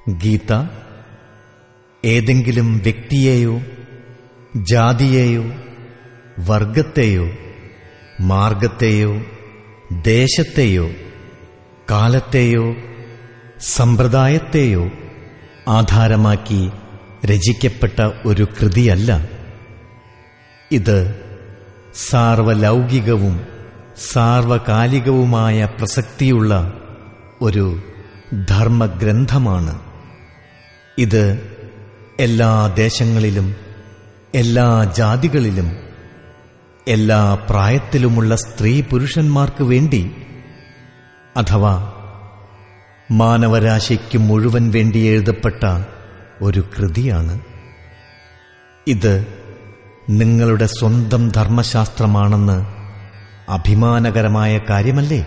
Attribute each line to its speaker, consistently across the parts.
Speaker 1: ഗീത ഏതെങ്കിലും വ്യക്തിയെയോ ജാതിയെയോ വർഗത്തെയോ മാർഗത്തെയോ ദേശത്തെയോ കാലത്തെയോ സമ്പ്രദായത്തെയോ ആധാരമാക്കി രചിക്കപ്പെട്ട ഒരു കൃതിയല്ല. ഇത് സാർവലൗകികവും സാർവകാലികവുമായ പ്രസക്തിയുള്ള ഒരു ധർമ്മഗ്രന്ഥമാണ്. ഇത് എല്ലാ ദേശങ്ങളിലും എല്ലാ ജാതികളിലും എല്ലാ പ്രായത്തിലുമുള്ള സ്ത്രീ പുരുഷന്മാർക്ക് വേണ്ടി, അഥവാ മാനവരാശിക്ക് മുഴുവൻ വേണ്ടി എഴുതപ്പെട്ട ഒരു കൃതിയാണ്. ഇത് നിങ്ങളുടെ സ്വന്തം ധർമ്മശാസ്ത്രമാണെന്ന് അഭിമാനകരമായ കാര്യമല്ലേ?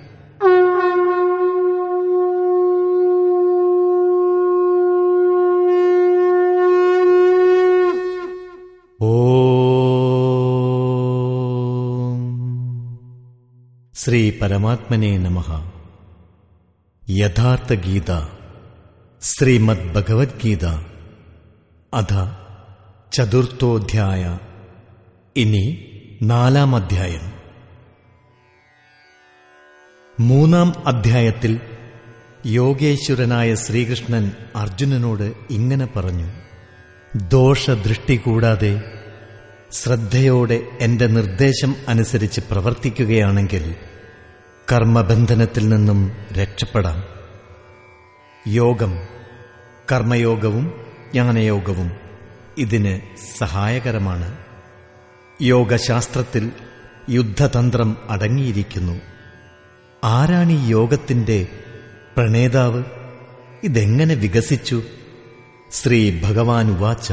Speaker 1: ശ്രീ പരമാത്മനേ നമഃ. യഥാർത്ഥ ഗീത ശ്രീമദ് ഭഗവത്ഗീത അഥ ചതുർത്ഥോധ്യായ. ഇനി 4-ാം അധ്യായം. 3-ാം അധ്യായത്തിൽ യോഗേശ്വരനായ ശ്രീകൃഷ്ണൻ അർജുനനോട് ഇങ്ങനെ പറഞ്ഞു: ദോഷദൃഷ്ടി കൂടാതെ ശ്രദ്ധയോടെ എന്റെ നിർദ്ദേശം അനുസരിച്ച് പ്രവർത്തിക്കുകയാണെങ്കിൽ കർമ്മബന്ധനത്തിൽ നിന്നും രക്ഷപ്പെടാം. യോഗം, കർമ്മയോഗവും ജ്ഞാനയോഗവും ഇതിന് സഹായകരമാണ്. യോഗശാസ്ത്രത്തിൽ യുദ്ധതന്ത്രം അടങ്ങിയിരിക്കുന്നു. ആരാണ് ഈ യോഗത്തിന്റെ പ്രണേതാവ്? ഇതെങ്ങനെ വികസിച്ചു? ശ്രീ ഭഗവാൻ ഉവാച: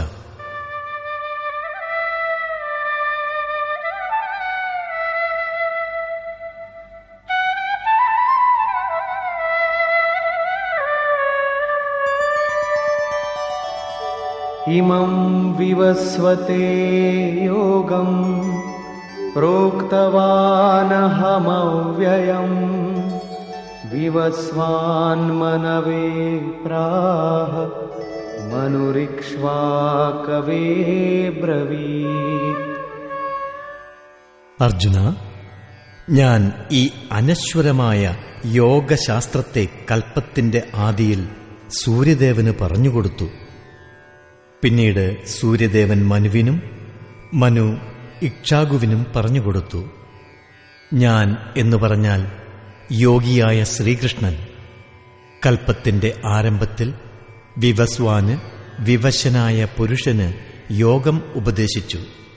Speaker 2: ഇമം വിവസ്വതേ യോഗം പ്രോക്തവാനഹമവ്യയം വിവസ്വാൻമനവേ പ്രാഹ മനുരിക്ഷ്വാകവേ ബ്രവീത്.
Speaker 1: അർജുന, ഞാൻ ഈ അനശ്വരമായ യോഗശാസ്ത്രത്തെ കൽപ്പത്തിന്റെ ആദിയിൽ സൂര്യദേവന് പറഞ്ഞുകൊടുത്തു. പിന്നീട് സൂര്യദേവൻ മനുവിനും മനു ഇക്ഷാകുവിനും പറഞ്ഞുകൊടുത്തു. ഞാൻ എന്നു പറഞ്ഞാൽ യോഗിയായ ശ്രീകൃഷ്ണൻ കൽപ്പത്തിന്റെ ആരംഭത്തിൽ വിവസ്വാന്, വിവശനായ പുരുഷന് യോഗം ഉപദേശിച്ചു.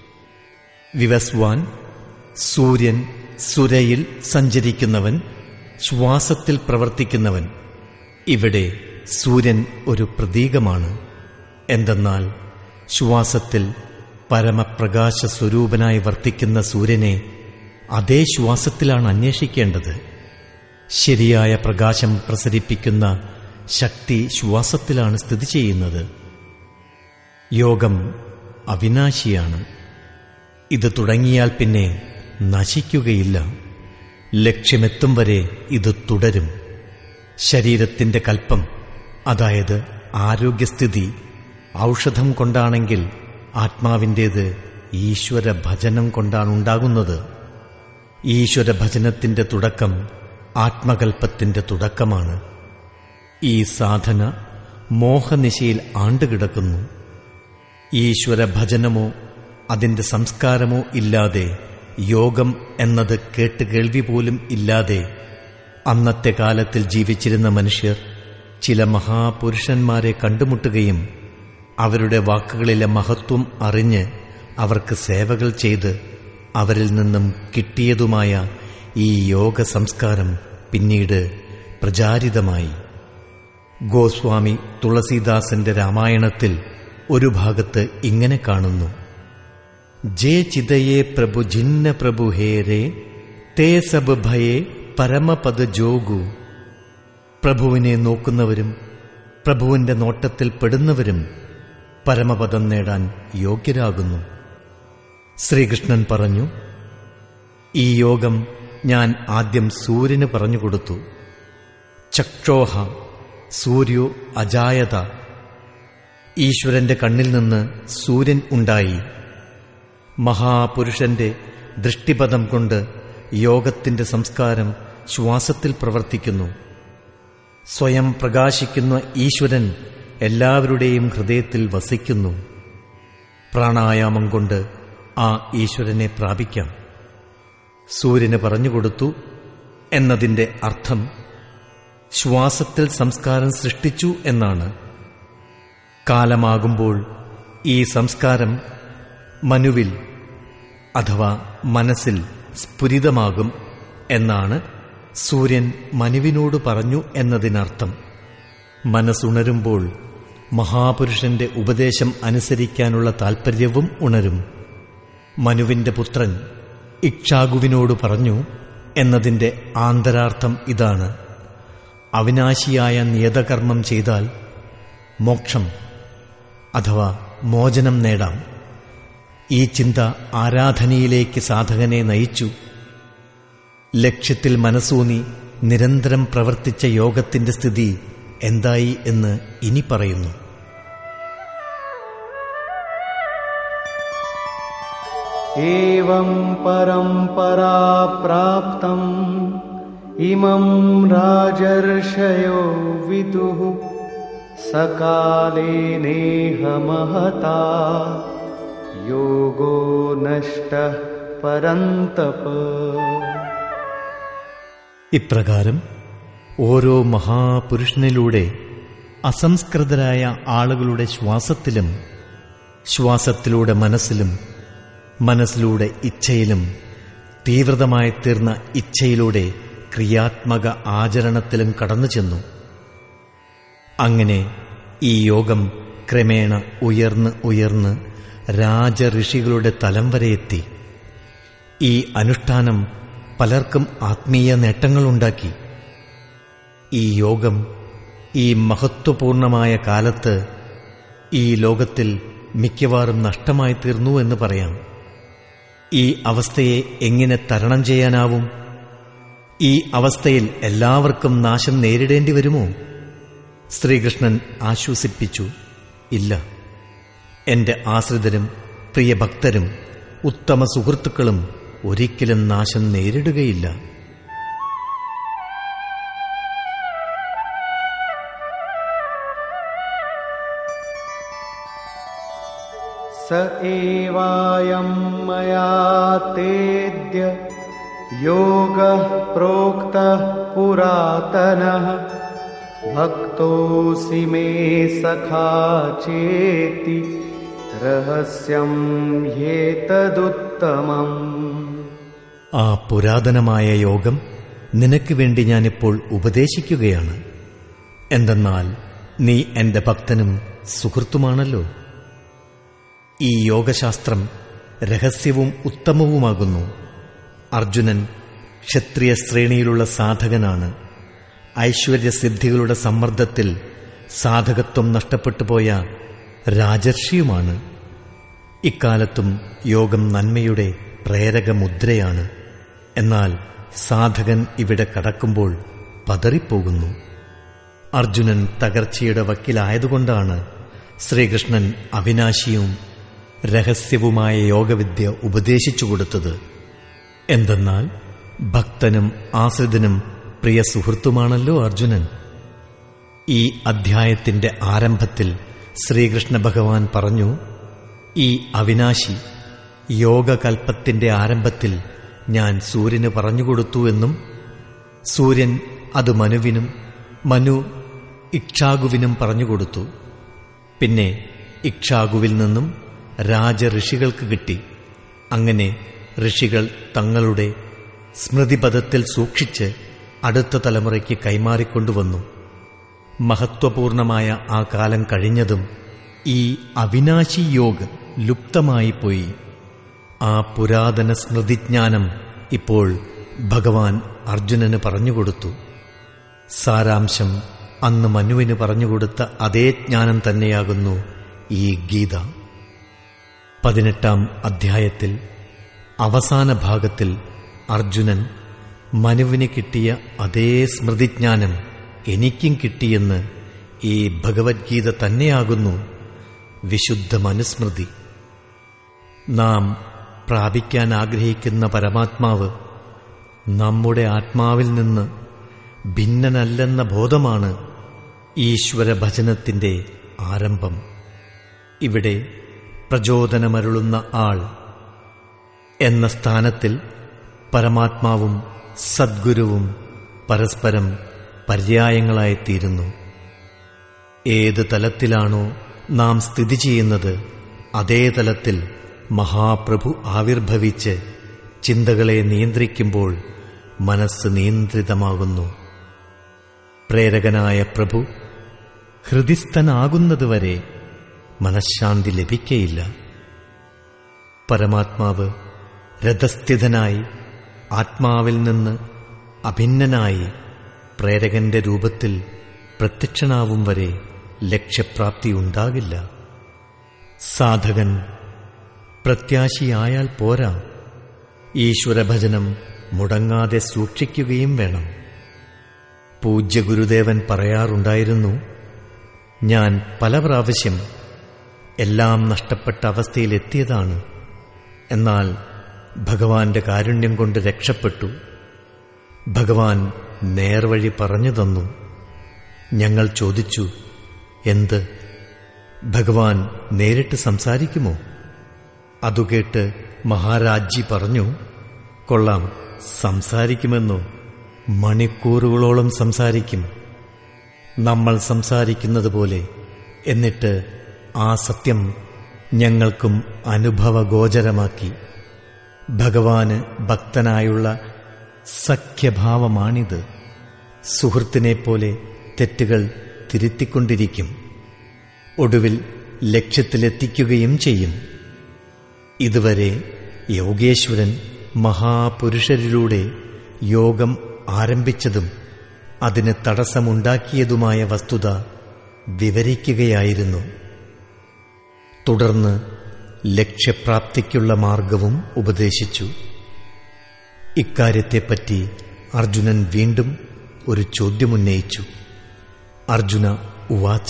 Speaker 1: വിവസ്വാൻ സൂര്യൻ, സുരയിൽ സഞ്ചരിക്കുന്നവൻ, ശ്വാസത്തിൽ പ്രവർത്തിക്കുന്നവൻ. ഇവിടെ സൂര്യൻ ഒരു പ്രതീകമാണ്. എന്തെന്നാൽ ശ്വാസത്തിൽ പരമപ്രകാശ സ്വരൂപനായി വർത്തിക്കുന്ന സൂര്യനെ അതേ ശ്വാസത്തിലാണ് അന്വേഷിക്കേണ്ടത്. ശരിയായ പ്രകാശം പ്രസരിപ്പിക്കുന്ന ശക്തി ശ്വാസത്തിലാണ് സ്ഥിതി ചെയ്യുന്നത്. യോഗം അവിനാശിയാണ്. ഇത് തുടങ്ങിയാൽ പിന്നെ നശിക്കുകയില്ല. ലക്ഷ്യമെത്തും വരെ ഇത് തുടരും. ശരീരത്തിന്റെ കൽപ്പം, അതായത് ആരോഗ്യസ്ഥിതി, ഔഷധം കൊണ്ടാണെങ്കിൽ ആത്മാവിൻ്റേത് ഈശ്വരഭജനം കൊണ്ടാണുണ്ടാകുന്നത്. ഈശ്വരഭജനത്തിന്റെ തുടക്കം ആത്മകൽപ്പത്തിന്റെ തുടക്കമാണ്. ഈ സാധന മോഹനിശയിൽ ആണ്ടുകിടക്കുന്നു. ഈശ്വരഭജനമോ അതിന്റെ സംസ്കാരമോ ഇല്ലാതെ, യോഗം എന്നത് കേട്ടുകേൾവി പോലും ഇല്ലാതെ അന്നത്തെ കാലത്തിൽ ജീവിച്ചിരുന്ന മനുഷ്യർ ചില മഹാപുരുഷന്മാരെ കണ്ടുമുട്ടുകയും അവരുടെ വാക്കുകളിലെ മഹത്വം അറിഞ്ഞ് അവർക്ക് സേവകൾ ചെയ്ത് അവരിൽ നിന്നും കിട്ടിയതുമായ ഈ യോഗ സംസ്കാരം പിന്നീട് പ്രചാരിതമായി. ഗോസ്വാമി തുളസീദാസന്റെ രാമായണത്തിൽ ഒരു ഭാഗത്ത് ഇങ്ങനെ കാണുന്നു: ജേ ചിതയേ പ്രഭു ജിന്ന പ്രഭു ഹേരേ തേ സബ് ഭയേ പരമപദ ജോഗു. പ്രഭുവിനെ നോക്കുന്നവരും പ്രഭുവിന്റെ നോട്ടത്തിൽ പെടുന്നവരും പരമപദം നേടാൻ യോഗ്യരാകുന്നു. ശ്രീകൃഷ്ണൻ പറഞ്ഞു: ഈ യോഗം ഞാൻ ആദ്യം സൂര്യന് പറഞ്ഞുകൊടുത്തു. ചക്ഷോഹ സൂര്യോ അജായത. ഈശ്വരന്റെ കണ്ണിൽ നിന്ന് സൂര്യൻ ഉണ്ടായി. മഹാപുരുഷന്റെ ദൃഷ്ടിപഥം കൊണ്ട് യോഗത്തിന്റെ സംസ്കാരം ശ്വാസത്തിൽ പ്രവർത്തിക്കുന്നു. സ്വയം പ്രകാശിക്കുന്ന ഈശ്വരൻ എല്ലാവരുടെയും ഹൃദയത്തിൽ വസിക്കുന്നു. പ്രാണായാമം കൊണ്ട് ആ ഈശ്വരനെ പ്രാപിക്കാം. സൂര്യന് പറഞ്ഞുകൊടുത്തു എന്നതിന്റെ അർത്ഥം ശ്വാസത്തിൽ സംസ്കാരം സൃഷ്ടിച്ചു എന്നാണ്. കാലമാകുമ്പോൾ ഈ സംസ്കാരം മനുവിൽ അഥവാ മനസ്സിൽ സ്ഫുരിതമാകും എന്നാണ് സൂര്യൻ മനുവിനോട് പറഞ്ഞു എന്നതിനർത്ഥം. മനസ്സുണരുമ്പോൾ മഹാപുരുഷന്റെ ഉപദേശം അനുസരിക്കാനുള്ള താൽപ്പര്യവും ഉണരും. മനുവിന്റെ പുത്രൻ ഇക്ഷാകുവിനോട് പറഞ്ഞു എന്നതിന്റെ ആന്തരാർത്ഥം ഇതാണ്: അവിനാശിയായ നിയതകർമ്മം ചെയ്താൽ മോക്ഷം അഥവാ മോചനം നേടാം. ഈ ചിന്ത ആരാധനയിലേക്ക് സാധകനെ നയിച്ചു. ലക്ഷ്യത്തിൽ മനസ്സൂന്നി നിരന്തരം പ്രവർത്തിച്ച യോഗത്തിന്റെ സ്ഥിതി എന്തായി എന്ന് ഇനി പറയുന്നു.
Speaker 2: ഏവം പരംപരാ പ്രാപ്തം ഇമം രാജർഷയോ വിദുഃ സകാലേ നേഹ മഹതാ യോഗോ നഷ്ടഃ പരന്തപ.
Speaker 1: ഇപ്രകാരം ഓരോ മഹാപുരുഷനിലൂടെ അസംസ്കൃതരായ ആളുകളുടെ ശ്വാസത്തിലും, ശ്വാസത്തിലൂടെ മനസ്സിലും, മനസ്സിലൂടെ ഇച്ഛയിലും, തീവ്രതമായി തീർന്ന ഇച്ഛയിലൂടെ ക്രിയാത്മക ആചരണത്തിലും കടന്നു ചെന്നു. അങ്ങനെ ഈ യോഗം ക്രമേണ ഉയർന്ന് ഉയർന്ന് രാജഋഷികളുടെ തലം വരെ എത്തി. ഈ അനുഷ്ഠാനം പലർക്കും ആത്മീയ നേട്ടങ്ങളുണ്ടാക്കി. ഈ യോഗം ഈ മഹത്വപൂർണമായ കാലത്ത് ഈ ലോകത്തിൽ മിക്കവാറും നഷ്ടമായി തീർന്നു എന്ന് പറയാം. ഈ അവസ്ഥയെ എങ്ങനെ തരണം ചെയ്യാനാവും? ഈ അവസ്ഥയിൽ എല്ലാവർക്കും നാശം നേരിടേണ്ടി വരുമോ? ശ്രീകൃഷ്ണൻ ആശ്വസിപ്പിച്ചു, ഇല്ല. എന്റെ ആശ്രിതരും പ്രിയഭക്തരും ഉത്തമ സുഹൃത്തുക്കളും ഒരിക്കലും നാശം നേരിടുകയില്ല.
Speaker 2: സ ഏവായം മയാ തേദ്യ യോഗഃ പ്രോക്തഃ പുരാതനഃ ഭക്തോസി മേ സഖാ ചേതി രഹസ്യം ഹേതദുത്തമം.
Speaker 1: ആ പുരാതനമായ യോഗം നിനക്ക് വേണ്ടി ഞാനിപ്പോൾ ഉപദേശിക്കുകയാണ്. എന്തെന്നാൽ നീ എന്റെ ഭക്തനും സുഹൃത്തുമാണല്ലോ. ഈ യോഗശാസ്ത്രം രഹസ്യവും ഉത്തമവുമാകുന്നു. അർജുനൻ ക്ഷത്രിയ ശ്രേണിയിലുള്ള സാധകനാണ്. ഐശ്വര്യസിദ്ധികളുടെ സമ്മർദ്ദത്തിൽ സാധകത്വം നഷ്ടപ്പെട്ടുപോയ രാജർഷിയുമാണ്. ഇക്കാലത്തും യോഗം നന്മയുടെ പ്രേരകമുദ്രയാണ്. എന്നാൽ സാധകൻ ഇവിടെ കടക്കുമ്പോൾ പതറിപ്പോകുന്നു. അർജുനൻ തകർച്ചയുടെ വക്കിലായതുകൊണ്ടാണ് ശ്രീകൃഷ്ണൻ അവിനാശിയും രഹസ്യവുമായ യോഗവിദ്യ ഉപദേശിച്ചു കൊടുത്തത്. എന്തെന്നാൽ ഭക്തനും ആശ്രിതനും പ്രിയ സുഹൃത്തുമാണല്ലോ അർജുനൻ. ഈ അധ്യായത്തിന്റെ ആരംഭത്തിൽ ശ്രീകൃഷ്ണ ഭഗവാൻ പറഞ്ഞു, ഈ അവിനാശി യോഗകൽപ്പത്തിന്റെ ആരംഭത്തിൽ ഞാൻ സൂര്യന് പറഞ്ഞുകൊടുത്തു എന്നും സൂര്യൻ അത് മനുവിനും മനു ഇക്ഷാകുവിനും പറഞ്ഞുകൊടുത്തു. പിന്നെ ഇക്ഷാകുവിൽ നിന്നും രാജഋഷികൾക്ക് കിട്ടി. അങ്ങനെ ഋഷികൾ തങ്ങളുടെ സ്മൃതിപഥത്തിൽ സൂക്ഷിച്ച് അടുത്ത തലമുറയ്ക്ക് കൈമാറിക്കൊണ്ടുവന്നു. മഹത്വപൂർണമായ ആ കാലം കഴിഞ്ഞതും ഈ അവിനാശി യോഗ ലുപ്തമായിപ്പോയി. ആ പുരാതന സ്മൃതിജ്ഞാനം ഇപ്പോൾ ഭഗവാൻ അർജുനന് പറഞ്ഞുകൊടുത്തു. സാരാംശം അന്ന് മനുവിന് പറഞ്ഞുകൊടുത്ത അതേ ജ്ഞാനം തന്നെയാകുന്നു ഈ ഗീത. 18-ാം അധ്യായത്തിൽ അവസാന ഭാഗത്തിൽ അർജുനൻ മനുവിന് കിട്ടിയ അതേ സ്മൃതിജ്ഞാനം എനിക്കും കിട്ടിയെന്ന് ഈ ഭഗവത്ഗീത തന്നെയാകുന്നു വിശുദ്ധ മനുസ്മൃതി. നാം പ്രാപിക്കാൻ ആഗ്രഹിക്കുന്ന പരമാത്മാവ് നമ്മുടെ ആത്മാവിൽ നിന്ന് ഭിന്നനല്ലെന്ന ബോധമാണ് ഈശ്വരഭജനത്തിൻ്റെ ആരംഭം. ഇവിടെ പ്രചോദനമരുളുന്ന ആൾ എന്ന സ്ഥാനത്തിൽ പരമാത്മാവും സദ്ഗുരുവും പരസ്പരം പര്യായങ്ങളായിത്തീരുന്നു. ഏത് തലത്തിലാണോ നാം സ്ഥിതി ചെയ്യുന്നത്, അതേ തലത്തിൽ മഹാപ്രഭു ആവിർഭവിച്ച് ചിന്തകളെ നിയന്ത്രിക്കുമ്പോൾ മനസ്സ് നിയന്ത്രിതമാകുന്നു. പ്രേരകനായ പ്രഭു ഹൃദിസ്ഥനാകുന്നതുവരെ മനഃശാന്തി ലഭിക്കയില്ല. പരമാത്മാവ് രഥസ്ഥിതനായി ആത്മാവിൽ നിന്ന് അഭിന്നനായി പ്രേരകന്റെ രൂപത്തിൽ പ്രത്യക്ഷനാവും വരെ ലക്ഷ്യപ്രാപ്തി ഉണ്ടാകില്ല. സാധകൻ പ്രത്യാശിയായാൽ പോരാ, ഈശ്വരഭജനം മുടങ്ങാതെ സൂക്ഷിക്കുകയും വേണം. പൂജ്യ ഗുരുദേവൻ പറയാറുണ്ടായിരുന്നു, ഞാൻ പല പ്രാവശ്യം എല്ലാം നഷ്ടപ്പെട്ട അവസ്ഥയിലെത്തിയതാണ്. എന്നാൽ ഭഗവാന്റെ കാരുണ്യം കൊണ്ട് രക്ഷപ്പെട്ടു. ഭഗവാൻ നേർവഴി പറഞ്ഞു തന്നു. ഞങ്ങൾ ചോദിച്ചു, എന്ത്? ഭഗവാൻ നേരിട്ട് സംസാരിക്കുമോ? അതുകേട്ട് മഹാരാജ്ജി പറഞ്ഞു, കൊള്ളാം, സംസാരിക്കുമെന്നോ? മണിക്കൂറുകളോളം സംസാരിക്കും, നമ്മൾ സംസാരിക്കുന്നത് പോലെ. എന്നിട്ട് ആ സത്യം ഞങ്ങൾക്കും അനുഭവഗോചരമാക്കി. ഭഗവാന് ഭക്തനായുള്ള സഖ്യഭാവമാണിത്. സുഹൃത്തിനെപ്പോലെ തെറ്റുകൾ തിരുത്തിക്കൊണ്ടിരിക്കും, ഒടുവിൽ ലക്ഷ്യത്തിലെത്തിക്കുകയും ചെയ്യും. ഇതുവരെ യോഗേശ്വരൻ മഹാപുരുഷരിലൂടെ യോഗം ആരംഭിച്ചതും അതിന് തടസ്സമുണ്ടാക്കിയതുമായ വസ്തുത വിവരിക്കുകയായിരുന്നു. തുടർന്ന് ലക്ഷ്യപ്രാപ്തിക്കുള്ള മാർഗവും ഉപദേശിച്ചു. ഇക്കാര്യത്തെപ്പറ്റി അർജുനൻ വീണ്ടും ഒരു ചോദ്യമുന്നയിച്ചു. അർജുന ഉവാച: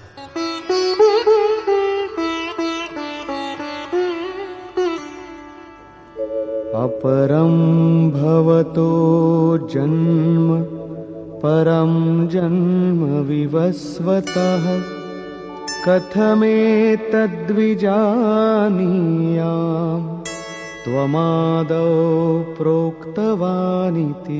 Speaker 2: अपरं भवतो जन्म परं जन्म विवस्वतः कथमेतद्विजानीयाम् त्वमादौ प्रोक्तवानिति.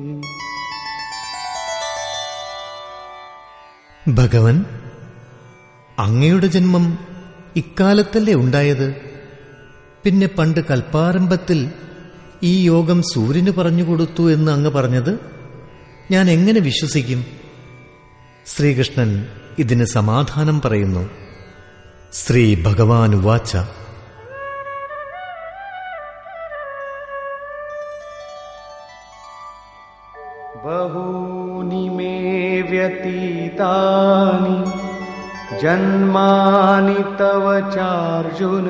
Speaker 1: ഭഗവൻ, അങ്ങയുടെ ജന്മം ഇക്കാലത്തല്ലേ ഉണ്ടായത്? പിന്നെ പണ്ട് കൽപ്പാരംഭത്തിൽ ഈ യോഗം സൂര്യന് പറഞ്ഞുകൊടുത്തു എന്ന് അങ്ങ് പറഞ്ഞത് ഞാൻ എങ്ങനെ വിശ്വസിക്കും? ശ്രീകൃഷ്ണൻ ഇതിന് സമാധാനം പറയുന്നു. ശ്രീ ഭഗവാനുവാച:
Speaker 2: ബഹൂനി മേ വ്യതീതാനി ജന്മാനി തവ ചാർജുന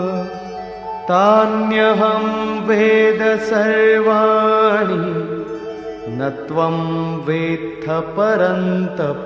Speaker 2: താന്യഹം വേദ സർവാണി ന ത്വം വേത്ഥ പരന്തപ.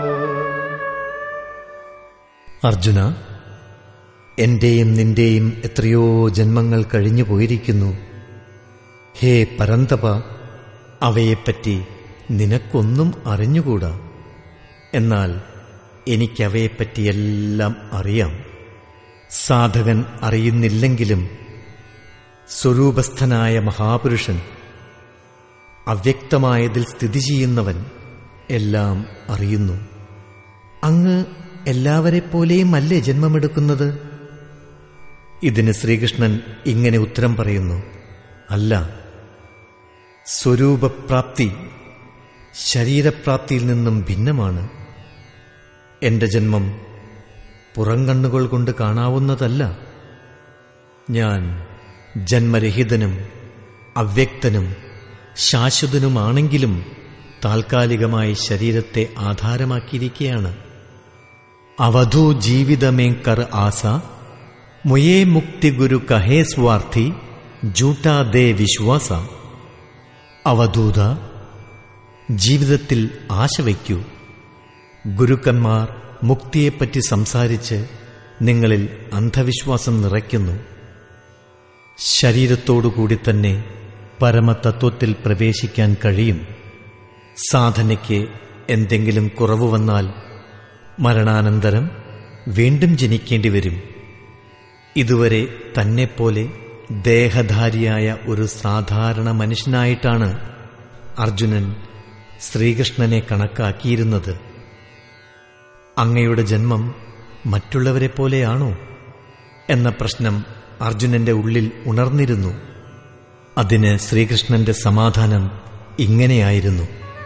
Speaker 1: അർജുന, എന്റെയും നിന്റെയും എത്രയോ ജന്മങ്ങൾ കഴിഞ്ഞു പോയിരിക്കുന്നു. ഹേ പരന്തപ, അവയെപ്പറ്റി നിനക്കൊന്നും അറിഞ്ഞുകൂടാ. എന്നാൽ എനിക്കവയെപ്പറ്റിയെല്ലാം അറിയാം. സാധകൻ അറിയുന്നില്ലെങ്കിലും സ്വരൂപസ്ഥനായ മഹാപുരുഷൻ, അവ്യക്തമായതിൽ സ്ഥിതി ചെയ്യുന്നവൻ എല്ലാം അറിയുന്നു. അങ്ങ് എല്ലാവരെപ്പോലെയും അല്ലേ ജന്മമെടുക്കുന്നത്? ഇതിന് ശ്രീകൃഷ്ണൻ ഇങ്ങനെ ഉത്തരം പറയുന്നു: അല്ല, സ്വരൂപപ്രാപ്തി ശരീരപ്രാപ്തിയിൽ നിന്നും ഭിന്നമാണ്. എന്റെ ജന്മം പുറംകണ്ണുകൾ കൊണ്ട് കാണാവുന്നതല്ല. ഞാൻ ജന്മരഹിതനും അവ്യക്തനും ശാശ്വതനുമാണെങ്കിലും താൽക്കാലികമായി ശരീരത്തെ ആധാരമാക്കിയിരിക്കുകയാണ്. അവധൂ ജീവിതമേ കർ ആസ മുയേ മുക്തി ഗുരു കഹേ സ്വാർത്ഥി ജൂട്ടാ ദേ വിശ്വാസ. അവധൂത, ജീവിതത്തിൽ ആശ വയ്ക്കൂ. ഗുരുക്കന്മാർ മുക്തിയെപ്പറ്റി സംസാരിച്ച് നിങ്ങളിൽ അന്ധവിശ്വാസം നിറയ്ക്കുന്നു. ശരീരത്തോടുകൂടി തന്നെ പരമതത്വത്തിൽ പ്രവേശിക്കാൻ കഴിയും. സാധനയ്ക്ക് എന്തെങ്കിലും കുറവ് വന്നാൽ മരണാനന്തരം വീണ്ടും ജനിക്കേണ്ടി വരും. ഇതുവരെ തന്നെപ്പോലെ ദേഹധാരിയായ ഒരു സാധാരണ മനുഷ്യനായിട്ടാണ് അർജുനൻ ശ്രീകൃഷ്ണനെ കണക്കാക്കിയിരുന്നത്. അങ്ങയുടെ ജന്മം മറ്റുള്ളവരെ പോലെയാണോ എന്ന പ്രശ്നം അർജുനന്റെ ഉള്ളിൽ ഉണർന്നിരുന്നു. അതിന് ശ്രീകൃഷ്ണന്റെ സമാധാനം ഇങ്ങനെയായിരുന്നു: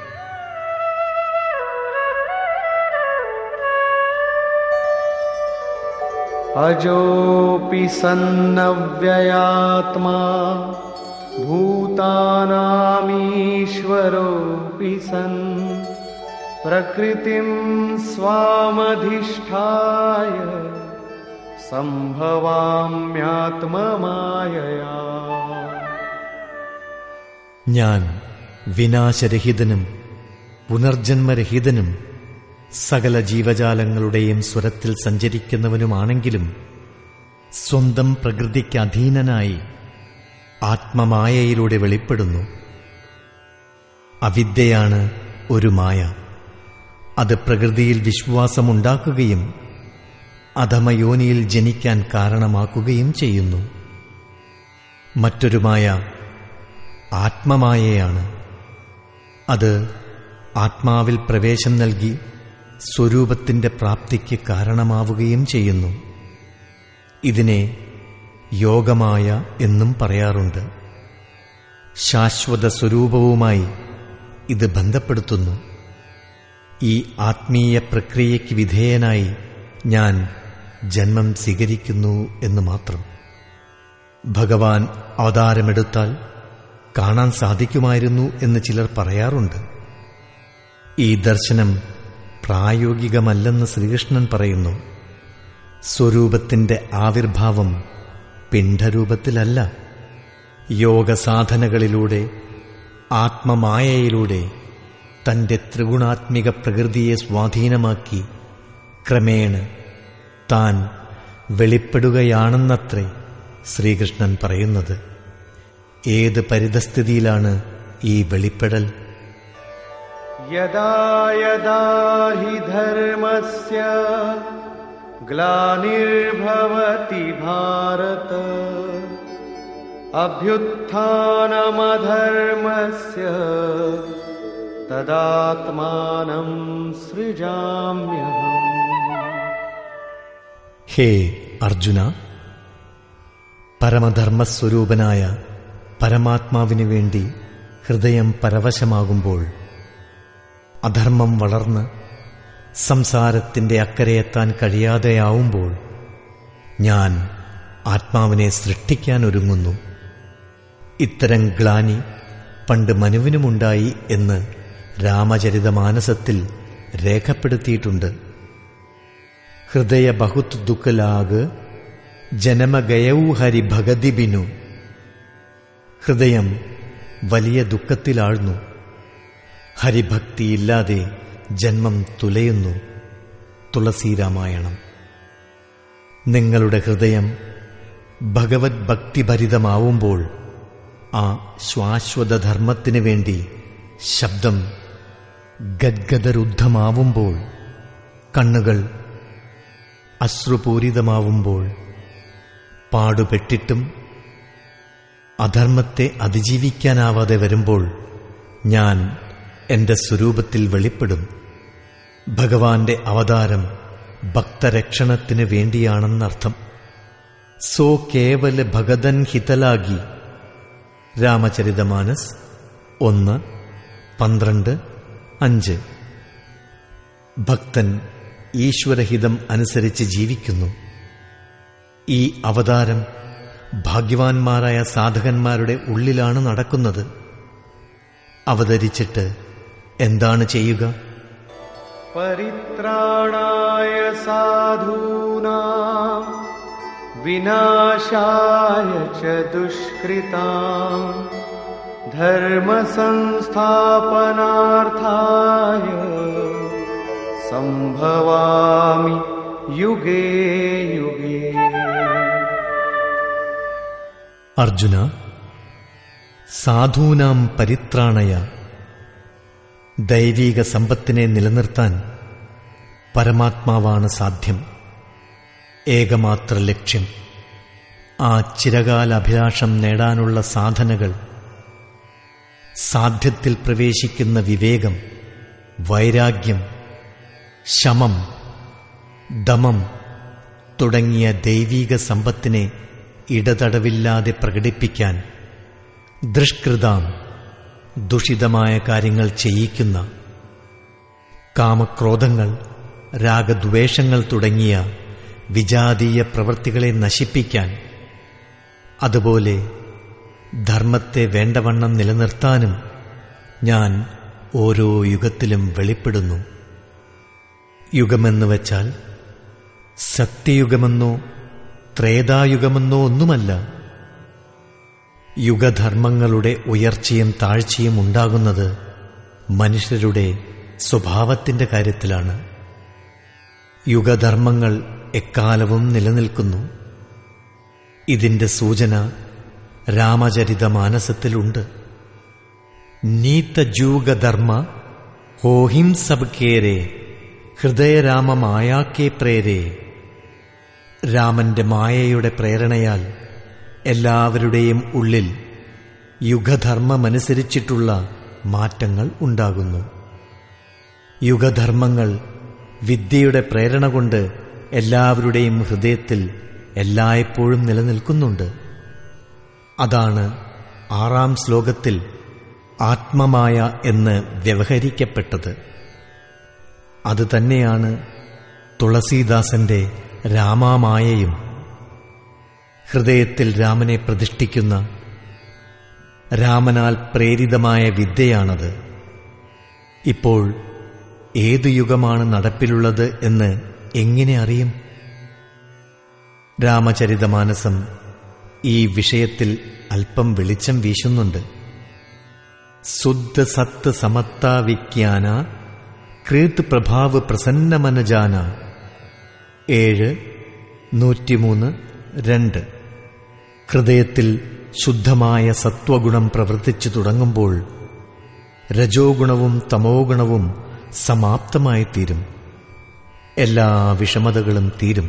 Speaker 2: അജോപി സന്നവ്യയാത്മാ ഭൂതാനാമീശ്വരോപി സൻ പ്രകൃതിം സ്വാമധിഷ്ഠായ സംഭവാമ്യാത്മമായയാ.
Speaker 1: ഞാൻ വിനാശരഹിതനും പുനർജന്മരഹിതനും സകല ജീവജാലങ്ങളുടെയും സ്വരത്തിൽ സഞ്ചരിക്കുന്നവനുമാണെങ്കിലും സ്വന്തം പ്രകൃതിക്ക് അധീനനായി ആത്മമായയിലൂടെ വെളിപ്പെടുന്നു. അവിദ്യയാണ് ഒരു മായ. അത് പ്രകൃതിയിൽ വിശ്വാസമുണ്ടാക്കുകയും അധമയോനിയിൽ ജനിക്കാൻ കാരണമാക്കുകയും ചെയ്യുന്നു. മറ്റൊരു മായ ആത്മമായയാണ്. അത് ആത്മാവിൽ പ്രവേശം നൽകി സ്വരൂപത്തിന്റെ പ്രാപ്തിക്ക് കാരണമാവുകയും ചെയ്യുന്നു. ഇതിനെ യോഗമായ എന്നും പറയാറുണ്ട്. ശാശ്വത സ്വരൂപവുമായി ഇത് ബന്ധപ്പെടുത്തുന്നു. ഈ ആത്മീയ പ്രക്രിയയ്ക്ക് വിധേയനായി ഞാൻ ജന്മം സ്വീകരിക്കുന്നു എന്ന് മാത്രം. ഭഗവാൻ അവതാരമെടുത്താൽ കാണാൻ സാധിക്കുമായിരുന്നു എന്ന് ചിലർ പറയാറുണ്ട്. ഈ ദർശനം പ്രായോഗികമല്ലെന്ന് ശ്രീകൃഷ്ണൻ പറയുന്നു. സ്വരൂപത്തിന്റെ ആവിർഭാവം പിണ്ഡരൂപത്തിലല്ല. യോഗസാധനകളിലൂടെ ആത്മമായയിലൂടെ തന്റെ ത്രിഗുണാത്മിക പ്രകൃതിയെ സ്വാധീനമാക്കി ക്രമേണ താൻ വെളിപ്പെടുകയാണെന്നത്രേ ശ്രീകൃഷ്ണൻ പറയുന്നത്. ഏത് പരിതസ്ഥിതിയിലാണ് ഈ വെളിപ്പെടൽ?
Speaker 2: യദാ യദാ ഹി ധർമ്മസ്യ ഗ്ലാനിർഭവതി ഭാരത അഭ്യുത്ഥാനമധർമ്മസ്യ തദാത്മാനം സൃജാമ്യഹം.
Speaker 1: ഹേ അർജുന, പരമധർമ്മസ്വരൂപനായ പരമാത്മാവിനു വേണ്ടി ഹൃദയം പരവശമാകുമ്പോൾ, അധർമ്മം വളർന്ന് സംസാരത്തിന്റെ അക്കരയെത്താൻ കഴിയാതെയാവുമ്പോൾ ഞാൻ ആത്മാവിനെ സൃഷ്ടിക്കാൻ ഒരുങ്ങുന്നു. ഇത്തരം ഗ്ലാനി പണ്ട് മനുവിനുമുണ്ടായി എന്ന് രാമചരിതമാനസത്തിൽ രേഖപ്പെടുത്തിയിട്ടുണ്ട്. ഹൃദയ ബഹുത് ദുഃഖലാഗ് ജനമഗയൗ ഹരി ഭഗതി ബിനു. ഹൃദയം വലിയ ദുഃഖത്തിലാഴ്ന്നു. ഹരിഭക്തിയില്ലാതെ ജന്മം തുലയുന്നു. തുളസീരാമായണം. നിങ്ങളുടെ ഹൃദയം ഭഗവത് ഭക്തിഭരിതമാവുമ്പോൾ, ആ ശാശ്വതധർമ്മത്തിനു വേണ്ടി ശബ്ദം ഗദ്ഗദരുദ്ധമാവുമ്പോൾ, കണ്ണുകൾ അശ്രുപൂരിതമാവുമ്പോൾ, പാടുപെട്ടിട്ടും അധർമ്മത്തെ അതിജീവിക്കാനാവാതെ വരുമ്പോൾ ഞാൻ എന്റെ സ്വരൂപത്തിൽ വെളിപ്പെടും. ഭഗവാന്റെ അവതാരം ഭക്തരക്ഷണത്തിന് വേണ്ടിയാണെന്നർത്ഥം. സോ കേവല ഭഗതൻ ഹിതലാഗി. രാമചരിതമാനസ് 1:12-5. ഭക്തൻ ഈശ്വരഹിതം അനുസരിച്ച് ജീവിക്കുന്നു. ഈ അവതാരം ഭാഗ്യവാന്മാരായ സാധകന്മാരുടെ ഉള്ളിലാണ് നടക്കുന്നത്. അവതരിച്ചിട്ട് എന്താണ് ചെയ്യുക?
Speaker 2: പരിത്രാണായ സാധൂനാം വിനാശായ ച ദുഷ്കൃതാം ധർമ്മ സംസ്ഥാപനാർത്ഥായ സംഭവാമി യുഗേ യുഗേ.
Speaker 1: അർജുന, സാധൂനാം പരിത്രാണയ, ദൈവീക സമ്പത്തിനെ നിലനിർത്താൻ പരമാത്മാവാണ് സാധ്യം. ഏകമാത്ര ലക്ഷ്യം, ആ ചിരകാല അഭിലാഷം നേടാനുള്ള സാധനകൾ, സാധ്യത്തിൽ പ്രവേശിക്കുന്ന വിവേകം, വൈരാഗ്യം, ശമം, ദമം തുടങ്ങിയ ദൈവീക സമ്പത്തിനെ ഇടതടവില്ലാതെ പ്രകടിപ്പിക്കാൻ ദുഷ്കൃതാം, ദുഷിതമായ കാര്യങ്ങൾ ചെയ്യിക്കുന്ന കാമക്രോധങ്ങൾ, രാഗദ്വേഷങ്ങൾ തുടങ്ങിയ വിജാതീയ പ്രവൃത്തികളെ നശിപ്പിക്കാൻ, അതുപോലെ ധർമ്മത്തെ വേണ്ടവണ്ണം നിലനിർത്താനും ഞാൻ ഓരോ യുഗത്തിലും വെളിപ്പെടുന്നു. യുഗമെന്ന് വച്ചാൽ സത്യയുഗമെന്നോ ത്രേതായുഗമെന്നോ ഒന്നുമല്ല. യുഗധർമ്മങ്ങളുടെ ഉയർച്ചയും താഴ്ചയും ഉണ്ടാകുന്നത് മനുഷ്യരുടെ സ്വഭാവത്തിന്റെ കാര്യത്തിലാണ്. യുഗധർമ്മങ്ങൾ എക്കാലവും നിലനിൽക്കുന്നു. ഇതിന്റെ സൂചന രാമചരിതമാനസത്തിലുണ്ട്. നീതജൂഗധർമ്മ ഹോഹിം സബ്കേരേ ഹൃദയരാമ മായാക്കേ പ്രേരേ. രാമന്റെ മായയുടെ പ്രേരണയാൽ എല്ലാവരുടെയും ഉള്ളിൽ യുഗധർമ്മമനുസരിച്ചിട്ടുള്ള മാറ്റങ്ങൾ ഉണ്ടാകുന്നു. യുഗധർമ്മങ്ങൾ വിദ്യയുടെ പ്രേരണ കൊണ്ട് എല്ലാവരുടെയും ഹൃദയത്തിൽ എല്ലായ്പ്പോഴും നിലനിൽക്കുന്നുണ്ട്. അതാണ് 6-ാം ശ്ലോകത്തിൽ ആത്മമായ എന്ന് വ്യവഹരിക്കപ്പെട്ടത്. അതുതന്നെയാണ് തുളസീദാസന്റെ രാമമായയും. ഹൃദയത്തിൽ രാമനെ പ്രതിഷ്ഠിക്കുന്ന, രാമനാൽ പ്രേരിതമായ വിദ്യയാണത്. ഇപ്പോൾ ഏതു യുഗമാണ് നടപ്പിലുള്ളത് എന്ന് എങ്ങനെ അറിയും? രാമചരിതമാനസം ഈ വിഷയത്തിൽ അല്പം വെളിച്ചം വീശുന്നുണ്ട്. ശുദ്ധ സത്ത് സമത്ത വിജ്ഞാന കൃത് പ്രഭാവ് പ്രസന്നമനജാന. 7:103-2. ഹൃദയത്തിൽ ശുദ്ധമായ സത്വഗുണം പ്രവർത്തിച്ചു തുടങ്ങുമ്പോൾ രജോ ഗുണവും തമോ ഗുണവും സമാപ്തമായിത്തീരും. എല്ലാ വിഷമതകളും തീരും.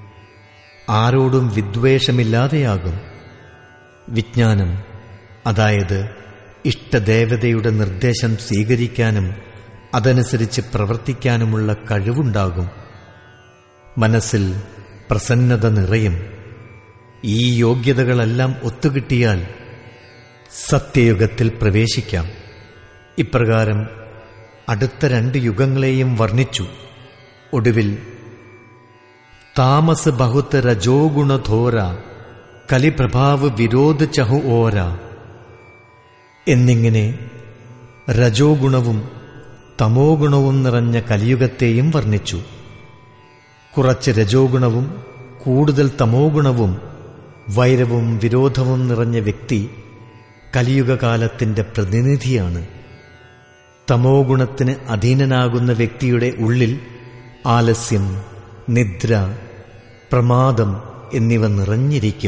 Speaker 1: ആരോടും വിദ്വേഷമില്ലാതെയാകും. വിജ്ഞാനം, അതായത് ഇഷ്ടദേവതയുടെ നിർദ്ദേശം സ്വീകരിക്കാനും അതനുസരിച്ച് പ്രവർത്തിക്കാനുമുള്ള കഴിവുണ്ടാകും. മനസ്സിൽ പ്രസന്നത നിറയും. ഈ യോഗ്യതകളെല്ലാം ഒത്തുകിട്ടിയാൽ സത്യയുഗത്തിൽ പ്രവേശിക്കാം. ഇപ്രകാരം അടുത്ത 2 യുഗങ്ങളെയും വർണ്ണിച്ചു. ഒടുവിൽ താമസ് ബഹുത് രജോ ഗുണധോര കലിപ്രഭാവ് വിരോധ ചഹു ഓര എന്നിങ്ങനെ രജോ ഗുണവും തമോ ഗുണവും നിറഞ്ഞ കലിയുഗത്തെയും വർണ്ണിച്ചു. കുറച്ച് രജോ ഗുണവും കൂടുതൽ തമോ ഗുണവും വൈരവും വിരോധവും നിറഞ്ഞ വ്യക്തി കലിയുഗകാലത്തിന്റെ പ്രതിനിധിയാണ്. തമോ ഗുണത്തിന് അധീനനാകുന്ന വ്യക്തിയുടെ ഉള്ളിൽ ആലസ്യം, നിദ്ര, പ്രമാദം എന്നിവ നിറഞ്ഞിരിക്കും.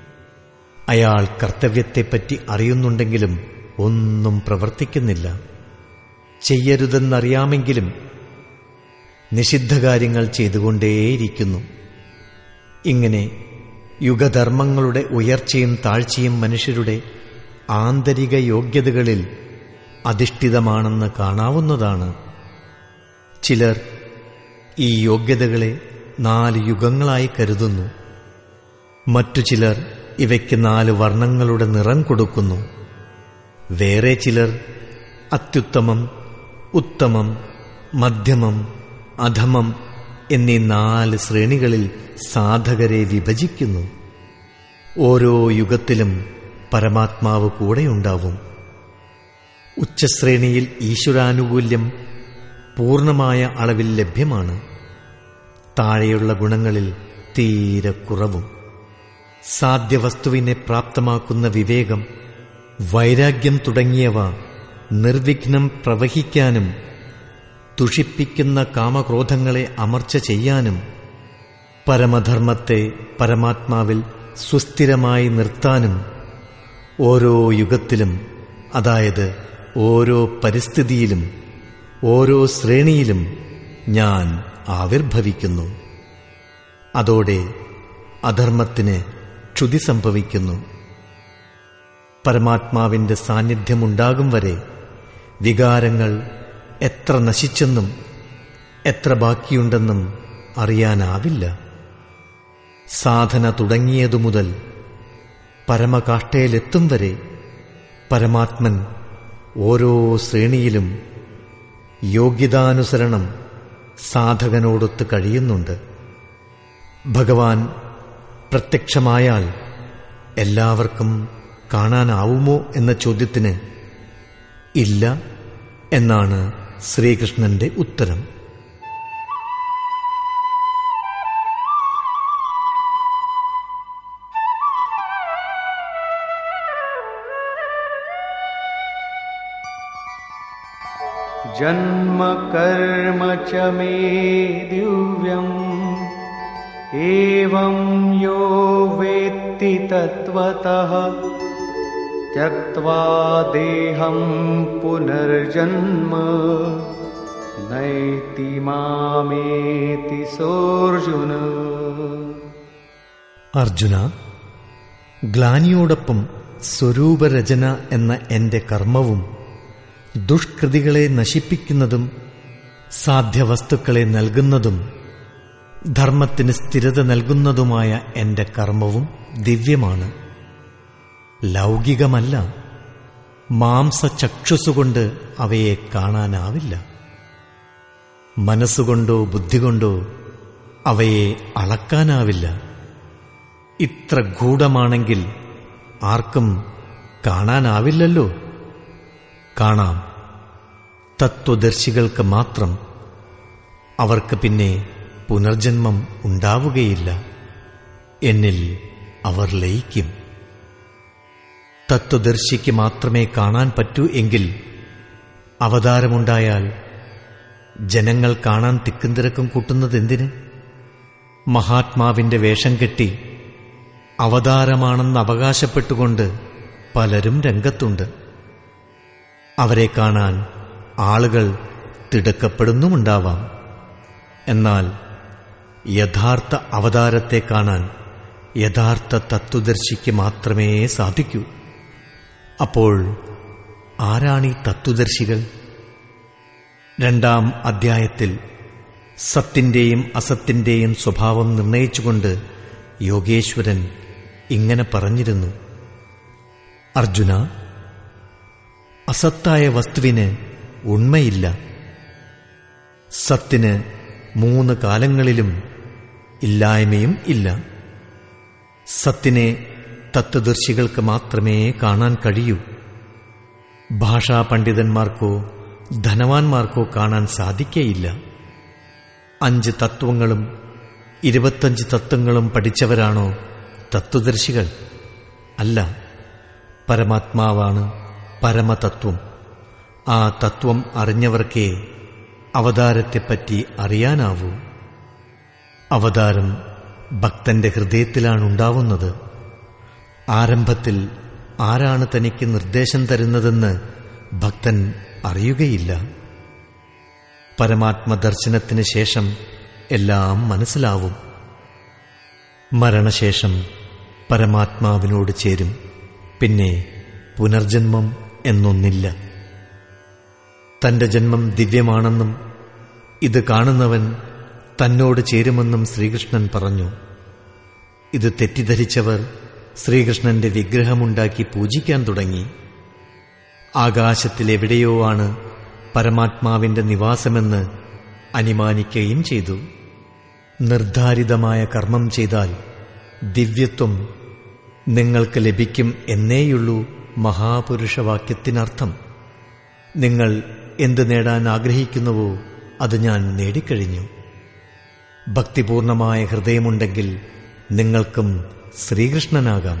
Speaker 1: അയാൾ കർത്തവ്യത്തെപ്പറ്റി അറിയുന്നുണ്ടെങ്കിലും ഒന്നും പ്രവർത്തിക്കുന്നില്ല. ചെയ്യരുതെന്നറിയാമെങ്കിലും നിഷിദ്ധകാര്യങ്ങൾ ചെയ്തുകൊണ്ടേയിരിക്കുന്നു. ഇങ്ങനെ യുഗധർമ്മങ്ങളുടെ ഉയർച്ചയും താഴ്ചയും മനുഷ്യരുടെ ആന്തരിക യോഗ്യതകളിൽ അധിഷ്ഠിതമാണെന്ന് കാണാവുന്നതാണ്. ചിലർ ഈ യോഗ്യതകളെ 4 യുഗങ്ങളായി കരുതുന്നു. മറ്റു ചിലർ ഇവയ്ക്ക് 4 വർണ്ണങ്ങളുടെ നിറം കൊടുക്കുന്നു. വേറെ ചിലർ അത്യുത്തമം, ഉത്തമം, മധ്യമം, അധമം എന്നീ 4 ശ്രേണികളിൽ സാധകരെ വിഭജിക്കുന്നു. ഓരോ യുഗത്തിലും പരമാത്മാവ് കൂടെയുണ്ടാവും. ഉച്ചശ്രേണിയിൽ ഈശ്വരാനുകൂല്യം പൂർണ്ണമായ അളവിൽ ലഭ്യമാണ്. താഴെയുള്ള ഗുണങ്ങളിൽ തീരെ കുറവും. സാധ്യവസ്തുവിനെ പ്രാപ്തമാക്കുന്ന വിവേകം, വൈരാഗ്യം തുടങ്ങിയവ നിർവിഘ്നം പ്രവഹിക്കാനും തുഷിപ്പിക്കുന്ന കാമക്രോധങ്ങളെ അമർച്ച ചെയ്യാനും പരമധർമ്മത്തെ പരമാത്മാവിൽ സുസ്ഥിരമായി നിർത്താനും ഓരോ യുഗത്തിലും, അതായത് ഓരോ പരിസ്ഥിതിയിലും ഓരോ ശ്രേണിയിലും ഞാൻ ആവിർഭവിക്കുന്നു. അതോടെ അധർമ്മത്തിന് ക്ഷുതി സംഭവിക്കുന്നു. പരമാത്മാവിന്റെ സാന്നിധ്യമുണ്ടാകും വരെ വികാരങ്ങൾ എത്ര നശിച്ചെന്നും എത്ര ബാക്കിയുണ്ടെന്നും അറിയാനാവില്ല. സാധന തുടങ്ങിയതു മുതൽ പരമകാഷ്ഠയിലെത്തും വരെ പരമാത്മൻ ഓരോ ശ്രേണിയിലും യോഗ്യതാനുസരണം സാധകനോടൊത്ത് കഴിയുന്നുണ്ട്. ഭഗവാൻ പ്രത്യക്ഷമായാൽ എല്ലാവർക്കും കാണാനാവുമോ എന്ന ചോദ്യത്തിന് ഇല്ല എന്നാണ് ശ്രീകൃഷ്ണന്റെ ഉത്തരം.
Speaker 2: जन्म कर्म च मे दिव्यम् एवं यो वेत्ति तत्त्वतः त्यक्त्वा देहं पुनर्जन्म नैति मामेति सोऽर्जुन.
Speaker 1: അർജുന, ഗ്ലാനിയോടൊപ്പം സ്വരൂപരചന എന്ന എന്റെ കർമ്മവും ദുഷ്കൃതികളെ നശിപ്പിക്കുന്നതും സാധ്യവസ്തുക്കളെ നൽകുന്നതും ധർമ്മത്തിന് സ്ഥിരത നൽകുന്നതുമായ എന്റെ കർമ്മവും ദിവ്യമാണ്. ലൗകികമല്ല. മാംസചക്ഷുസുകൊണ്ട് അവയെ കാണാനാവില്ല. മനസ്സുകൊണ്ടോ ബുദ്ധികൊണ്ടോ അവയെ അളക്കാനാവില്ല. ഇത്ര ഗൂഢമാണെങ്കിൽ ആർക്കും കാണാനാവില്ലല്ലോ. കാണാം, തത്വദർശികൾക്ക് മാത്രം. അവർക്ക് പിന്നെ പുനർജന്മം ഉണ്ടാവുകയില്ല. എന്നിൽ അവർ ലയിക്കും. തത്വദർശിക്ക് മാത്രമേ കാണാൻ പറ്റൂ എങ്കിൽ അവതാരമുണ്ടായാൽ ജനങ്ങൾ കാണാൻ തിക്കും തിരക്കും കൂട്ടുന്നതെന്തിന്? മഹാത്മാവിന്റെ വേഷം കെട്ടി അവതാരമാണെന്ന് അവകാശപ്പെട്ടുകൊണ്ട് പലരും രംഗത്തുണ്ട്. അവരെ കാണാൻ ആളുകൾ തിടുക്കപ്പെടുന്നുമുണ്ടാവാം. എന്നാൽ യഥാർത്ഥ അവതാരത്തെ കാണാൻ യഥാർത്ഥ തത്വദർശിക്ക് മാത്രമേ സാധിക്കൂ. അപ്പോൾ ആരാണീ തത്വദർശികൾ? 2-ാം അധ്യായത്തിൽ സത്തിന്റെയും അസത്തിന്റെയും സ്വഭാവം നിർണയിച്ചുകൊണ്ട് യോഗേശ്വരൻ ഇങ്ങനെ പറഞ്ഞിരുന്നു: അർജുന, അസത്തായ വസ്തുവിന് ഉണ്മയില്ല. സത്തിന് 3 കാലങ്ങളിലും ഇല്ലായ്മയും ഇല്ല. സത്തിനെ തത്വദർശികൾക്ക് മാത്രമേ കാണാൻ കഴിയൂ. ഭാഷാ പണ്ഡിതന്മാർക്കോ ധനവാന്മാർക്കോ കാണാൻ സാധിക്കയില്ല. 5 തത്വങ്ങളും 25 തത്വങ്ങളും പഠിച്ചവരാണോ തത്വദർശികൾ? അല്ല. പരമാത്മാവാണ് പരമതത്വം. ആ തത്വം അറിഞ്ഞവർക്കേ അവതാരത്തെപ്പറ്റി അറിയാനാവൂ. അവതാരം ഭക്തന്റെ ഹൃദയത്തിലാണുണ്ടാവുന്നത്. ആരംഭത്തിൽ ആരാണ് തനിക്ക് നിർദ്ദേശം തരുന്നതെന്ന് ഭക്തൻ അറിയുകയില്ല. പരമാത്മദർശനത്തിന് ശേഷം എല്ലാം മനസ്സിലാവും. മരണശേഷം പരമാത്മാവിനോട് ചേരും. പിന്നെ പുനർജന്മം എന്നൊന്നില്ല. തന്റെ ജന്മം ദിവ്യമാണെന്നും ഇത് കാണുന്നവൻ തന്നോട് ചേരുമെന്നും ശ്രീകൃഷ്ണൻ പറഞ്ഞു. ഇത് തെറ്റിദ്ധരിച്ചവർ ശ്രീകൃഷ്ണന്റെ വിഗ്രഹമുണ്ടാക്കി പൂജിക്കാൻ തുടങ്ങി. ആകാശത്തിലെവിടെയോ ആണ് പരമാത്മാവിന്റെ നിവാസമെന്ന് അനുമാനിക്കുകയും ചെയ്തു. നിർദ്ധാരിതമായ കർമ്മം ചെയ്താൽ ദിവ്യത്വം നിങ്ങൾക്ക് ലഭിക്കും എന്നേയുള്ളൂ മഹാപുരുഷവാക്യത്തിനർത്ഥം. നിങ്ങൾ എന്ത് നേടാൻ ആഗ്രഹിക്കുന്നുവോ അത് ഞാൻ നേടിക്കഴിഞ്ഞു. ഭക്തിപൂർണമായ ഹൃദയമുണ്ടെങ്കിൽ നിങ്ങൾക്കും ശ്രീകൃഷ്ണനാകാം.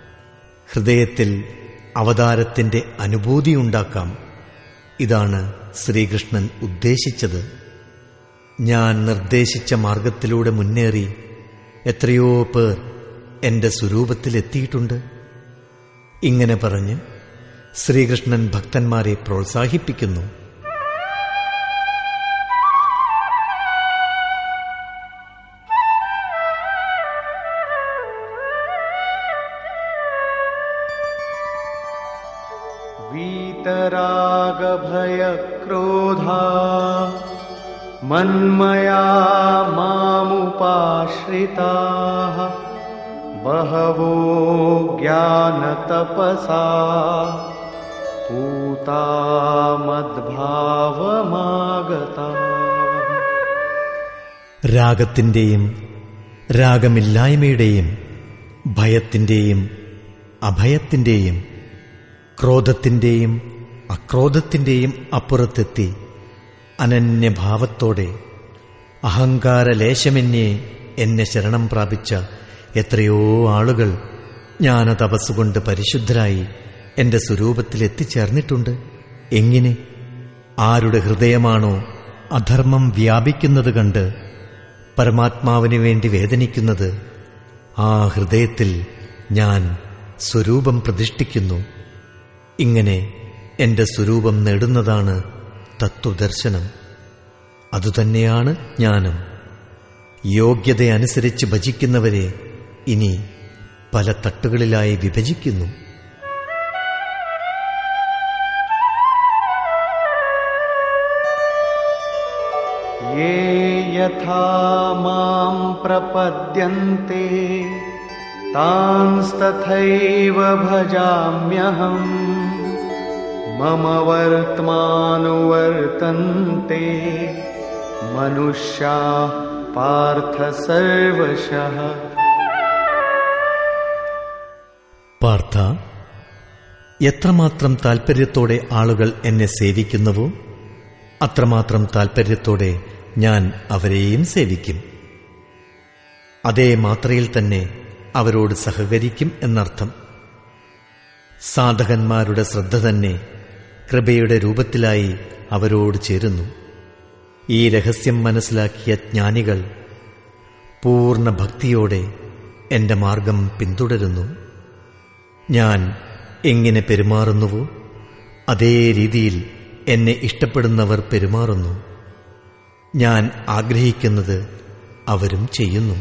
Speaker 1: ഹൃദയത്തിൽ അവതാരത്തിന്റെ അനുഭൂതിയുണ്ടാക്കാം. ഇതാണ് ശ്രീകൃഷ്ണൻ ഉദ്ദേശിച്ചത്. ഞാൻ നിർദ്ദേശിച്ച മാർഗത്തിലൂടെ മുന്നേറി എത്രയോ പേർ എന്റെ സ്വരൂപത്തിലെത്തിയിട്ടുണ്ട്. ഇങ്ങനെ പറഞ്ഞ് ശ്രീകൃഷ്ണൻ ഭക്തന്മാരെ പ്രോത്സാഹിപ്പിക്കുന്നു.
Speaker 2: വീതരാഗഭയക്രോധാ മന്മയാ മാമുപാശ്രിതാഃ ബഹവോ ജ്ഞാനതപസാ പൂതാ മദ്ഭാവമാഗതാഃ.
Speaker 1: രാഗത്തിന്റെയും രാഗമില്ലായ്മയുടെയും ഭയത്തിന്റെയും അഭയത്തിന്റെയും ക്രോധത്തിന്റെയും അക്രോധത്തിന്റെയും അപ്പുറത്തെത്തി അനന്യഭാവത്തോടെ അഹങ്കാരലേശമെന്നേ എന്നെ ശരണം പ്രാപിച്ച എത്രയോ ആളുകൾ ജ്ഞാനതപസ്സുകൊണ്ട് പരിശുദ്ധരായി എന്റെ സ്വരൂപത്തിലെത്തിച്ചേർന്നിട്ടുണ്ട്. എങ്ങനെ? ആരുടെ ഹൃദയമാണോ അധർമ്മം വ്യാപിക്കുന്നത് കണ്ട് പരമാത്മാവിനു വേണ്ടി വേദനിക്കുന്നത്, ആ ഹൃദയത്തിൽ ഞാൻ സ്വരൂപം പ്രതിഷ്ഠിക്കുന്നു. ഇങ്ങനെ എന്റെ സ്വരൂപം നേടുന്നതാണ് തത്വദർശനം. അതുതന്നെയാണ് ജ്ഞാനം. യോഗ്യതയനുസരിച്ച് ഭജിക്കുന്നവരെ ഇനി പല തട്ടുകളിലായി വിഭജിക്കുന്നു.
Speaker 2: യേ യഥാ മാം പ്രപദ്യന്തെ താൻസ്തഥൈവ ഭജാമ്യഹം മമ വർത്തമാനുവർത്തന്തെ മനുഷ്യാഃ പാർത്ഥ സർവശഃ.
Speaker 1: പാർത്ഥ, എത്രമാത്രം താൽപര്യത്തോടെ ആളുകൾ എന്നെ സേവിക്കുന്നുവോ അത്രമാത്രം താൽപര്യത്തോടെ ഞാൻ അവരെയും സേവിക്കും. അതേ മാത്രയിൽ തന്നെ അവരോട് സഹകരിക്കും എന്നർത്ഥം. സാധകന്മാരുടെ ശ്രദ്ധ തന്നെ കൃപയുടെ രൂപത്തിലായി അവരോട് ചേരുന്നു. ഈ രഹസ്യം മനസ്സിലാക്കിയ ജ്ഞാനികൾ പൂർണ്ണ ഭക്തിയോടെ എന്റെ മാർഗം പിന്തുടരുന്നു. ഞാൻ എങ്ങനെ പെരുമാറുന്നുവോ അതേ രീതിയിൽ എന്നെ ഇഷ്ടപ്പെടുന്നവർ പെരുമാറുന്നു. ഞാൻ ആഗ്രഹിക്കുന്നത് അവരും ചെയ്യുന്നു.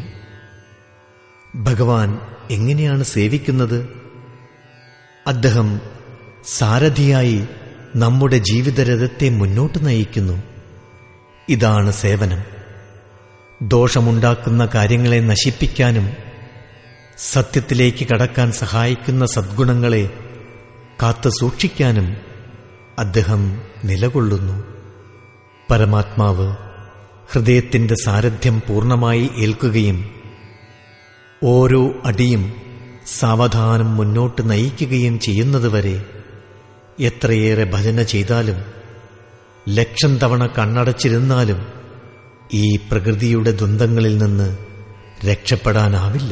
Speaker 1: ഭഗവാൻ എങ്ങനെയാണ് സേവിക്കുന്നത്? അദ്ദേഹം സാരഥിയായി നമ്മുടെ ജീവിതരഥത്തെ മുന്നോട്ട് നയിക്കുന്നു. ഇതാണ് സേവനം. ദോഷമുണ്ടാക്കുന്ന കാര്യങ്ങളെ നശിപ്പിക്കാനും സത്യത്തിലേക്ക് കടക്കാൻ സഹായിക്കുന്ന സദ്ഗുണങ്ങളെ കാത്തു സൂക്ഷിക്കാനും അദ്ദേഹം നിലകൊള്ളുന്നു. പരമാത്മാവ് ഹൃദയത്തിന്റെ സാരഥ്യം പൂർണ്ണമായി ഏൽക്കുകയും ഓരോ അടിയും സാവധാനം മുന്നോട്ട് നയിക്കുകയും ചെയ്യുന്നതുവരെ എത്രയേറെ ഭജന ചെയ്താലും 1,00,000 തവണ കണ്ണടച്ചിരുന്നാലും ഈ പ്രകൃതിയുടെ ദ്വന്ദ്ങ്ങളിൽ നിന്ന് രക്ഷപ്പെടാനാവില്ല.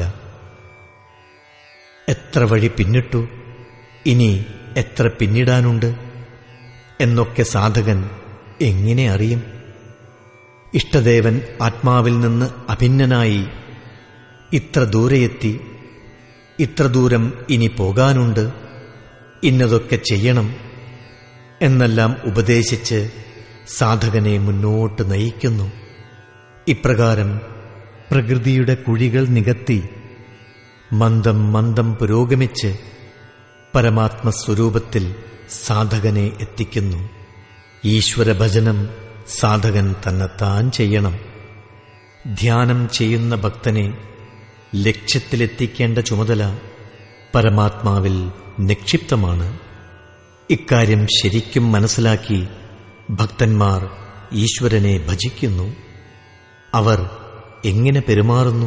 Speaker 1: എത്ര വഴി പിന്നിട്ടു, ഇനി എത്ര പിന്നിടാനുണ്ട് എന്നൊക്കെ സാധകൻ എങ്ങനെ അറിയും? ഇഷ്ടദേവൻ ആത്മാവിൽ നിന്ന് അഭിന്നനായി ഇത്ര ദൂരെയെത്തി, ഇത്ര ദൂരം ഇനി പോകാനുണ്ട്, ഇന്നതൊക്കെ ചെയ്യണം എന്നെല്ലാം ഉപദേശിച്ച് സാധകനെ മുന്നോട്ട് നയിക്കുന്നു. ഇപ്രകാരം പ്രകൃതിയുടെ കുഴികൾ നികത്തി മന്ദം മന്ദം പുരോഗമിച്ച് പരമാത്മസ്വരൂപത്തിൽ സാധകനെ എത്തിക്കുന്നു. ഈശ്വരഭജനം സാധകൻ തന്നെത്താൻ ചെയ്യണം. ധ്യാനം ചെയ്യുന്ന ഭക്തനെ ലക്ഷ്യത്തിലെത്തിക്കേണ്ട ചുമതല പരമാത്മാവിൽ നിക്ഷിപ്തമാണ്. ഇക്കാര്യം ശരിക്കും മനസ്സിലാക്കി ഭക്തന്മാർ ഈശ്വരനെ ഭജിക്കുന്നു. അവർ എങ്ങനെ പെരുമാറുന്നു?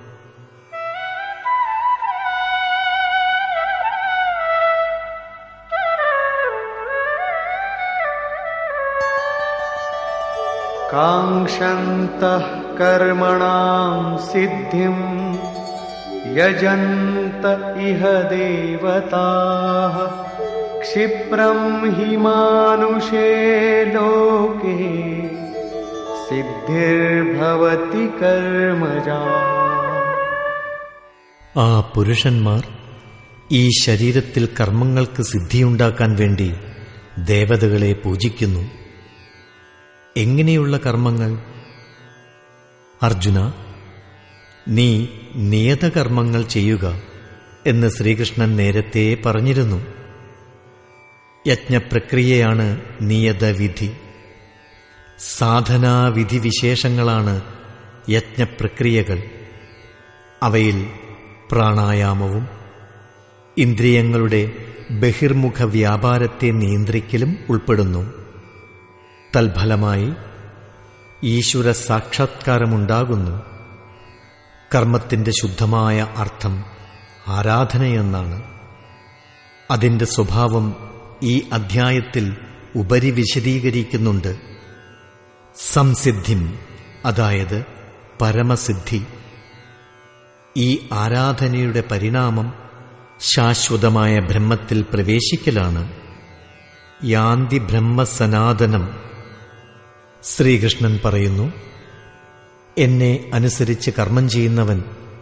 Speaker 2: കാംക്ഷന്തഃ കർമണാം സിദ്ധിം യജന്ത ഇഹ ദേവതാഃ ക്ഷിപ്രം ഹി മാനുഷേ ലോകേ സിദ്ധിർഭവതി കർമ്മജാ.
Speaker 1: ആ പുരുഷന്മാർ ഈ ശരീരത്തിൽ കർമ്മങ്ങൾക്ക് സിദ്ധിയുണ്ടാക്കാൻ വേണ്ടി ദേവതകളെ പൂജിക്കുന്നു. എങ്ങനെയുള്ള കർമ്മങ്ങൾ? അർജുന, നീ നിയതകർമ്മങ്ങൾ ചെയ്യുക എന്ന് ശ്രീകൃഷ്ണൻ നേരത്തെ പറഞ്ഞിരുന്നു. യജ്ഞപ്രക്രിയയാണ് നിയതവിധി. സാധനാവിധിവിശേഷങ്ങളാണ് യജ്ഞപ്രക്രിയകൾ. അവയിൽ പ്രാണായാമവും ഇന്ദ്രിയങ്ങളുടെ ബഹിർമുഖ വ്യാപാരത്തെ നിയന്ത്രിക്കലും ഉൾപ്പെടുന്നു. തൽഫലമായി ഈശ്വര സാക്ഷാത്കാരമുണ്ടാകുന്നു. കർമ്മത്തിന്റെ ശുദ്ധമായ അർത്ഥം ആരാധനയെന്നാണ്. അതിന്റെ സ്വഭാവം ഈ അധ്യായത്തിൽ ഉപരി വിശദീകരിക്കുന്നുണ്ട്. സംസിദ്ധിം, അതായത് പരമസിദ്ധി. ഈ ആരാധനയുടെ പരിണാമം ശാശ്വതമായ ബ്രഹ്മത്തിൽ പ്രവേശിക്കലാണ്. യാന്തി ബ്രഹ്മസനാതനം. ശ്രീകൃഷ്ണൻ പറയുന്നു, എന്നെ അനുസരിച്ച് കർമ്മം ചെയ്യുന്നവൻ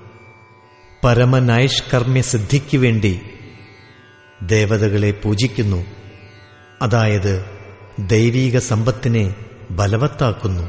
Speaker 1: പരമനൈഷ്കർമ്മ്യസിദ്ധിക്ക് വേണ്ടി ദേവതകളെ പൂജിക്കുന്നു. അതായത് ദൈവീക സമ്പത്തിനെ ബലവത്താക്കുന്നു.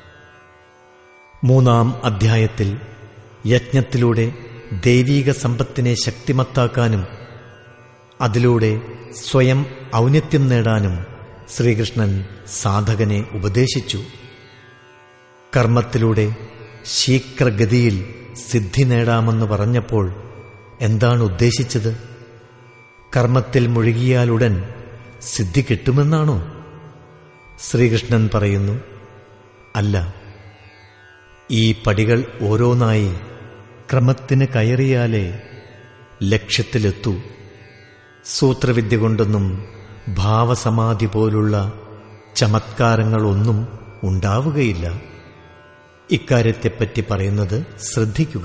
Speaker 1: 3-ാം അധ്യായത്തിൽ യജ്ഞത്തിലൂടെ ദൈവീക സമ്പത്തിനെ ശക്തിമത്താക്കാനും അതിലൂടെ സ്വയം ഔന്നത്യം നേടാനും ശ്രീകൃഷ്ണൻ സാധകനെ ഉപദേശിച്ചു. കർമ്മത്തിലൂടെ ശീഘ്രഗതിയിൽ സിദ്ധി നേടാമെന്ന് പറഞ്ഞപ്പോൾ എന്താണ് ഉദ്ദേശിച്ചത്? കർമ്മത്തിൽ മുഴുകിയാലുടൻ സിദ്ധി കിട്ടുമെന്നാണോ? ശ്രീകൃഷ്ണൻ പറയുന്നു, അല്ല. ഈ പടികൾ ഓരോന്നായി ക്രമത്തിന് കയറിയാലേ ലക്ഷ്യത്തിലെത്തൂ. സൂത്രവിദ്യ കൊണ്ടൊന്നും ഭാവസമാധി പോലുള്ള ചമത്കാരങ്ങളൊന്നും ഉണ്ടാവുകയില്ല. ഇക്കാര്യത്തെപ്പറ്റി പറയുന്നത് ശ്രദ്ധിക്കുക.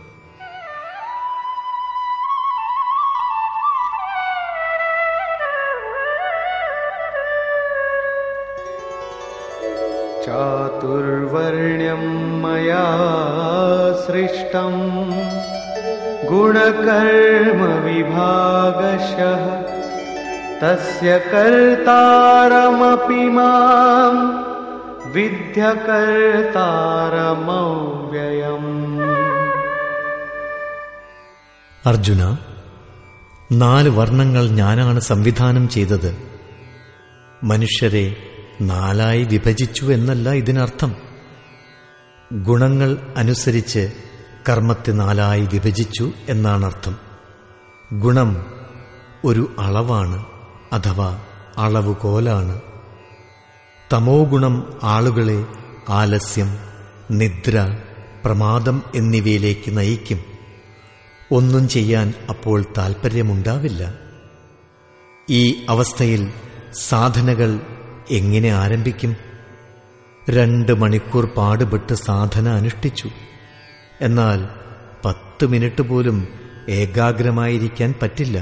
Speaker 2: ചാതുർവർണ്യം മയാ സൃഷ്ടം ഗുണകർമ്മ വിഭാഗശഃ തസ്യ കർത്താരമപി മാം വിദ്യ കർത്താരമവ്യയം.
Speaker 1: അർജുന, 4 വർണ്ണങ്ങൾ ഞാനാണ് സംവിധാനം ചെയ്തത്. മനുഷ്യരെ 4ആയി വിഭജിച്ചു എന്നല്ല ഇതിനർത്ഥം. ഗുണങ്ങൾ അനുസരിച്ച് കർമ്മത്തെ 4ആയി വിഭജിച്ചു എന്നാണർത്ഥം. ഗുണം ഒരു അളവാണ്, അഥവാ അളവുകോലാണ്. തമോ ഗുണം ആളുകളെ ആലസ്യം, നിദ്ര, പ്രമാദം എന്നിവയിലേക്ക് നയിക്കും. ഒന്നും ചെയ്യാൻ അപ്പോൾ താൽപ്പര്യമുണ്ടാവില്ല. ഈ അവസ്ഥയിൽ സാധനകൾ എങ്ങനെ ആരംഭിക്കും? 2 മണിക്കൂർ പാടുപെട്ട് സാധന അനുഷ്ഠിച്ചു. എന്നാൽ 10 മിനിറ്റ് പോലും ഏകാഗ്രമായിരിക്കാൻ പറ്റില്ല.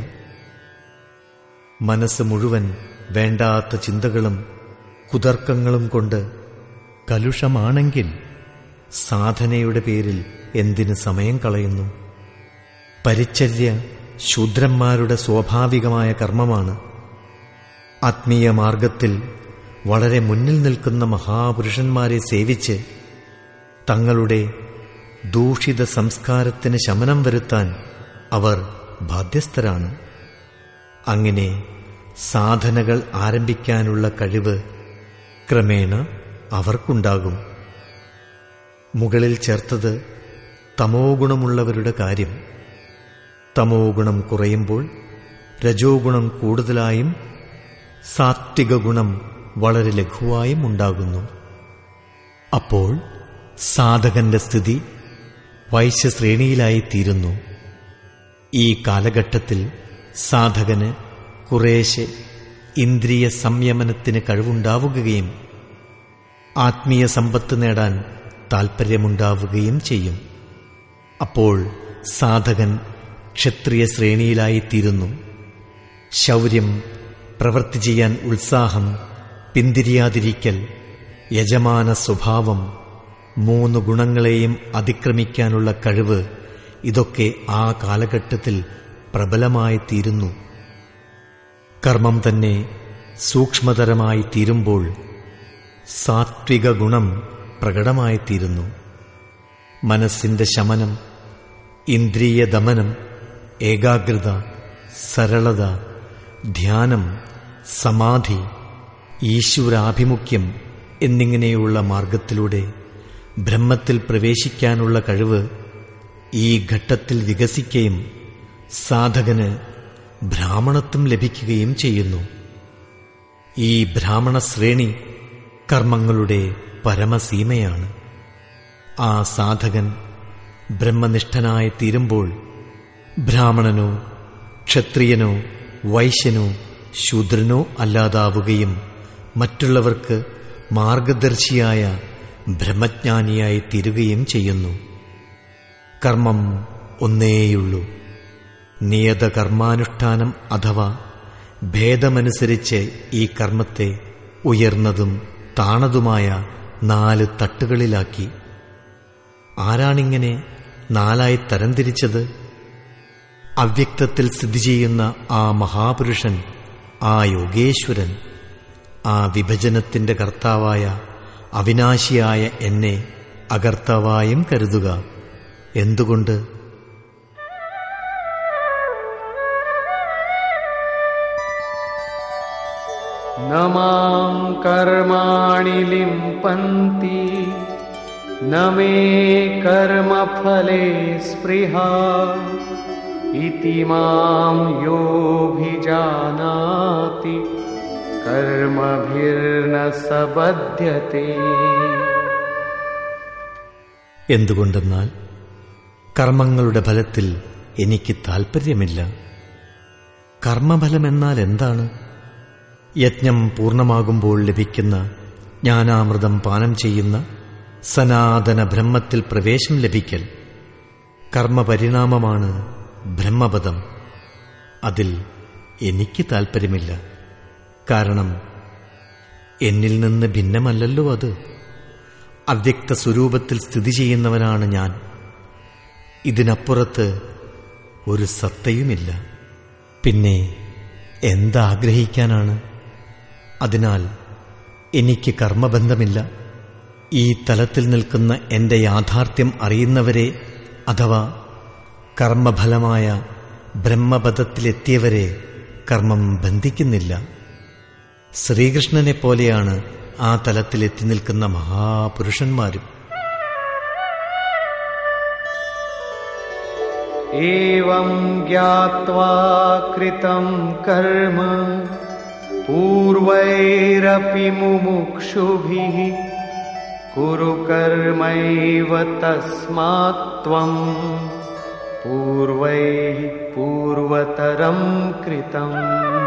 Speaker 1: മനസ്സ് മുഴുവൻ വേണ്ടാത്ത ചിന്തകളും കുതർക്കങ്ങളും കൊണ്ട് കലുഷമാണെങ്കിൽ സാധനയുടെ പേരിൽ എന്തിന് സമയം കളയുന്നു? പരിചര്യ ശൂദ്രന്മാരുടെ സ്വാഭാവികമായ കർമ്മമാണ്. ആത്മീയ മാർഗത്തിൽ വളരെ മുന്നിൽ നിൽക്കുന്ന മഹാപുരുഷന്മാരെ സേവിച്ച് തങ്ങളുടെ ദൂഷിത സംസ്കാരത്തിന് ശമനം വരുത്താൻ അവർ ബാധ്യസ്ഥരാണ്. അങ്ങനെ സാധനകൾ ആരംഭിക്കാനുള്ള കഴിവ് ക്രമേണ അവർക്കുണ്ടാകും. മുകളിൽ ചേർത്തത് തമോ ഗുണമുള്ളവരുടെ കാര്യം. തമോ ഗുണം കുറയുമ്പോൾ രജോ ഗുണം കൂടുതലായും സാത്വിക ഗുണം വളരെ ലഘുവായും ഉണ്ടാകുന്നു. അപ്പോൾ സാധകന്റെ സ്ഥിതി വൈശ്യശ്രേണിയിലായിത്തീരുന്നു. ഈ കാലഘട്ടത്തിൽ സാധകന് കുറേശ്ശെ ഇന്ദ്രിയ സംയമനത്തിന് കഴിവുണ്ടാവുകയും ആത്മീയ സമ്പത്ത് നേടാൻ താൽപ്പര്യമുണ്ടാവുകയും ചെയ്യും. അപ്പോൾ സാധകൻ ക്ഷത്രിയ ശ്രേണിയിലായിത്തീരുന്നു. ശൗര്യം, പ്രവൃത്തി ചെയ്യാൻ ഉത്സാഹം, പിന്തിരിയാതിരിക്കൽ, യജമാന സ്വഭാവം, 3 ഗുണങ്ങളെയും അതിക്രമിക്കാനുള്ള കഴിവ്, ഇതൊക്കെ ആ കാലഘട്ടത്തിൽ പ്രബലമായി തീരുന്നു. കർമ്മം തന്നെ സൂക്ഷ്മതരമായി തീരുമ്പോൾ സാത്വിക ഗുണം പ്രകടമായി തീരുന്നു. മനസ്സിന്റെ ശമനം, ഇന്ദ്രിയ ദമനം, ഏകാഗ്രത, സരളത, ധ്യാനം, സമാധി, ഈശ്വരാഭിമുഖ്യം എന്നിങ്ങനെയുള്ള മാർഗത്തിലൂടെ ബ്രഹ്മത്തിൽ പ്രവേശിക്കാനുള്ള കഴിവ് ഈ ഘട്ടത്തിൽ വികസിക്കുകയും സാധകന് ബ്രാഹ്മണത്വം ലഭിക്കുകയും ചെയ്യുന്നു. ഈ ബ്രാഹ്മണ ശ്രേണി കർമ്മങ്ങളുടെ പരമസീമയാണ്. ആ സാധകൻ ബ്രഹ്മനിഷ്ഠനായി തീരുമ്പോൾ ബ്രാഹ്മണനോ ക്ഷത്രിയനോ വൈശ്യനോ ശൂദ്രനോ അല്ലാതാവുകയും മറ്റുള്ളവർക്ക് മാർഗദർശിയായ ബ്രഹ്മജ്ഞാനിയായി തീരുകയും ചെയ്യുന്നു. കർമ്മം ഒന്നേയുള്ളൂ. നിയത കർമാനുഷ്ഠാനം അഥവാ ഭേദമനുസരിച്ച് ഈ കർമ്മത്തെ ഉയർന്നതും താണതുമായ 4 തട്ടുകളിലാക്കി. ആരാണിങ്ങനെ 4ആയി തരംതിരിച്ചത്? അവ്യക്തത്തിൽ സ്ഥിതി ചെയ്യുന്ന ആ മഹാപുരുഷൻ, ആ യോഗേശ്വരൻ, ആ വിഭജനത്തിന്റെ കർത്താവായ അവിനാശിയായ എന്നെ അകർത്താവായും കരുതുക. എന്തുകൊണ്ട്?
Speaker 2: न मां कर्माणि लिम्पन्ति न मे कर्मफले स्पृहा इति मां योऽभिजानाति कर्मभिर्न स बध्यते.
Speaker 1: എന്തുകൊണ്ടെന്നാൽ കർമ്മങ്ങളുടെ ഫലത്തിൽ എനിക്ക് താൽപ്പര്യമില്ല. കർമ്മഫലമെന്നാൽ എന്താണ്? യജ്ഞം പൂർണ്ണമാകുമ്പോൾ ലഭിക്കുന്ന ജ്ഞാനാമൃതം പാനം ചെയ്യുന്ന സനാതന ബ്രഹ്മത്തിൽ പ്രവേശം ലഭിക്കൽ. കർമ്മപരിണാമമാണ് ബ്രഹ്മപദം. അതിൽ എനിക്ക് താൽപ്പര്യമില്ല. കാരണം എന്നിൽ നിന്ന് ഭിന്നമല്ലല്ലോ അത്. അവ്യക്ത സ്വരൂപത്തിൽ സ്ഥിതി ചെയ്യുന്നവനാണ് ഞാൻ. ഇതിനപ്പുറത്ത് ഒരു സത്തയുമില്ല. പിന്നെ എന്താഗ്രഹിക്കാനാണ്? അതിനാൽ എനിക്ക് കർമ്മബന്ധമില്ല. ഈ തലത്തിൽ നിൽക്കുന്ന എന്റെ യാഥാർത്ഥ്യം അറിയുന്നവരെ അഥവാ കർമ്മഫലമായ ബ്രഹ്മപദത്തിലെത്തിയവരെ കർമ്മം ബന്ധിക്കുന്നില്ല. ശ്രീകൃഷ്ണനെപ്പോലെയാണ് ആ തലത്തിലെത്തി നിൽക്കുന്ന മഹാപുരുഷന്മാരും.
Speaker 2: एवं ज्ञात्वा कृतं कर्म पूर्वैरपि मुमुक्षुभिः कुरु कर्मैव तस्मात् त्वं पूर्वैः पूर्वतरं कृतम्.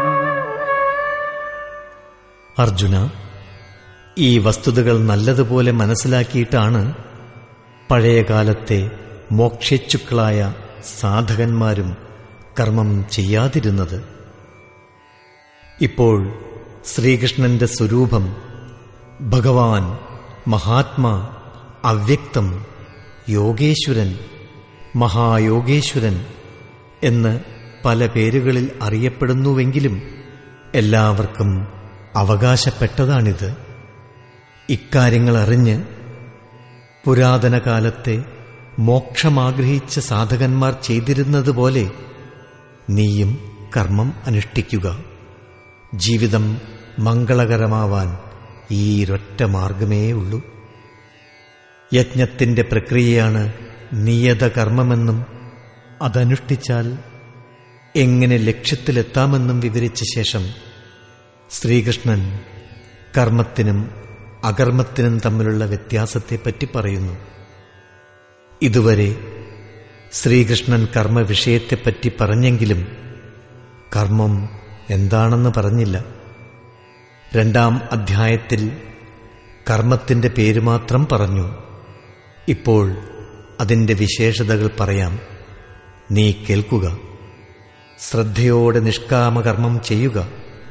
Speaker 1: അർജുന, ഈ വസ്തുതകൾ നല്ലതുപോലെ മനസ്സിലാക്കിയിട്ടാണ് പഴയകാലത്തെ മോക്ഷേച്ഛുക്കളായ സാധകന്മാരും കർമ്മം ചെയ്യാതിരുന്നത്. ഇപ്പോൾ ശ്രീകൃഷ്ണന്റെ സ്വരൂപം ഭഗവാൻ, മഹാത്മാ, അവ്യക്തം, യോഗേശ്വരൻ, മഹായോഗേശ്വരൻ എന്ന് പല പേരുകളിൽ അറിയപ്പെടുന്നുവെങ്കിലും എല്ലാവർക്കും അവകാശപ്പെട്ടതാണിത്. ഇക്കാര്യങ്ങൾ അറിഞ്ഞ് പുരാതന കാലത്തെ മോക്ഷമാഗ്രഹിച്ച സാധകന്മാർ ചെയ്തിരുന്നതുപോലെ നീയും കർമ്മം അനുഷ്ഠിക്കുക. ജീവിതം മംഗളകരമാവാൻ ഈ ഒരൊറ്റ മാർഗമേ ഉള്ളൂ. യജ്ഞത്തിന്റെ പ്രക്രിയയാണ് നിയത കർമ്മമെന്നും അതനുഷ്ഠിച്ചാൽ എങ്ങനെ ലക്ഷ്യത്തിലെത്താമെന്നും വിവരിച്ച ശേഷം ശ്രീകൃഷ്ണൻ കർമ്മത്തിനും അകർമ്മത്തിനും തമ്മിലുള്ള വ്യത്യാസത്തെപ്പറ്റി പറയുന്നു. ഇതുവരെ ശ്രീകൃഷ്ണൻ കർമ്മവിഷയത്തെപ്പറ്റി പറഞ്ഞെങ്കിലും കർമ്മം എന്താണെന്ന് പറഞ്ഞില്ല. 2-ാം അധ്യായത്തിൽ കർമ്മത്തിന്റെ പേര് മാത്രം പറഞ്ഞു. ഇപ്പോൾ അതിന്റെ വിശേഷതകൾ പറയാം. നീ കേൾക്കുക. ശ്രദ്ധയോടെ നിഷ്കാമകർമ്മം ചെയ്യുക.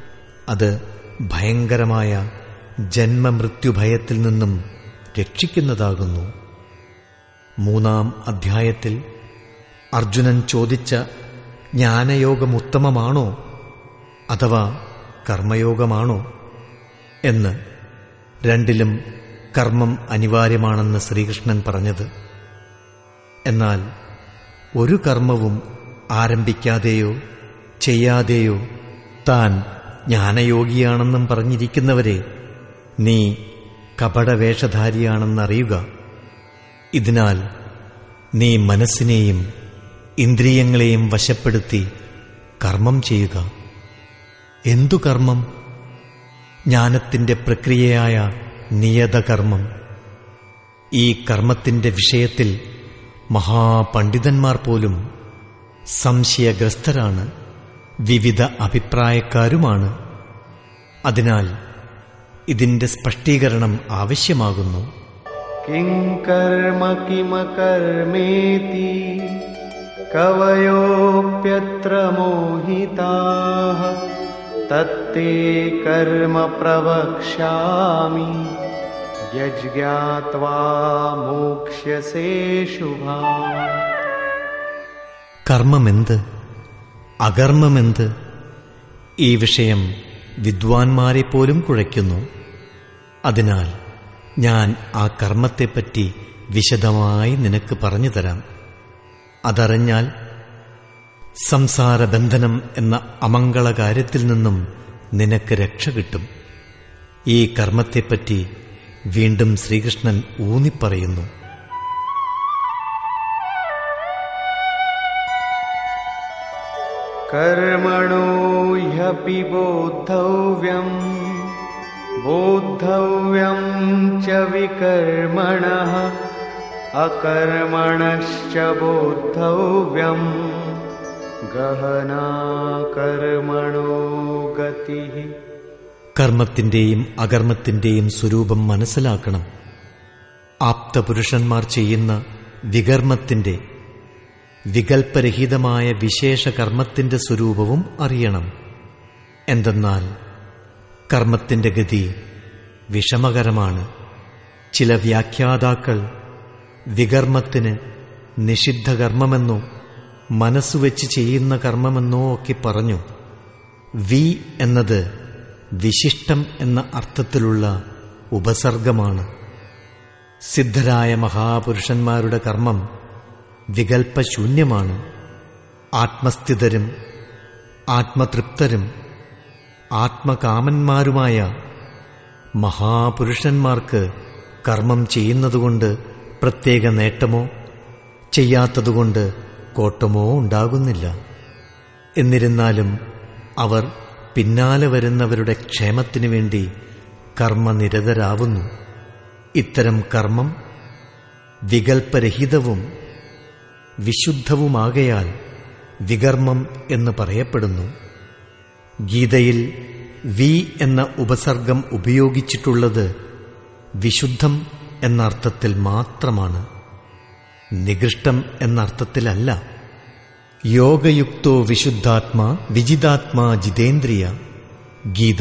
Speaker 1: അത് ഭയങ്കരമായ ജന്മമൃത്യുഭയത്തിൽ നിന്നും രക്ഷിക്കുന്നതാകുന്നു. 3-ാം അധ്യായത്തിൽ അർജുനൻ ചോദിച്ച ജ്ഞാനയോഗം ഉത്തമമാണോ അഥവാ കർമ്മയോഗമാണോ എന്ന്, രണ്ടിലും കർമ്മം അനിവാര്യമാണെന്ന് ശ്രീകൃഷ്ണൻ പറഞ്ഞത്. എന്നാൽ ഒരു കർമ്മവും ആരംഭിക്കാതെയോ ചെയ്യാതെയോ താൻ ജ്ഞാനയോഗിയാണെന്നും പറഞ്ഞിരിക്കുന്നവരെ നീ കപടവേഷധാരിയാണെന്നറിയുക. ഇതിനാൽ നീ മനസ്സിനെയും ഇന്ദ്രിയങ്ങളെയും വശപ്പെടുത്തി കർമ്മം ചെയ്യുക. എന്തു കർമ്മം? ജ്ഞാനത്തിന്റെ പ്രക്രിയയായ നിയതകർമ്മം. ഈ കർമ്മത്തിന്റെ വിഷയത്തിൽ മഹാപണ്ഡിതന്മാർ പോലും സംശയഗ്രസ്തരാണ്, വിവിധ അഭിപ്രായക്കാരുമാണ്. അതിനാൽ ഇതിന്റെ സ്പഷ്ടീകരണം ആവശ്യമാകുന്നു.
Speaker 2: കിം കർമ്മ കിമ കർമ്മേതി കവയോപ്യത്ര മോഹിതാഃ തത്തേ കർമ്മ പ്രവക്ഷ്യാമി യജ്ഞാത്വാ മോക്ഷ്യസേ ശുഭാഃ.
Speaker 1: കർമ്മമെന്ത്, അകർമ്മമെന്ത്? ഈ വിഷയം വിദ്വാൻമാരെ പോലും കുഴയ്ക്കുന്നു. അതിനാൽ ഞാൻ ആ കർമ്മത്തെപ്പറ്റി വിശദമായി നിനക്ക് പറഞ്ഞു തരാം. അതറിഞ്ഞാൽ സംസാരബന്ധനം എന്ന അമംഗളകാര്യത്തിൽ നിന്നും നിനക്ക് രക്ഷ കിട്ടും. ഈ കർമ്മത്തെപ്പറ്റി വീണ്ടും ശ്രീകൃഷ്ണൻ ഊന്നിപ്പറയുന്നു.
Speaker 2: കർമ്മണോ ഹ്യപി ബോദ്ധവ്യം ബോദ്ധവ്യം ച വികർമ്മണഃ അകർമ്മണശ്ച ബോദ്ധവ്യം ഗഹനാ കർമ്മണോ ഗതിഃ.
Speaker 1: കർമ്മത്തിന്റെയും അകർമ്മത്തിന്റെയും സ്വരൂപം മനസ്സിലാക്കണം. ആപ്തപുരുഷന്മാർ ചെയ്യുന്ന വികർമ്മത്തിന്റെ, വികൽപ്പരഹിതമായ വിശേഷ കർമ്മത്തിന്റെ സ്വരൂപവും അറിയണം. എന്തെന്നാൽ കർമ്മത്തിന്റെ ഗതി വിഷമകരമാണ്. ചില വ്യാഖ്യാതാക്കൾ വികർമ്മത്തിന് നിഷിദ്ധകർമ്മമെന്നോ മനസ്സുവെച്ച് ചെയ്യുന്ന കർമ്മമെന്നോ ഒക്കെ പറഞ്ഞു. വി എന്നത് വിശിഷ്ടം എന്ന അർത്ഥത്തിലുള്ള ഉപസർഗമാണ്. സിദ്ധരായ മഹാപുരുഷന്മാരുടെ കർമ്മം വികൽപ്പശൂന്യമാണ്. ആത്മസ്ഥിതരും ആത്മതൃപ്തരും ആത്മകാമന്മാരുമായ മഹാപുരുഷന്മാർക്ക് കർമ്മം ചെയ്യുന്നതുകൊണ്ട് പ്രത്യേക നേട്ടമോ ചെയ്യാത്തതുകൊണ്ട് കോട്ടമോ ഉണ്ടാകുന്നില്ല. എന്നിരുന്നാലും അവർ പിന്നാലെ വരുന്നവരുടെ ക്ഷേമത്തിനു വേണ്ടി കർമ്മനിരതരാവുന്നു. ഇത്തരം കർമ്മം വികൽപ്പരഹിതവും വിശുദ്ധവുമാകയാൽ വികർമ്മം എന്ന് പറയപ്പെടുന്നു. ഗീതയിൽ വി എന്ന ഉപസർഗം ഉപയോഗിച്ചിട്ടുള്ളത് വിശുദ്ധം എന്ന അർത്ഥത്തിൽ മാത്രമാണ്, നികൃഷ്ടം എന്ന അർത്ഥത്തിലല്ല. യോഗയുക്തോ വിശുദ്ധാത്മാ വിജിതാത്മാ ജിതേന്ദ്രിയ, ഗീത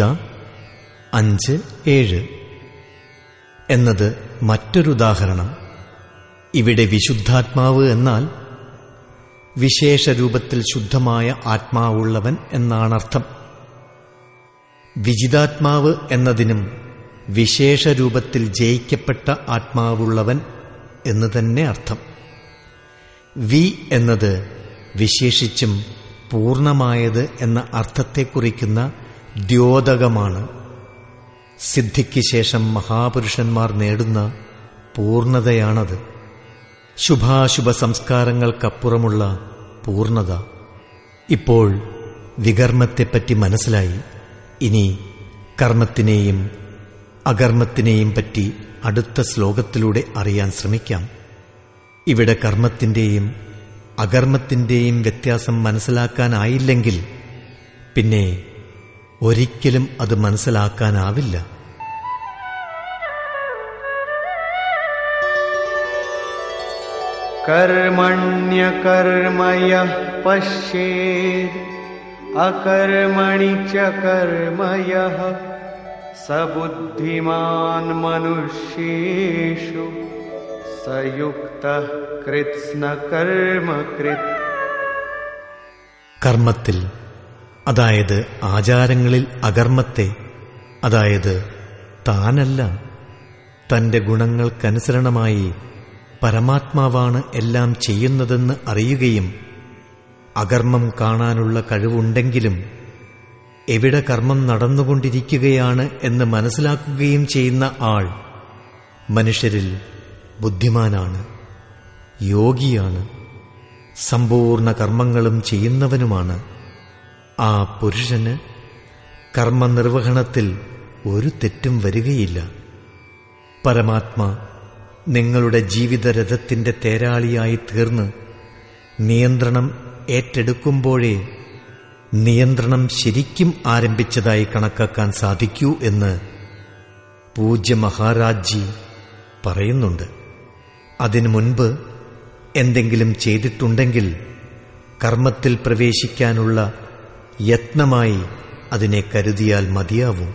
Speaker 1: 5:7 എന്നത് മറ്റൊരുദാഹരണം. ഇവിടെ വിശുദ്ധാത്മാവ് എന്നാൽ വിശേഷരൂപത്തിൽ ശുദ്ധമായ ആത്മാവുള്ളവൻ എന്നാണർത്ഥം. വിജിതാത്മാവ് എന്നതിനും വിശേഷരൂപത്തിൽ ജയിക്കപ്പെട്ട ആത്മാവുള്ളവൻ എന്ന് തന്നെ അർത്ഥം. വി എന്നത് വിശേഷിച്ചും പൂർണ്ണമായത് എന്ന അർത്ഥത്തെ കുറിക്കുന്ന ദ്യോതകമാണ്. സിദ്ധിക്ക് ശേഷം മഹാപുരുഷന്മാർ നേടുന്ന പൂർണ്ണതയാണത്. ശുഭാശുഭ സംസ്കാരങ്ങൾക്കപ്പുറമുള്ള പൂർണ്ണത. ഇപ്പോൾ വികർമ്മത്തെപ്പറ്റി മനസ്സിലായി. ഇനി കർമ്മത്തിനെയും അകർമ്മത്തിനെയും പറ്റി അടുത്ത ശ്ലോകത്തിലൂടെ അറിയാൻ ശ്രമിക്കാം. ഇവിടെ കർമ്മത്തിന്റെയും അകർമ്മത്തിന്റെയും വ്യത്യാസം മനസ്സിലാക്കാനായില്ലെങ്കിൽ പിന്നെ ഒരിക്കലും അത് മനസ്സിലാക്കാനാവില്ല.
Speaker 2: കർമ്മണ്യകർമ്മയഃ പശ്യേത് अकर्मणि च कर्म यः स बुद्धिमान् मनुष्येषु स युक्तः कृत्स्नकर्मकृत्.
Speaker 1: കർമ്മത്തിൽ, അതായത് ആചാരങ്ങളിൽ അകർമ്മത്തെ, അതായത് താനല്ല, തന്റെ ഗുണങ്ങൾക്കനുസരണമായി പരമാത്മാവാണ് എല്ലാം ചെയ്യുന്നതെന്ന് അറിയുകയും അകർമ്മം കാണാനുള്ള കഴിവുണ്ടെങ്കിലും എവിടെ കർമ്മം നടന്നുകൊണ്ടിരിക്കുകയാണ് എന്ന് മനസ്സിലാക്കുകയും ചെയ്യുന്ന ആൾ മനുഷ്യരിൽ ബുദ്ധിമാനാണ്, യോഗിയാണ്, സമ്പൂർണ്ണ കർമ്മങ്ങളും ചെയ്യുന്നവനുമാണ്. ആ പുരുഷന് കർമ്മനിർവഹണത്തിൽ ഒരു തെറ്റും വരികയില്ല. പരമാത്മാ നിങ്ങളുടെ ജീവിതരഥത്തിന്റെ തേരാളിയായി തീർന്ന് നിയന്ത്രണം ഏറ്റെടുക്കുമ്പോഴേ നിയന്ത്രണം ശരിക്കും ആരംഭിച്ചതായി കണക്കാക്കാൻ സാധിക്കൂ എന്ന് പൂജ്യ മഹാരാജ്ജി പറയുന്നുണ്ട്. അതിനു മുൻപ് എന്തെങ്കിലും ചെയ്തിട്ടുണ്ടെങ്കിൽ കർമ്മത്തിൽ പ്രവേശിക്കാനുള്ള യത്നമായി അതിനെ കരുതിയാൽ മതിയാവും.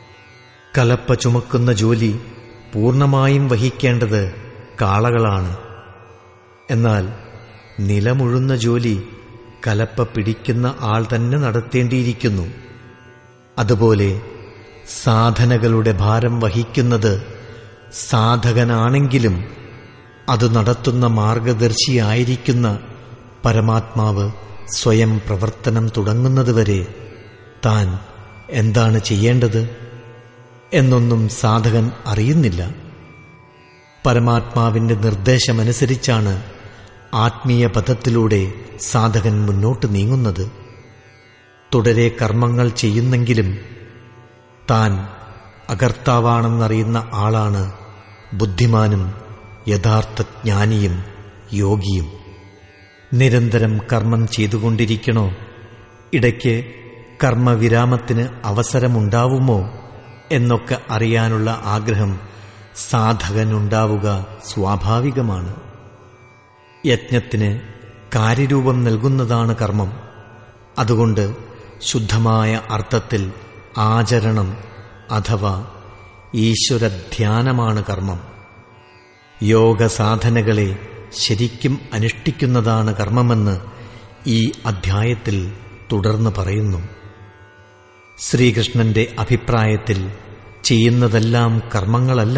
Speaker 1: കലപ്പ ചുമക്കുന്ന ജോലി പൂർണ്ണമായും വഹിക്കേണ്ടത് കാളകളാണ്. എന്നാൽ നിലമുഴുന്ന ജോലി കലപ്പ പിടിക്കുന്ന ആൾ തന്നെ നടത്തേണ്ടിയിരിക്കുന്നു. അതുപോലെ സാധനകളുടെ ഭാരം വഹിക്കുന്നത് സാധകനാണെങ്കിലും അത് നടത്തുന്ന മാർഗദർശിയായിരിക്കുന്ന പരമാത്മാവ് സ്വയം പ്രവർത്തനം തുടങ്ങുന്നതുവരെ താൻ എന്താണ് ചെയ്യേണ്ടത് എന്നൊന്നും സാധകൻ അറിയുന്നില്ല. പരമാത്മാവിന്റെ നിർദ്ദേശമനുസരിച്ചാണ് ആത്മീയ പഥത്തിലൂടെ സാധകൻ മുന്നോട്ട് നീങ്ങുന്നത്. തുടരെ കർമ്മങ്ങൾ ചെയ്യുന്നെങ്കിലും താൻ അകർത്താവാണെന്നറിയുന്ന ആളാണ് ബുദ്ധിമാനും യഥാർത്ഥ ജ്ഞാനിയും യോഗിയും. നിരന്തരം കർമ്മം ചെയ്തുകൊണ്ടിരിക്കണോ, ഇടയ്ക്ക് കർമ്മവിരാമത്തിന് അവസരമുണ്ടാവുമോ എന്നൊക്കെ അറിയാനുള്ള ആഗ്രഹം സാധകനുണ്ടാവുക സ്വാഭാവികമാണ്. യജ്ഞത്തിന് കാര്യരൂപം നൽകുന്നതാണ് കർമ്മം. അതുകൊണ്ട് ശുദ്ധമായ അർത്ഥത്തിൽ ആചരണം അഥവാ ഈശ്വരധ്യാനമാണ് കർമ്മം. യോഗസാധനകളെ ശരിക്കും അനുഷ്ഠിക്കുന്നതാണ് കർമ്മമെന്ന് ഈ അധ്യായത്തിൽ തുടർന്ന് പറയുന്നു. ശ്രീകൃഷ്ണന്റെ അഭിപ്രായത്തിൽ ചെയ്യുന്നതെല്ലാം കർമ്മങ്ങളല്ല.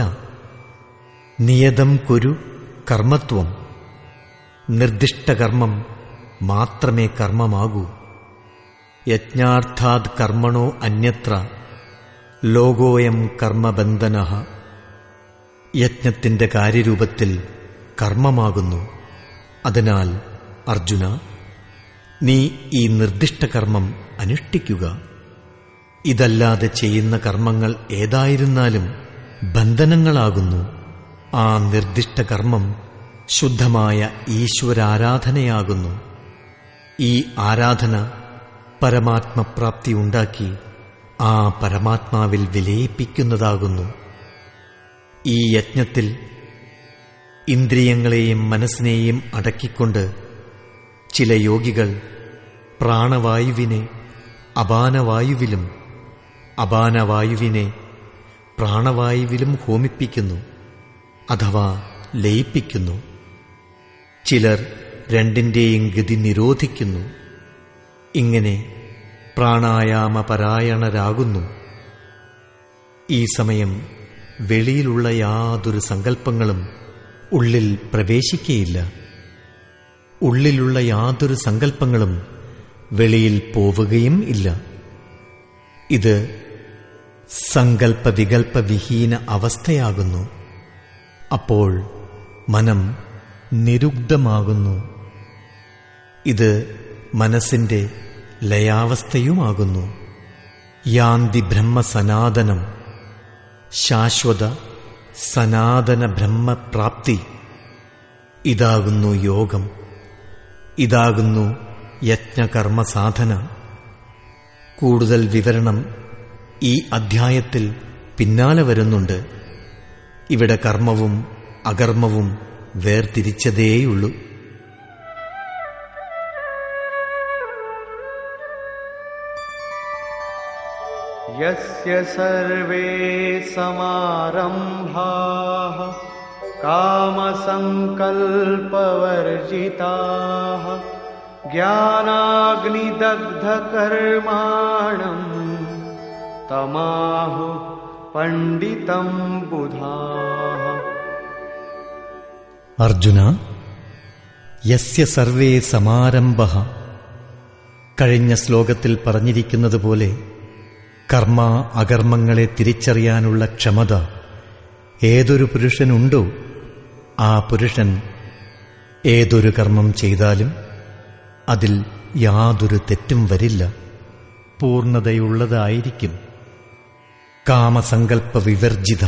Speaker 1: നിയതം കുരു കർമ്മത്വം. നിർദ്ദിഷ്ട കർമ്മം മാത്രമേ കർമ്മമാകൂ. യജ്ഞാർത്ഥാത് കർമ്മണോ അന്യത്ര ലോകോയം കർമ്മബന്ധനഃ. യജ്ഞത്തിന്റെ കാര്യരൂപത്തിൽ കർമ്മമാകുന്നു. അതിനാൽ അർജുന, നീ ഈ നിർദ്ദിഷ്ട കർമ്മം അനുഷ്ഠിക്കുക. ഇതല്ലാതെ ചെയ്യുന്ന കർമ്മങ്ങൾ ഏതായിരുന്നാലും ബന്ധനങ്ങളാകുന്നു. ആ നിർദ്ദിഷ്ട കർമ്മം ശുദ്ധമായ ഈശ്വരാരാധനയാകുന്നു. ഈ ആരാധന പരമാത്മപ്രാപ്തി ഉണ്ടാക്കി ആ പരമാത്മാവിൽ വിലയിപ്പിക്കുന്നതാകുന്നു. ഈ യജ്ഞത്തിൽ ഇന്ദ്രിയങ്ങളെയും മനസ്സിനെയും അടക്കിക്കൊണ്ട് ചില യോഗികൾ പ്രാണവായുവിനെ അപാനവായുവിലും അപാനവായുവിനെ പ്രാണവായുവിലും ഹോമിപ്പിക്കുന്നു അഥവാ ലയിപ്പിക്കുന്നു. ചിലർ രണ്ടിന്റെയും ഗതി നിരോധിക്കുന്നു. ഇങ്ങനെ പ്രാണായാമപരായണരാകുന്നു. ഈ സമയം വെളിയിലുള്ള യാതൊരു സങ്കല്പങ്ങളും ഉള്ളിൽ പ്രവേശിക്കയില്ല. ഉള്ളിലുള്ള യാതൊരു സങ്കല്പങ്ങളും വെളിയിൽ പോവുകയും ഇല്ല. ഇത് സങ്കല്പവികൽപ്പവിഹീന അവസ്ഥയാകുന്നു. അപ്പോൾ മനം നിരുഗ്ധമാകുന്നു. ഇത് മനസ്സിന്റെ ലയാവസ്ഥയുമാകുന്നു. യാന്തി ബ്രഹ്മസനാതനം. ശാശ്വത സനാതന ബ്രഹ്മപ്രാപ്തി. ഇതാകുന്നു യോഗം. ഇതാകുന്നു യജ്ഞകർമ്മസാധന. കൂടുതൽ വിവരണം ഈ അധ്യായത്തിൽ പിന്നാലെ വരുന്നുണ്ട്. ഇവിടെ കർമ്മവും അകർമ്മവും വേർതിരിച്ചതേയുള്ളൂ.
Speaker 2: यस्य सर्वे समारम्भाः कामसङ्कल्पवर्जिताः ज्ञानाग्निदग्धकर्माणम् तमाहुः പണ്ഡിതം ബുധാഃ.
Speaker 1: അർജുന, യസ്യ സർവേ സമാരംഭഃ, കഴിഞ്ഞ ശ്ലോകത്തിൽ പറഞ്ഞിരിക്കുന്നത് പോലെ കർമ്മ അകർമ്മങ്ങളെ തിരിച്ചറിയാനുള്ള ക്ഷമത ഏതൊരു പുരുഷനുണ്ടോ ആ പുരുഷൻ ഏതൊരു കർമ്മം ചെയ്താലും അതിൽ യാതൊരു തെറ്റും വരില്ല, പൂർണ്ണതയുള്ളതായിരിക്കും. കാമസങ്കൽപ്പ വിവർജിത,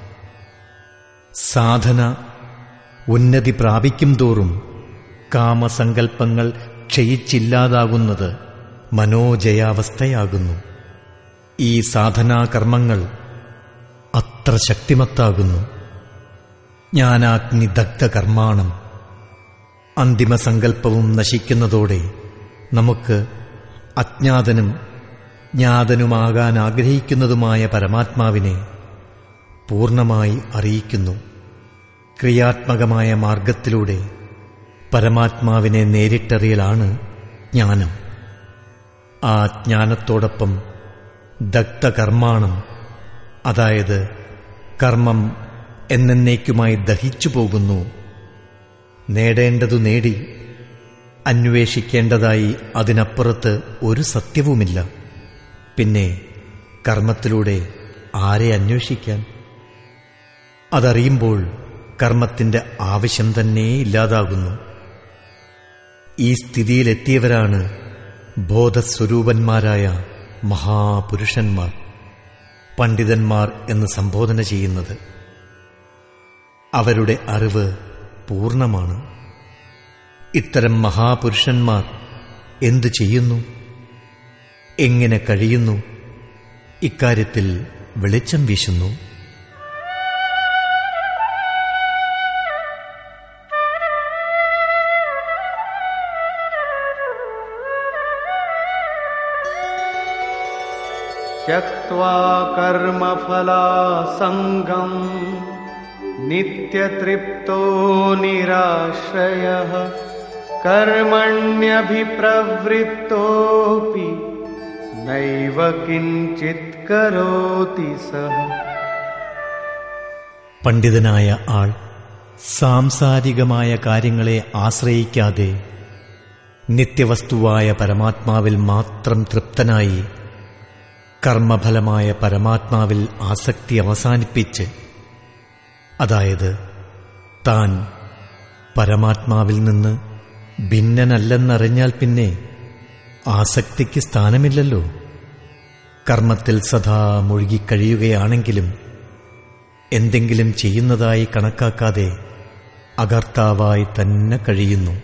Speaker 1: സാധന ഉന്നതി പ്രാപിക്കും തോറും കാമസങ്കൽപ്പങ്ങൾ ക്ഷയിച്ചില്ലാതാകുന്നത് മനോജയാവസ്ഥയാകുന്നു. ഈ സാധനാകർമ്മങ്ങൾ അത്ര ശക്തിമത്താകുന്നു. ജ്ഞാനാഗ്നിദഗ്ധ കർമാണം. അന്തിമസങ്കല്പവും നശിക്കുന്നതോടെ നമുക്ക് അജ്ഞാതനും ജ്ഞാതനുമാകാൻ ആഗ്രഹിക്കുന്നതുമായ പരമാത്മാവിനെ പൂർണ്ണമായി അറിയിക്കുന്നു. ക്രിയാത്മകമായ മാർഗത്തിലൂടെ പരമാത്മാവിനെ നേരിട്ടറിയലാണ് ജ്ഞാനം. ആ ജ്ഞാനത്തോടൊപ്പം ദഗ്ധകർമാണം, അതായത് കർമ്മം എന്നേക്കുമായി ദഹിച്ചു പോകുന്നു. നേടേണ്ടതു നേടി, അന്വേഷിക്കേണ്ടതായി അതിനപ്പുറത്ത് ഒരു സത്യവുമില്ല. പിന്നെ കർമ്മത്തിലൂടെ ആരെ അന്വേഷിക്കാൻ? അതറിയുമ്പോൾ കർമ്മത്തിന്റെ ആവശ്യം തന്നെ ഇല്ലാതാകുന്നു. ഈ സ്ഥിതിയിലെത്തിയവരാണ് ബോധസ്വരൂപന്മാരായ മഹാപുരുഷന്മാർ, പണ്ഡിതന്മാർ എന്ന് സംബോധന ചെയ്യുന്നത്. അവരുടെ അറിവ് പൂർണ്ണമാണ്. ഇത്തരം മഹാപുരുഷന്മാർ എന്തു ചെയ്യുന്നു, എങ്ങനെ കഴിയുന്നു? ഇക്കാര്യത്തിൽ വെളിച്ചം വീശുന്നു.
Speaker 2: त्यक्त्वा कर्मफलासङ्गं नित्यतृप्तो निराश्रयः कर्मण्यभिप्रवृत्तोऽपि नैव किञ्चित् करोति सः.
Speaker 1: പണ്ഡിതനായ ആൾ സാംസാരികമായ കാര്യങ്ങളെ ആശ്രയിക്കാതെ നിത്യവസ്തുവായ പരമാത്മാവിൽ മാത്രം തൃപ്തനായി കർമ്മഫലമായ പരമാത്മാവിൽ ആസക്തി അവസാനിപ്പിച്ച്, അതായത് താൻ പരമാത്മാവിൽ നിന്ന് ഭിന്നനല്ലെന്നറിഞ്ഞാൽ പിന്നെ ആസക്തിക്ക് സ്ഥാനമില്ലല്ലോ. കർമ്മത്തിൽ സദാ മുഴുകിക്കഴിയുകയാണെങ്കിലും എന്തെങ്കിലും ചെയ്യുന്നതായി കണക്കാക്കാതെ അകർത്താവായി തന്നെ കഴിയുന്നു.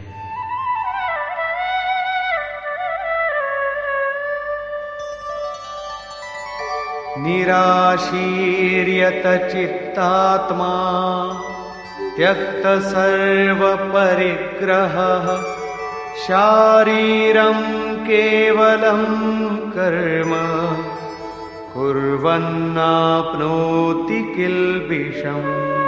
Speaker 2: നിരാശീര്യത ചിത്താത്മാ ത്യക്ത സർവപരിഗ്രഹഃ ശാരീരം കേവലം കർമ്മ കുർവന്നാപ്നോതി കിൽബിഷം.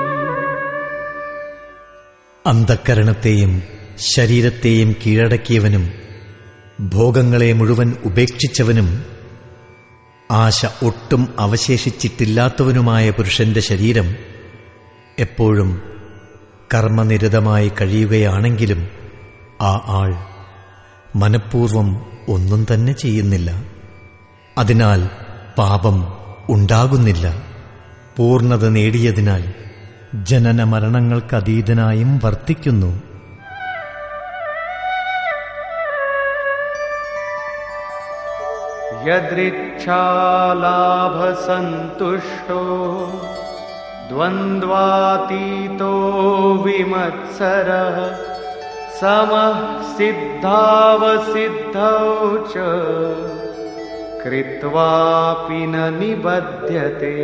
Speaker 1: അന്ധക്കരണത്തെയും ശരീരത്തെയും കീഴടക്കിയവനും ഭോഗങ്ങളെ മുഴുവൻ ഉപേക്ഷിച്ചവനും ആശ ഒട്ടും അവശേഷിച്ചിട്ടില്ലാത്തവനുമായ പുരുഷന്റെ ശരീരം എപ്പോഴും കർമ്മനിരതമായി കഴിയുകയാണെങ്കിലും ആ ആൾ മനഃപൂർവം ഒന്നും തന്നെ ചെയ്യുന്നില്ല. അതിനാൽ പാപം ഉണ്ടാകുന്നില്ല. പൂർണ്ണത നേടിയതിനാൽ ജനന മരണങ്ങൾക്കതീതനായും വർത്തിക്കുന്നു.
Speaker 2: യദൃച്ഛാലാഭസന്തുഷ്ടോ ദ്വന്ദ്വാതീതോ വിമത്സരഃ സമഃ സിദ്ധാവസിദ്ധൗ ച കൃത്വാപി ന നിബധ്യതേ.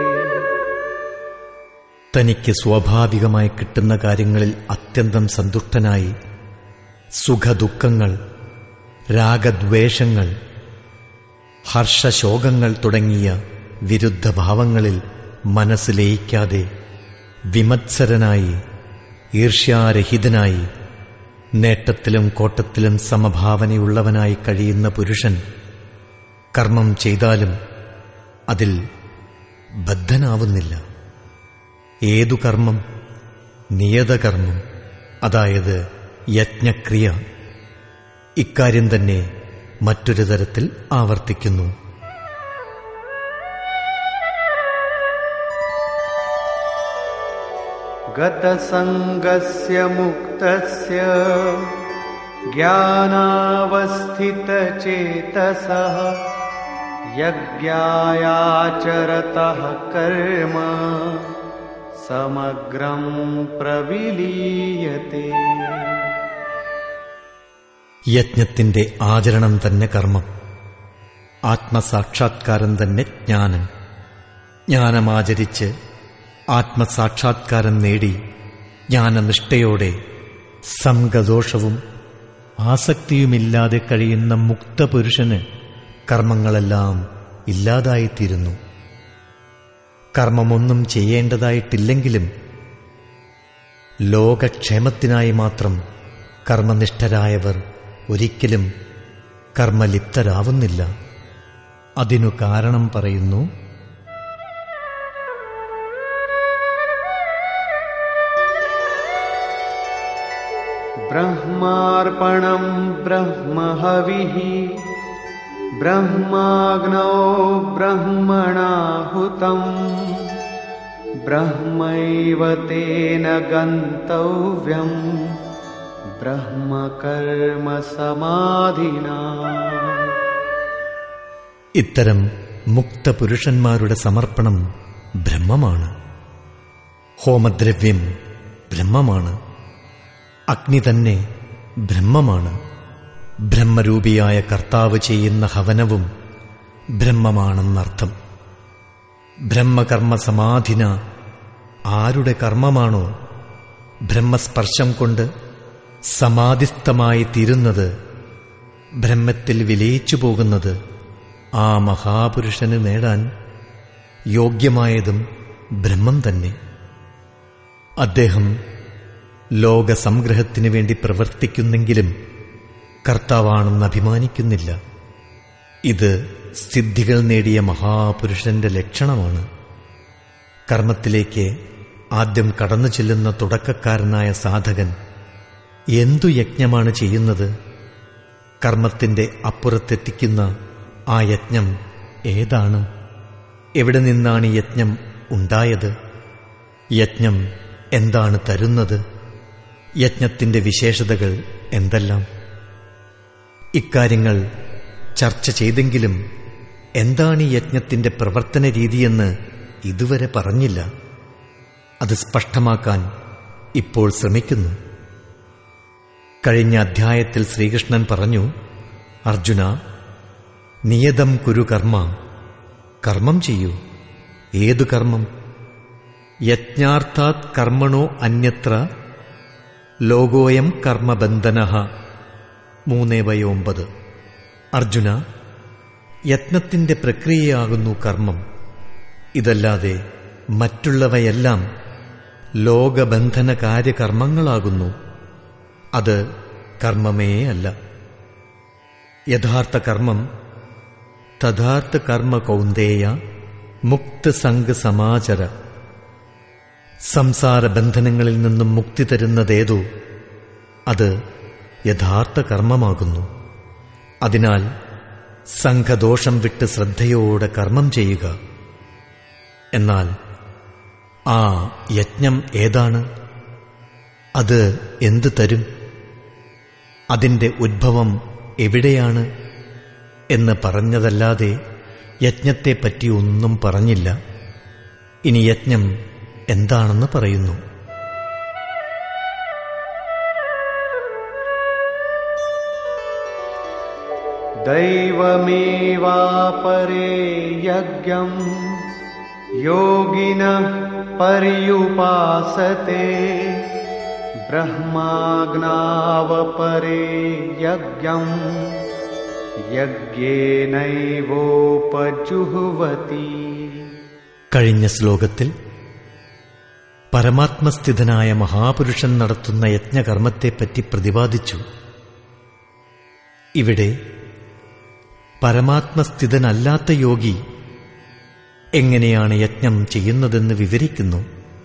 Speaker 1: തനിക്ക് സ്വാഭാവികമായി കിട്ടുന്ന കാര്യങ്ങളിൽ അത്യന്തം സന്തുഷ്ടനായി സുഖദുഃഖങ്ങൾ, രാഗദ്വേഷങ്ങൾ, ഹർഷശോകങ്ങൾ തുടങ്ങിയ വിരുദ്ധഭാവങ്ങളിൽ മനസ്സ് ലയിക്കാതെ വിമത്സരനായി ഈർഷ്യാരഹിതനായി നേട്ടത്തിലും കോട്ടത്തിലും സമഭാവനയുള്ളവനായി കഴിയുന്ന പുരുഷൻ കർമ്മം ചെയ്താലും അതിൽ ബദ്ധനാവുന്നില്ല. ഏതു കർമ്മം? നിയതകർമ്മം, അതായത് യജ്ഞക്രിയ. ഇക്കാര്യം തന്നെ മറ്റൊരു തരത്തിൽ ആവർത്തിക്കുന്നു.
Speaker 2: ഗതസംഗസ്യ മുക്തസ്യ ജ്ഞാനാവസ്ഥിതചേതസഃ യജ്ഞായാചരതഃ കർമ്മ സമഗ്രം പ്രവിലീയത്തെ.
Speaker 1: യജ്ഞത്തിന്റെ ആചരണം തന്നെ കർമ്മം, ആത്മസാക്ഷാത്കാരം തന്നെ ജ്ഞാനം. ജ്ഞാനമാചരിച്ച് ആത്മസാക്ഷാത്കാരം നേടി ജ്ഞാനനിഷ്ഠയോടെ സംഗദോഷവും ആസക്തിയുമില്ലാതെ കഴിയുന്ന മുക്തപുരുഷന് കർമ്മങ്ങളെല്ലാം ഇല്ലാതായിത്തീരുന്നു. കർമ്മമൊന്നും ചെയ്യേണ്ടതായിട്ടില്ലെങ്കിലും ലോകക്ഷേമത്തിനായി മാത്രം കർമ്മനിഷ്ഠരായവർ ഒരിക്കലും കർമ്മലിപ്തരാവുന്നില്ല. അതിനു കാരണം പറയുന്നു.
Speaker 2: ബ്രഹ്മാർപ്പണം ബ്രഹ്മഹവിഃ ബ്രഹ്മാഗ്നോ ബ്രഹ്മണാഹുതം ബ്രഹ്മൈവ തേന ഗന്തവ്യം ബ്രഹ്മകർമ്മ സമാധിനാ.
Speaker 1: ഇത്തരം മുക്തപുരുഷന്മാരുടെ സമർപ്പണം ബ്രഹ്മമാണ്. ഹോമദ്രവ്യം ബ്രഹ്മമാണ്. അഗ്നി തന്നെ ബ്രഹ്മമാണ്. ബ്രഹ്മരൂപിയായ കർത്താവ് ചെയ്യുന്ന ഹവനവും ബ്രഹ്മമാണെന്നർത്ഥം. ബ്രഹ്മകർമ്മ സമാധിന, ആരുടെ കർമ്മമാണോ ബ്രഹ്മസ്പർശം കൊണ്ട് സമാധിസ്ഥമായി തീരുന്നത്, ബ്രഹ്മത്തിൽ വിലയിച്ചു പോകുന്നത്, ആ മഹാപുരുഷന് നേടാൻ യോഗ്യമായതും ബ്രഹ്മം തന്നെ. അദ്ദേഹം ലോകസംഗ്രഹത്തിനു വേണ്ടി പ്രവർത്തിക്കുന്നെങ്കിലും കർത്താവാണെന്ന് അഭിമാനിക്കുന്നില്ല. ഇത് സിദ്ധികൾ നേടിയ മഹാപുരുഷന്റെ ലക്ഷണമാണ്. കർമ്മത്തിലേക്ക് ആദ്യം കടന്നു ചെല്ലുന്ന തുടക്കക്കാരനായ സാധകൻ എന്തു യജ്ഞമാണ് ചെയ്യുന്നത്? കർമ്മത്തിന്റെ അപ്പുറത്തെത്തിക്കുന്ന ആ യജ്ഞം ഏതാണ്? എവിടെ നിന്നാണ് ഈ യജ്ഞം ഉണ്ടായത്? യജ്ഞം എന്താണ് തരുന്നത്? യജ്ഞത്തിന്റെ വിശേഷതകൾ എന്തെല്ലാം? ഇക്കാര്യങ്ങൾ ചർച്ച ചെയ്തെങ്കിലും എന്താണ് ഈ യജ്ഞത്തിന്റെ പ്രവർത്തന രീതിയെന്ന് ഇതുവരെ പറഞ്ഞില്ല. അത് സ്പഷ്ടമാക്കാൻ ഇപ്പോൾ ശ്രമിക്കുന്നു. കഴിഞ്ഞ അധ്യായത്തിൽ ശ്രീകൃഷ്ണൻ പറഞ്ഞു, അർജുന, നിയതം കുരു കർമ്മ, കർമ്മം ചെയ്യൂ. ഏതു കർമ്മം? യജ്ഞാർത്ഥാത് കർമ്മണോ അന്യത്ര ലോകോയം കർമ്മബന്ധനഃ 3:9. അർജുന, യജ്ഞത്തിന്റെ പ്രക്രിയയാകുന്നു കർമ്മം. ഇതല്ലാതെ മറ്റുള്ളവയെല്ലാം ലോകബന്ധന കാര്യകർമ്മങ്ങളാകുന്നു. അത് കർമ്മമേ അല്ല. യഥാർത്ഥ കർമ്മം തഥാർത്ഥ കർമ്മ കൗന്ദേയ മുക്തസംഗ് സമാചര. സംസാരബന്ധനങ്ങളിൽ നിന്നും മുക്തി തരുന്നതേതോ അത് യഥാർത്ഥ കർമ്മമാകുന്നു. അതിനാൽ സംഘദോഷം വിട്ട് ശ്രദ്ധയോടെ കർമ്മം ചെയ്യുക. എന്നാൽ ആ യജ്ഞം ഏതാണ്? അത് എന്തു തരും? അതിൻ്റെ ഉദ്ഭവം എവിടെയാണ് എന്ന് പറഞ്ഞതല്ലാതെ യജ്ഞത്തെപ്പറ്റി ഒന്നും പറഞ്ഞില്ല. ഇനി യജ്ഞം എന്താണെന്ന് പറയുന്നു.
Speaker 2: ദൈവമേവാപരേ യജ്ഞം യോഗിനഃ പര്യുപാസത്തെ ബ്രഹ്മാഗ്നാവപരേ യജ്ഞം യജ്ഞേനൈവോപജുഹ്വതി.
Speaker 1: കഴിഞ്ഞ ശ്ലോകത്തിൽ പരമാത്മസ്ഥിതനായ മഹാപുരുഷൻ നടത്തുന്ന യജ്ഞകർമ്മത്തെപ്പറ്റി പ്രതിപാദിച്ചു. ഇവിടെ പരമാത്മസ്ഥിതനല്ലാത്ത യോഗി എങ്ങനെയാണ് യജ്ഞം ചെയ്യുന്നതെന്ന് വിവരിക്കുന്നു.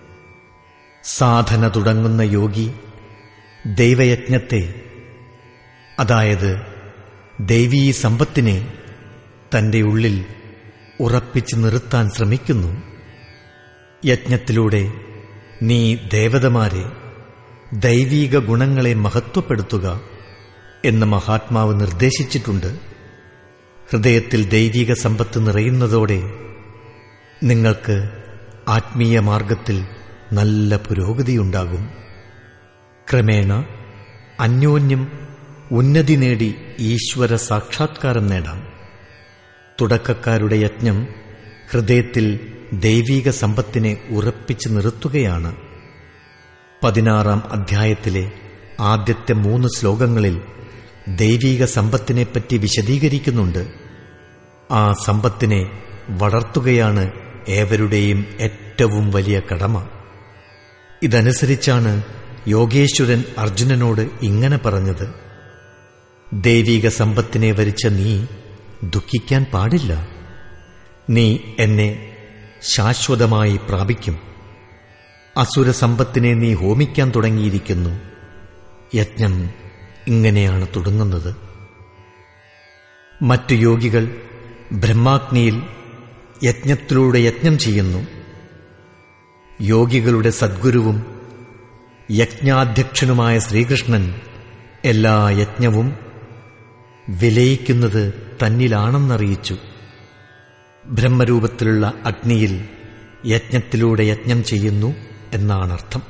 Speaker 1: സാധന തുടങ്ങുന്ന യോഗി ദൈവയജ്ഞത്തെ, അതായത് ദൈവീ സമ്പത്തിനെ തന്റെ ഉള്ളിൽ ഉറപ്പിച്ചു നിർത്താൻ ശ്രമിക്കുന്നു. യജ്ഞത്തിലൂടെ നീ ദേവതമാരെ, ദൈവീക ഗുണങ്ങളെ മഹത്വപ്പെടുത്തുക എന്ന് മഹാത്മാവ് നിർദ്ദേശിച്ചിട്ടുണ്ട്. ഹൃദയത്തിൽ ദൈവിക സമ്പത്ത് നിറയുന്നതോടെ നിങ്ങൾക്ക് ആത്മീയ മാർഗത്തിൽ നല്ല പുരോഗതിയുണ്ടാകും. ക്രമേണ അന്യോന്യം ഉന്നതി നേടി ഈശ്വര സാക്ഷാത്കാരം നേടാം. തുടക്കക്കാരുടെ യജ്ഞം ഹൃദയത്തിൽ ദൈവിക സമ്പത്തിനെ ഉറപ്പിച്ചു നിർത്തുകയാണ്. 16-ാം അധ്യായത്തിലെ ആദ്യത്തെ 3 ശ്ലോകങ്ങളിൽ ദൈവിക സമ്പത്തിനെപ്പറ്റി വിശദീകരിക്കുന്നുണ്ട്. ആ സമ്പത്തിനെ വളർത്തുകയാണ് ഏവരുടെയും ഏറ്റവും വലിയ കടമ. ഇതനുസരിച്ചാണ് യോഗേശ്വരൻ അർജുനനോട് ഇങ്ങനെ പറഞ്ഞത്: ദൈവിക സമ്പത്തിനെ വരിച്ച നീ ദുഃഖിക്കാൻ പാടില്ല. നീ എന്നെ ശാശ്വതമായി പ്രാപിക്കും. അസുരസമ്പത്തിനെ നീ ഹോമിക്കാൻ തുടങ്ങിയിരിക്കുന്നു. യജ്ഞം ഇങ്ങനെയാണ് തുടങ്ങുന്നത്. മറ്റു യോഗികൾ ബ്രഹ്മാഗ്നിയിൽ യജ്ഞത്തിലൂടെ യജ്ഞം ചെയ്യുന്നു. യോഗികളുടെ സദ്ഗുരുവും യജ്ഞാധ്യക്ഷനുമായ ശ്രീകൃഷ്ണൻ എല്ലാ യജ്ഞവും വിലയിക്കുന്നത് തന്നിലാണെന്നറിയിച്ചു. ബ്രഹ്മരൂപത്തിലുള്ള അഗ്നിയിൽ യജ്ഞത്തിലൂടെ യജ്ഞം ചെയ്യുന്നു എന്നാണർത്ഥം.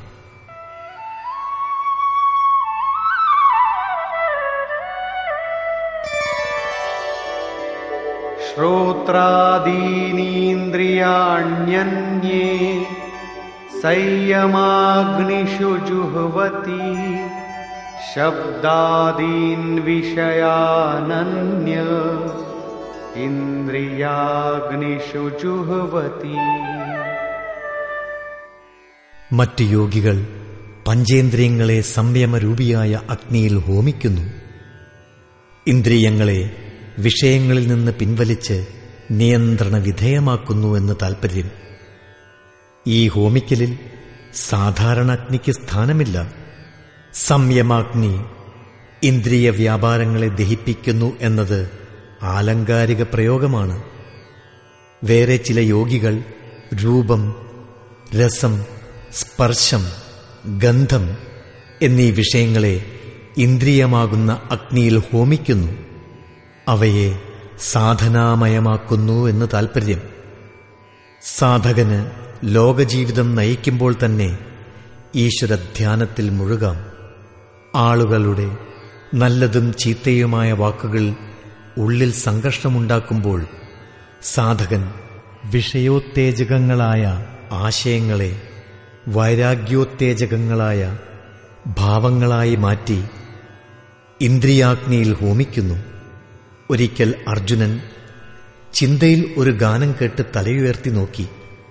Speaker 2: ശ്രോത്രാദീനീന്ദ്രിയാണ്യന്യേ സംയമാഗ്നിഷു ജുഹ്വതി. ശബ്ദാദീൻ വിഷയാനന്യ ഇന്ദ്രിയാഗ്നിഷു ജുഹ്വതി.
Speaker 1: മറ്റ് യോഗികൾ പഞ്ചേന്ദ്രിയങ്ങളെ സംയമരൂപിയായ അഗ്നിയിൽ ഹോമിക്കുന്നു. ഇന്ദ്രിയങ്ങളെ വിഷയങ്ങളിൽ നിന്ന് പിൻവലിച്ച് നിയന്ത്രണ വിധേയമാക്കുന്നു എന്ന് താൽപ്പര്യം. ഈ ഹോമിക്കലിൽ സാധാരണ അഗ്നിക്ക് സ്ഥാനമില്ല. സംയമാഗ്നി ഇന്ദ്രിയ വ്യാപാരങ്ങളെ ദഹിപ്പിക്കുന്നു എന്നത് ആലങ്കാരിക പ്രയോഗമാണ്. വേറെ ചില യോഗികൾ രൂപം, രസം, സ്പർശം, ഗന്ധം എന്നീ വിഷയങ്ങളെ ഇന്ദ്രിയമാകുന്ന അഗ്നിയിൽ ഹോമിക്കുന്നു. അവയെ സാധനാമയമാക്കുന്നു എന്ന് താൽപ്പര്യം. സാധകന് ലോകജീവിതം നയിക്കുമ്പോൾ തന്നെ ഈശ്വരധ്യാനത്തിൽ മുഴുകാം. ആളുകളുടെ നല്ലതും ചീത്തയുമായ വാക്കുകൾ ഉള്ളിൽ സംഘർഷമുണ്ടാക്കുമ്പോൾ സാധകൻ വിഷയോത്തേജകങ്ങളായ ആശയങ്ങളെ വൈരാഗ്യോത്തേജകങ്ങളായ ഭാവങ്ങളായി മാറ്റി ഇന്ദ്രിയാഗ്നിയിൽ ഹോമിക്കുന്നു. ഒരിക്കൽ അർജുനൻ ചിന്തയിൽ ഒരു ഗാനം കേട്ട് തലയുയർത്തി നോക്കി.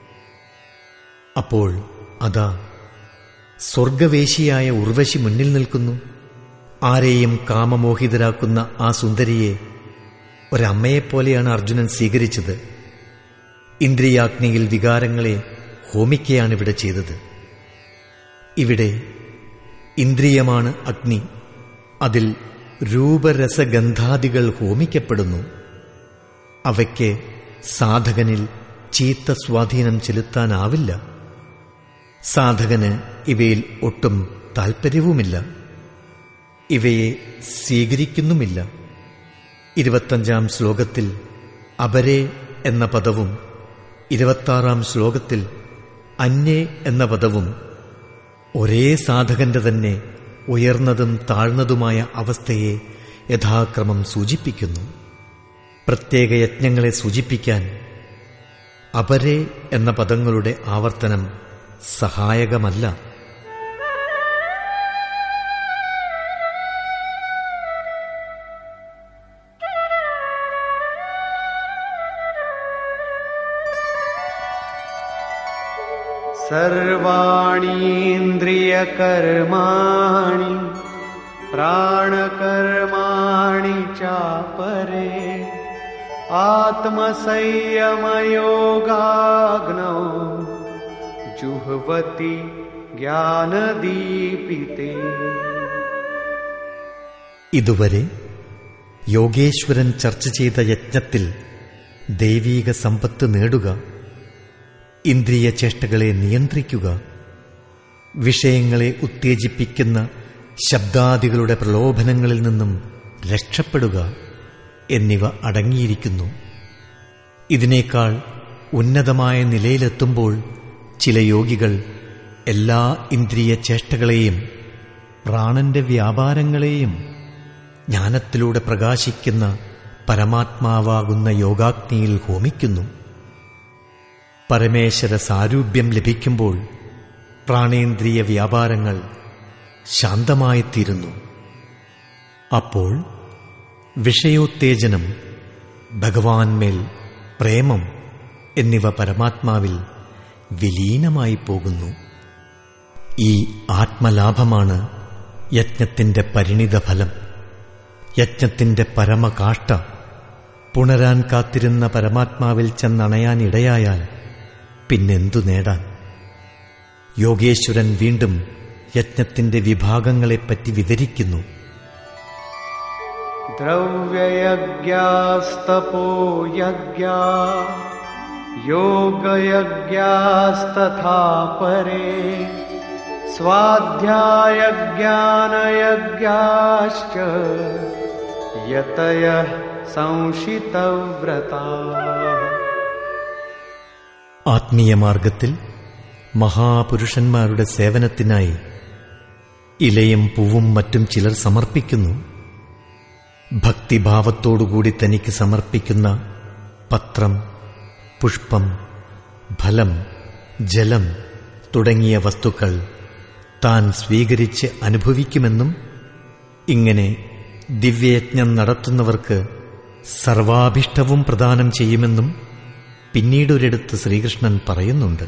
Speaker 1: അപ്പോൾ അതാ സ്വർഗവേശിയായ ഉർവശി മുന്നിൽ നിൽക്കുന്നു. ആരെയും കാമമോഹിതരാക്കുന്ന ആ സുന്ദരിയെ ഒരമ്മയെപ്പോലെയാണ് അർജുനൻ സ്വീകരിച്ചത്. ഇന്ദ്രിയാഗ്നിയിൽ വികാരങ്ങളെ ഹോമിക്കുകയാണിവിടെ ചെയ്തത്. ഇവിടെ ഇന്ദ്രിയമാണ് അഗ്നി. അതിൽ രൂപരസഗന്ധാദികൾ ഹോമിക്കപ്പെടുന്നു. അവയ്ക്ക് സാധകനിൽ ചീത്ത സ്വാധീനം ചെലുത്താനാവില്ല. സാധകന് ഇവയിൽ ഒട്ടും താൽപ്പര്യവുമില്ല. ഇവയെ സ്വീകരിക്കുന്നുമില്ല. 25-ാം ശ്ലോകത്തിൽ അപരേ എന്ന പദവും 26-ാം ശ്ലോകത്തിൽ അന്യേ എന്ന പദവും ഒരേ സാധകന്റെ തന്നെ ഉയർന്നതും താഴ്ന്നതുമായ അവസ്ഥയെ യഥാക്രമം സൂചിപ്പിക്കുന്നു. പ്രത്യേക യജ്ഞങ്ങളെ സൂചിപ്പിക്കാൻ അപരേ എന്ന പദങ്ങളുടെ ആവർത്തനം സഹായകമല്ല.
Speaker 2: सर्वाणीन्द्रियकर्माणि प्राणकर्माणि चापरे आत्मसंयमयोगाग्नौ जुह्वति ज्ञानदीपिते.
Speaker 1: ഇതുവരെ യോഗേശ്വരൻ ചർച്ച ചെയ്ത യജ്ഞത്തിൽ ദൈവീക സമ്പത്ത് നേടുക, ഇന്ദ്രിയ ചേഷ്ടകളെ നിയന്ത്രിക്കുക, വിഷയങ്ങളെ ഉത്തേജിപ്പിക്കുന്ന ശബ്ദാദികളുടെ പ്രലോഭനങ്ങളിൽ നിന്നും രക്ഷപ്പെടുക എന്നിവ അടങ്ങിയിരിക്കുന്നു. ഇതിനേക്കാൾ ഉന്നതമായ നിലയിലെത്തുമ്പോൾ ചില യോഗികൾ എല്ലാ ഇന്ദ്രിയ ചേഷ്ടകളെയും പ്രാണന്റെ വ്യാപാരങ്ങളെയും ജ്ഞാനത്തിലൂടെ പ്രകാശിക്കുന്ന പരമാത്മാവാകുന്ന യോഗാഗ്നിയിൽ ഹോമിക്കുന്നു. പരമേശ്വര സാരൂപ്യം ലഭിക്കുമ്പോൾ പ്രാണേന്ദ്രിയ വ്യാപാരങ്ങൾ ശാന്തമായിത്തീരുന്നു. അപ്പോൾ വിഷയോത്തേജനം, ഭഗവാൻമേൽ പ്രേമം എന്നിവ പരമാത്മാവിൽ വിലീനമായി പോകുന്നു. ഈ ആത്മലാഭമാണ് യജ്ഞത്തിന്റെ പരിണിതഫലം. യജ്ഞത്തിന്റെ പരമകാഷ്ഠ പുണരാൻ കാത്തിരുന്ന പരമാത്മാവിൽ ചെന്നണയാനിടയായാൽ പിന്നെന്തു നേടാൻ? യോഗേശ്വരൻ വീണ്ടും യജ്ഞത്തിന്റെ വിഭാഗങ്ങളെപ്പറ്റി വിവരിക്കുന്നു.
Speaker 2: ദ്രവ്യയജ്ഞാസ്തപോ യജ്ഞാ യോഗയജ്ഞാസ്തഥാ പരേ സ്വാധ്യായജ്ഞാനയജ്ഞാശ്ച യതയഃ സംശിതവ്രതാഃ.
Speaker 1: ആത്മീയമാർഗത്തിൽ മഹാപുരുഷന്മാരുടെ സേവനത്തിനായി ഇലയും പൂവും മറ്റും ചിലർ സമർപ്പിക്കുന്നു. ഭക്തിഭാവത്തോടുകൂടി തനിക്ക് സമർപ്പിക്കുന്ന പത്രം, പുഷ്പം, ഫലം, ജലം തുടങ്ങിയ വസ്തുക്കൾ താൻ സ്വീകരിച്ച് അനുഭവിക്കുമെന്നും ഇങ്ങനെ ദിവ്യയജ്ഞം നടത്തുന്നവർക്ക് സർവാഭീഷ്ടവും പ്രദാനം ചെയ്യുമെന്നും പിന്നീടൊരിടത്ത് ശ്രീകൃഷ്ണൻ പറയുന്നുണ്ട്.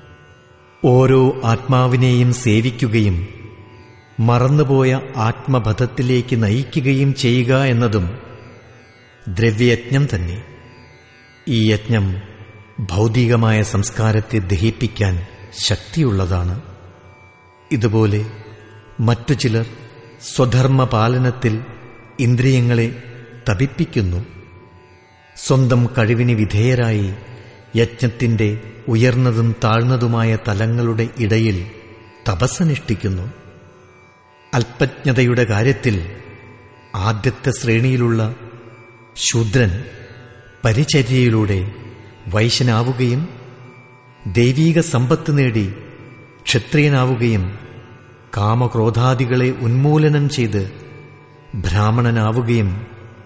Speaker 1: ഓരോ ആത്മാവിനെയും സേവിക്കുകയും മറന്നുപോയ ആത്മപഥത്തിലേക്ക് നയിക്കുകയും ചെയ്യുക എന്നതും ദ്രവ്യയജ്ഞം തന്നെ. ഈ യജ്ഞം ഭൗതികമായ സംസ്കാരത്തെ ദഹിപ്പിക്കാൻ ശക്തിയുള്ളതാണ്. ഇതുപോലെ മറ്റു ചിലർ സ്വധർമ്മപാലനത്തിൽ ഇന്ദ്രിയങ്ങളെ തപിപ്പിക്കുന്നു. സ്വന്തം കഴിവിന് വിധേയരായി യജ്ഞത്തിന്റെ ഉയർന്നതും താഴ്ന്നതുമായ തലങ്ങളുടെ ഇടയിൽ തപസ്സനുഷ്ഠിക്കുന്നു. അല്പജ്ഞതയുടെ കാര്യത്തിൽ ആദ്യത്തെ ശ്രേണിയിലുള്ള ശൂദ്രൻ പരിചര്യയിലൂടെ വൈശ്യനാവുകയും ദൈവീക സമ്പത്ത് നേടി ക്ഷത്രിയനാവുകയും കാമക്രോധാദികളെ ഉന്മൂലനം ചെയ്ത് ബ്രാഹ്മണനാവുകയും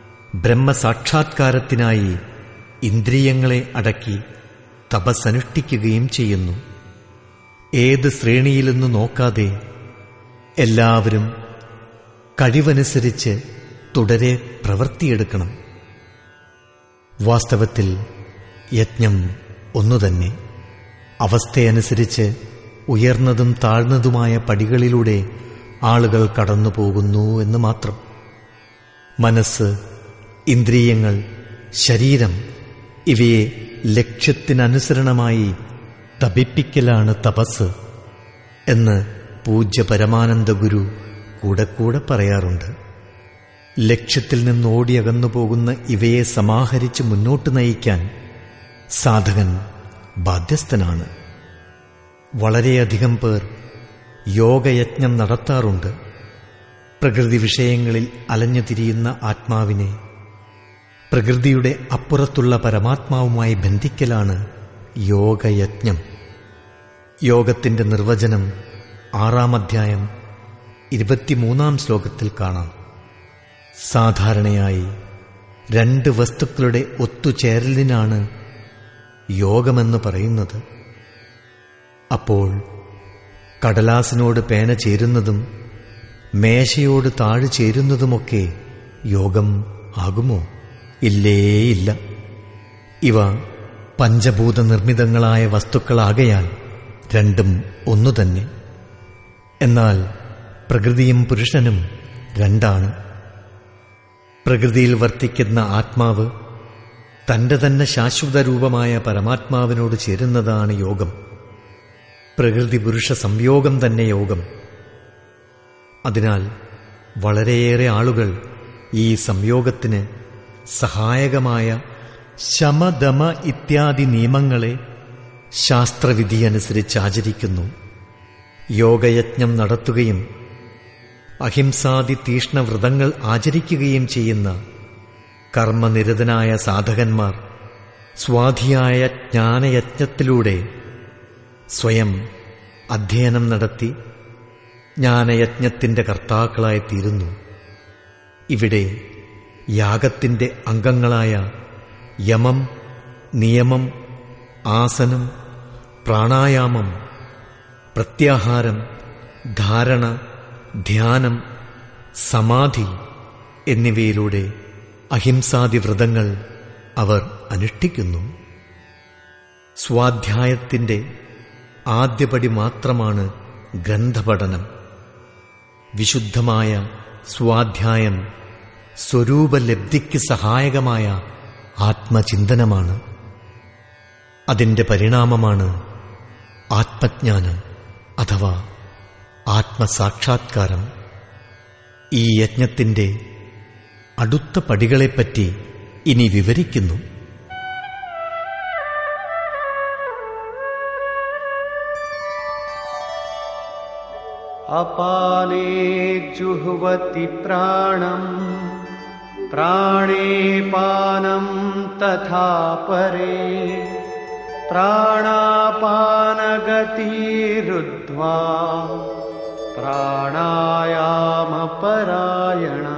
Speaker 1: ബ്രഹ്മസാക്ഷാത്കാരത്തിനായി ഇന്ദ്രിയങ്ങളെ അടക്കി തപസ്സനുഷ്ഠിക്കുകയും ചെയ്യുന്നു. ഏത് ശ്രേണിയിലെന്ന് നോക്കാതെ എല്ലാവരും കഴിവനുസരിച്ച് തുടരെ പ്രവൃത്തിയെടുക്കണം. വാസ്തവത്തിൽ യജ്ഞം ഒന്നുതന്നെ. അവസ്ഥയനുസരിച്ച് ഉയർന്നതും താഴ്ന്നതുമായ പടികളിലൂടെ ആളുകൾ കടന്നുപോകുന്നു എന്ന് മാത്രം. മനസ്സ്, ഇന്ദ്രിയങ്ങൾ, ശരീരം ഇവയെ ലക്ഷ്യത്തിനനുസരണമായി തപിപ്പിക്കലാണ് തപസ് എന്ന് പൂജ്യ പരമാനന്ദ ഗുരു കൂടെ കൂടെ പറയാറുണ്ട്. ലക്ഷ്യത്തിൽ നിന്നോടിയകന്നു പോകുന്ന ഇവയെ സമാഹരിച്ച് മുന്നോട്ട് നയിക്കാൻ സാധകൻ ബാധ്യസ്ഥനാണ്. വളരെയധികം പേർ യോഗയജ്ഞം നടത്താറുണ്ട്. പ്രകൃതി വിഷയങ്ങളിൽ അലഞ്ഞു തിരിയുന്ന ആത്മാവിനെ പ്രകൃതിയുടെ അപ്പുറത്തുള്ള പരമാത്മാവുമായി ബന്ധിക്കലാണ് യോഗയജ്ഞം. യോഗത്തിന്റെ നിർവചനം 6-ാം അധ്യായം 23-ാം ശ്ലോകത്തിൽ കാണാം. സാധാരണയായി 2 വസ്തുക്കളുടെ ഒത്തുചേരലിനാണ് യോഗമെന്ന് പറയുന്നത്. അപ്പോൾ കടലാസിനോട് പേന ചേരുന്നതും മേശയോട് താഴ് ചേരുന്നതുമൊക്കെ യോഗം ആകുമോ? ഇല്ലേയില്ല. ഇവ പഞ്ചഭൂത നിർമ്മിതങ്ങളായ വസ്തുക്കളാകയാൽ രണ്ടും ഒന്നു തന്നെ. എന്നാൽ പ്രകൃതിയും പുരുഷനും രണ്ടാണ്. പ്രകൃതിയിൽ വർത്തിക്കുന്ന ആത്മാവ് തന്റെ തന്നെ ശാശ്വത രൂപമായ പരമാത്മാവിനോട് ചേരുന്നതാണ് യോഗം. പ്രകൃതി പുരുഷ സംയോഗം തന്നെ യോഗം. അതിനാൽ വളരെയേറെ ആളുകൾ ഈ സംയോഗത്തിന് സഹായകമായ ശമദമ ഇത്യാദി നിയമങ്ങളെ ശാസ്ത്രവിധിയനുസരിച്ച് ആചരിക്കുന്നു. യോഗയജ്ഞം നടത്തുകയും അഹിംസാദി തീഷ്ണവ്രതങ്ങൾ ആചരിക്കുകയും ചെയ്യുന്ന കർമ്മനിരതനായ സാധകന്മാർ സ്വാധിയായ ജ്ഞാനയജ്ഞത്തിലൂടെ സ്വയം അധ്യയനം നടത്തി ജ്ഞാനയജ്ഞത്തിന്റെ കർത്താക്കളായി തീരുന്നു. ഇവിടെ യാഗത്തിന്റെ അംഗങ്ങളായ യമം, നിയമം, ആസനം, പ്രാണായാമം, പ്രത്യാഹാരം, ധാരണ, ധ്യാനം, സമാധി എന്നിവയിലൂടെ അഹിംസാദി വ്രതങ്ങൾ അവർ അനുഷ്ഠിക്കുന്നു. സ്വാധ്യായത്തിന്റെ ആദ്യപടി മാത്രമാണ് ഗ്രന്ഥപഠനം. വിശുദ്ധമായ സ്വാധ്യായം സ്വരൂപലബ്ധിക്ക് സഹായകമായ ആത്മചിന്തനമാണ്. അതിന്റെ പരിണാമമാണ് ആത്മജ്ഞാനം അഥവാ ആത്മസാക്ഷാത്കാരം. ഈ യജ്ഞത്തിന്റെ അടുത്ത പടികളെപ്പറ്റി ഇനി വിവരിക്കുന്നു.
Speaker 2: അപാനേ ജുഹ്വതി പ്രാണം പ്രാണേ പാനം തഥാ പരേ പ്രാണാപാനഗതിരുദ്ധ്വാ പ്രാണായാമപരായണ.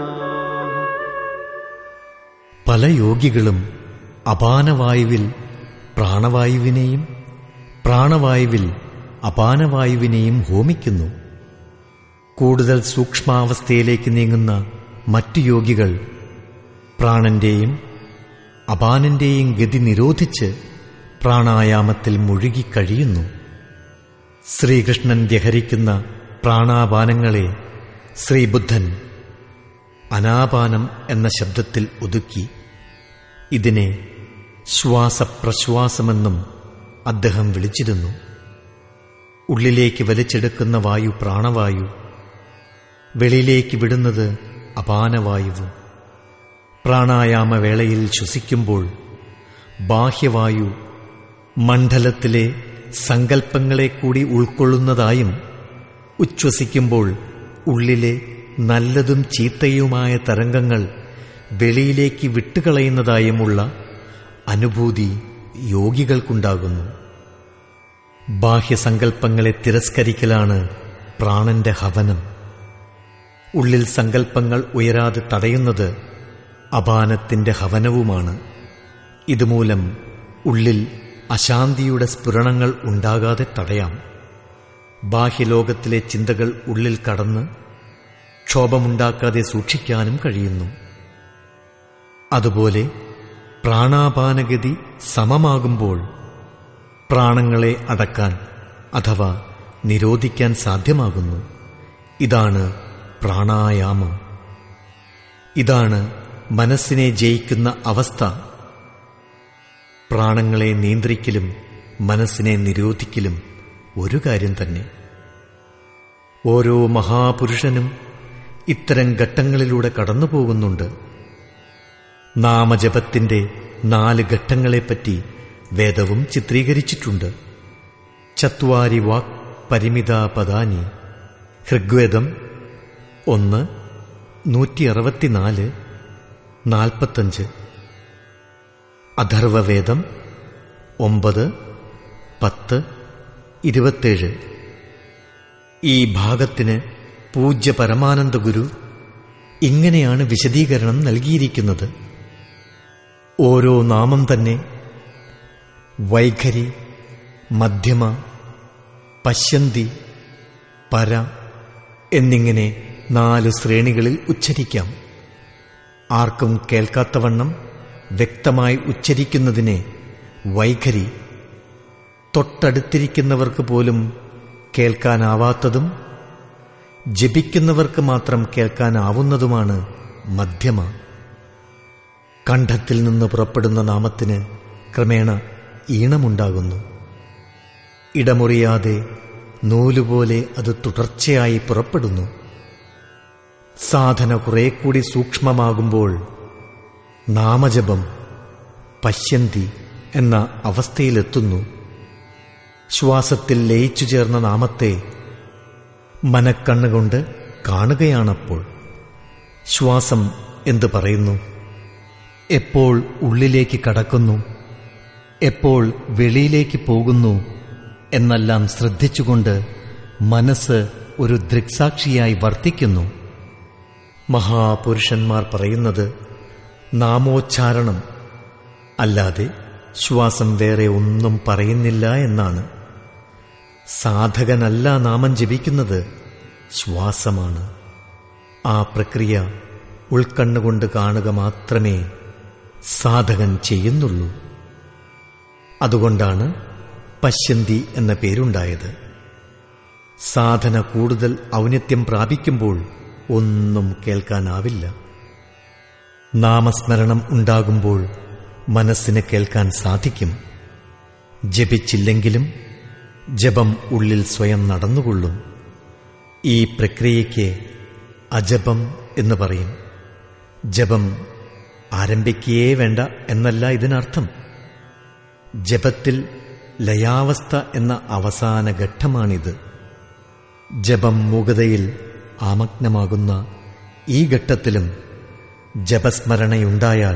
Speaker 1: പല യോഗികളും അപാനവായുവിൽ പ്രാണവായുവിനെയും പ്രാണവായുവിൽ അപാനവായുവിനെയും ഹോമിക്കുന്നു. കൂടുതൽ സൂക്ഷ്മാവസ്ഥയിലേക്ക് നീങ്ങുന്ന മറ്റു യോഗികൾ പ്രാണന്റെയും അപാനന്റെയും ഗതി നിരോധിച്ച് പ്രാണായാമത്തിൽ മുഴുകിക്കഴിയുന്നു. ശ്രീകൃഷ്ണൻ വ്യഹരിക്കുന്ന പ്രാണാപാനങ്ങളെ ശ്രീബുദ്ധൻ അനാപാനം എന്ന ശബ്ദത്തിൽ ഒതുക്കി. ഇതിനെ ശ്വാസപ്രശ്വാസമെന്നും അദ്ദേഹം വിളിച്ചിരുന്നു. ഉള്ളിലേക്ക് വലിച്ചെടുക്കുന്ന വായു പ്രാണവായു, വെളിയിലേക്ക് വിടുന്നത് അപാനവായുവും. പ്രാണായാമവേളയിൽ ശ്വസിക്കുമ്പോൾ ബാഹ്യവായു മണ്ഡലത്തിലെ സങ്കല്പങ്ങളെ കൂടി ഉൾക്കൊള്ളുന്നതായും ഉച്ഛ്വസിക്കുമ്പോൾ ഉള്ളിലെ നല്ലതും ചീത്തയുമായ തരംഗങ്ങൾ വെളിയിലേക്ക് വിട്ടുകളയുന്നതായുമുള്ള അനുഭൂതി യോഗികൾക്കുണ്ടാകുന്നു. ബാഹ്യസങ്കല്പങ്ങളെ തിരസ്കരിക്കലാണ് പ്രാണന്റെ ഹവനം. ഉള്ളിൽ സങ്കല്പങ്ങൾ ഉയരാതെ തടയുന്നത് അപാനത്തിന്റെ ഹവനവുമാണ്. ഇതുമൂലം ഉള്ളിൽ അശാന്തിയുടെ സ്ഫുരണങ്ങൾ ഉണ്ടാകാതെ തടയാം. ബാഹ്യലോകത്തിലെ ചിന്തകൾ ഉള്ളിൽ കടന്ന് ക്ഷോഭമുണ്ടാക്കാതെ സൂക്ഷിക്കാനും കഴിയുന്നു. അതുപോലെ പ്രാണാപാനഗതി സമമാകുമ്പോൾ പ്രാണങ്ങളെ അടക്കാൻ അഥവാ നിരോധിക്കാൻ സാധ്യമാകുന്നു. ഇതാണ് പ്രാണായാമം. ഇതാണ് മനസ്സിനെ ജയിക്കുന്ന അവസ്ഥ. പ്രാണങ്ങളെ നിയന്ത്രിക്കലും മനസ്സിനെ നിരോധിക്കലും ഒരു കാര്യം തന്നെ. ഓരോ മഹാപുരുഷനും ഇത്തരം ഘട്ടങ്ങളിലൂടെ കടന്നുപോകുന്നുണ്ട്. നാമജപത്തിന്റെ 4 ഘട്ടങ്ങളെപ്പറ്റി വേദവും ചിത്രീകരിച്ചിട്ടുണ്ട്. ചത്വാരി വാക് പരിമിതാ പദാനി. ഋഗ്വേദം 1, 164, 45. അഥർവവേദം 9, 10, 27. ഈ ഭാഗത്തിന് പൂജ്യ പരമാനന്ദ ഗുരു ഇങ്ങനെയാണ് വിശദീകരണം നൽകിയിരിക്കുന്നത്. ഓരോ നാമം തന്നെ വൈഖരി, മധ്യമ, പശ്യന്തി, പര എന്നിങ്ങനെ 4 ശ്രേണികളിൽ ഉച്ചരിക്കാം. ആർക്കും കേൾക്കാത്തവണ്ണം വ്യക്തമായി ഉച്ചരിക്കുന്നതിനെ വൈഖരി, തൊട്ടടുത്തിരിക്കുന്നവർക്ക് പോലും കേൾക്കാനാവാത്തതും ജപിക്കുന്നവർക്ക് മാത്രം കേൾക്കാനാവുന്നതുമാണ് മധ്യമ. കണ്ഠത്തിൽ നിന്ന് പുറപ്പെടുന്ന നാമത്തിന് ക്രമേണ ഈണമുണ്ടാകുന്നു. ഇടമുറിയാതെ നൂലുപോലെ അത് തുടർച്ചയായി പുറപ്പെടുന്നു. സാധന കുറെ കൂടി സൂക്ഷ്മമാകുമ്പോൾ നാമജപം പശ്യന്തി എന്ന അവസ്ഥയിലെത്തുന്നു. ശ്വാസത്തിൽ ലയിച്ചു ചേർന്ന നാമത്തെ മനക്കണ്ണുകൊണ്ട് കാണുകയാണപ്പോൾ. ശ്വാസം എന്തു പറയുന്നു? എപ്പോൾ ഉള്ളിലേക്ക് കടക്കുന്നു, എപ്പോൾ വെളിയിലേക്ക് പോകുന്നു എന്നെല്ലാം ശ്രദ്ധിച്ചുകൊണ്ട് മനസ്സ് ഒരു ദൃക്സാക്ഷിയായി വർത്തിക്കുന്നു. മഹാപുരുഷന്മാർ പറയുന്നത് നാമോച്ചാരണം അല്ലാതെ ശ്വാസം വേറെ ഒന്നും പറയുന്നില്ല എന്നാണ്. സാധകനല്ല നാമം ജപിക്കുന്നത്, ശ്വാസമാണ്. ആ പ്രക്രിയ ഉൾക്കണ്ണുകൊണ്ട് കാണുക മാത്രമേ സാധകൻ ചെയ്യുന്നുള്ളൂ. അതുകൊണ്ടാണ് പശ്യന്തി എന്ന പേരുണ്ടായത്. സാധന കൂടുതൽ ഔന്നത്യം പ്രാപിക്കുമ്പോൾ ഒന്നും കേൾക്കാനാവില്ല. നാമസ്മരണം ഉണ്ടാകുമ്പോൾ മനസ്സിന് കേൾക്കാൻ സാധിക്കും. ജപിച്ചില്ലെങ്കിലും ജപം ഉള്ളിൽ സ്വയം നടന്നുകൊള്ളും. ഈ പ്രക്രിയയ്ക്ക് അജപം എന്ന് പറയും. ജപം ആരംഭിക്കുകയേ വേണ്ട എന്നല്ല ഇതിനർത്ഥം. ജപത്തിൽ ലയാവസ്ഥ എന്ന അവസാന ഘട്ടമാണിത്. ജപം മൂകതയിൽ ആമഗ്നമാകുന്ന ഈ ഘട്ടത്തിലും ജപസ്മരണയുണ്ടായാൽ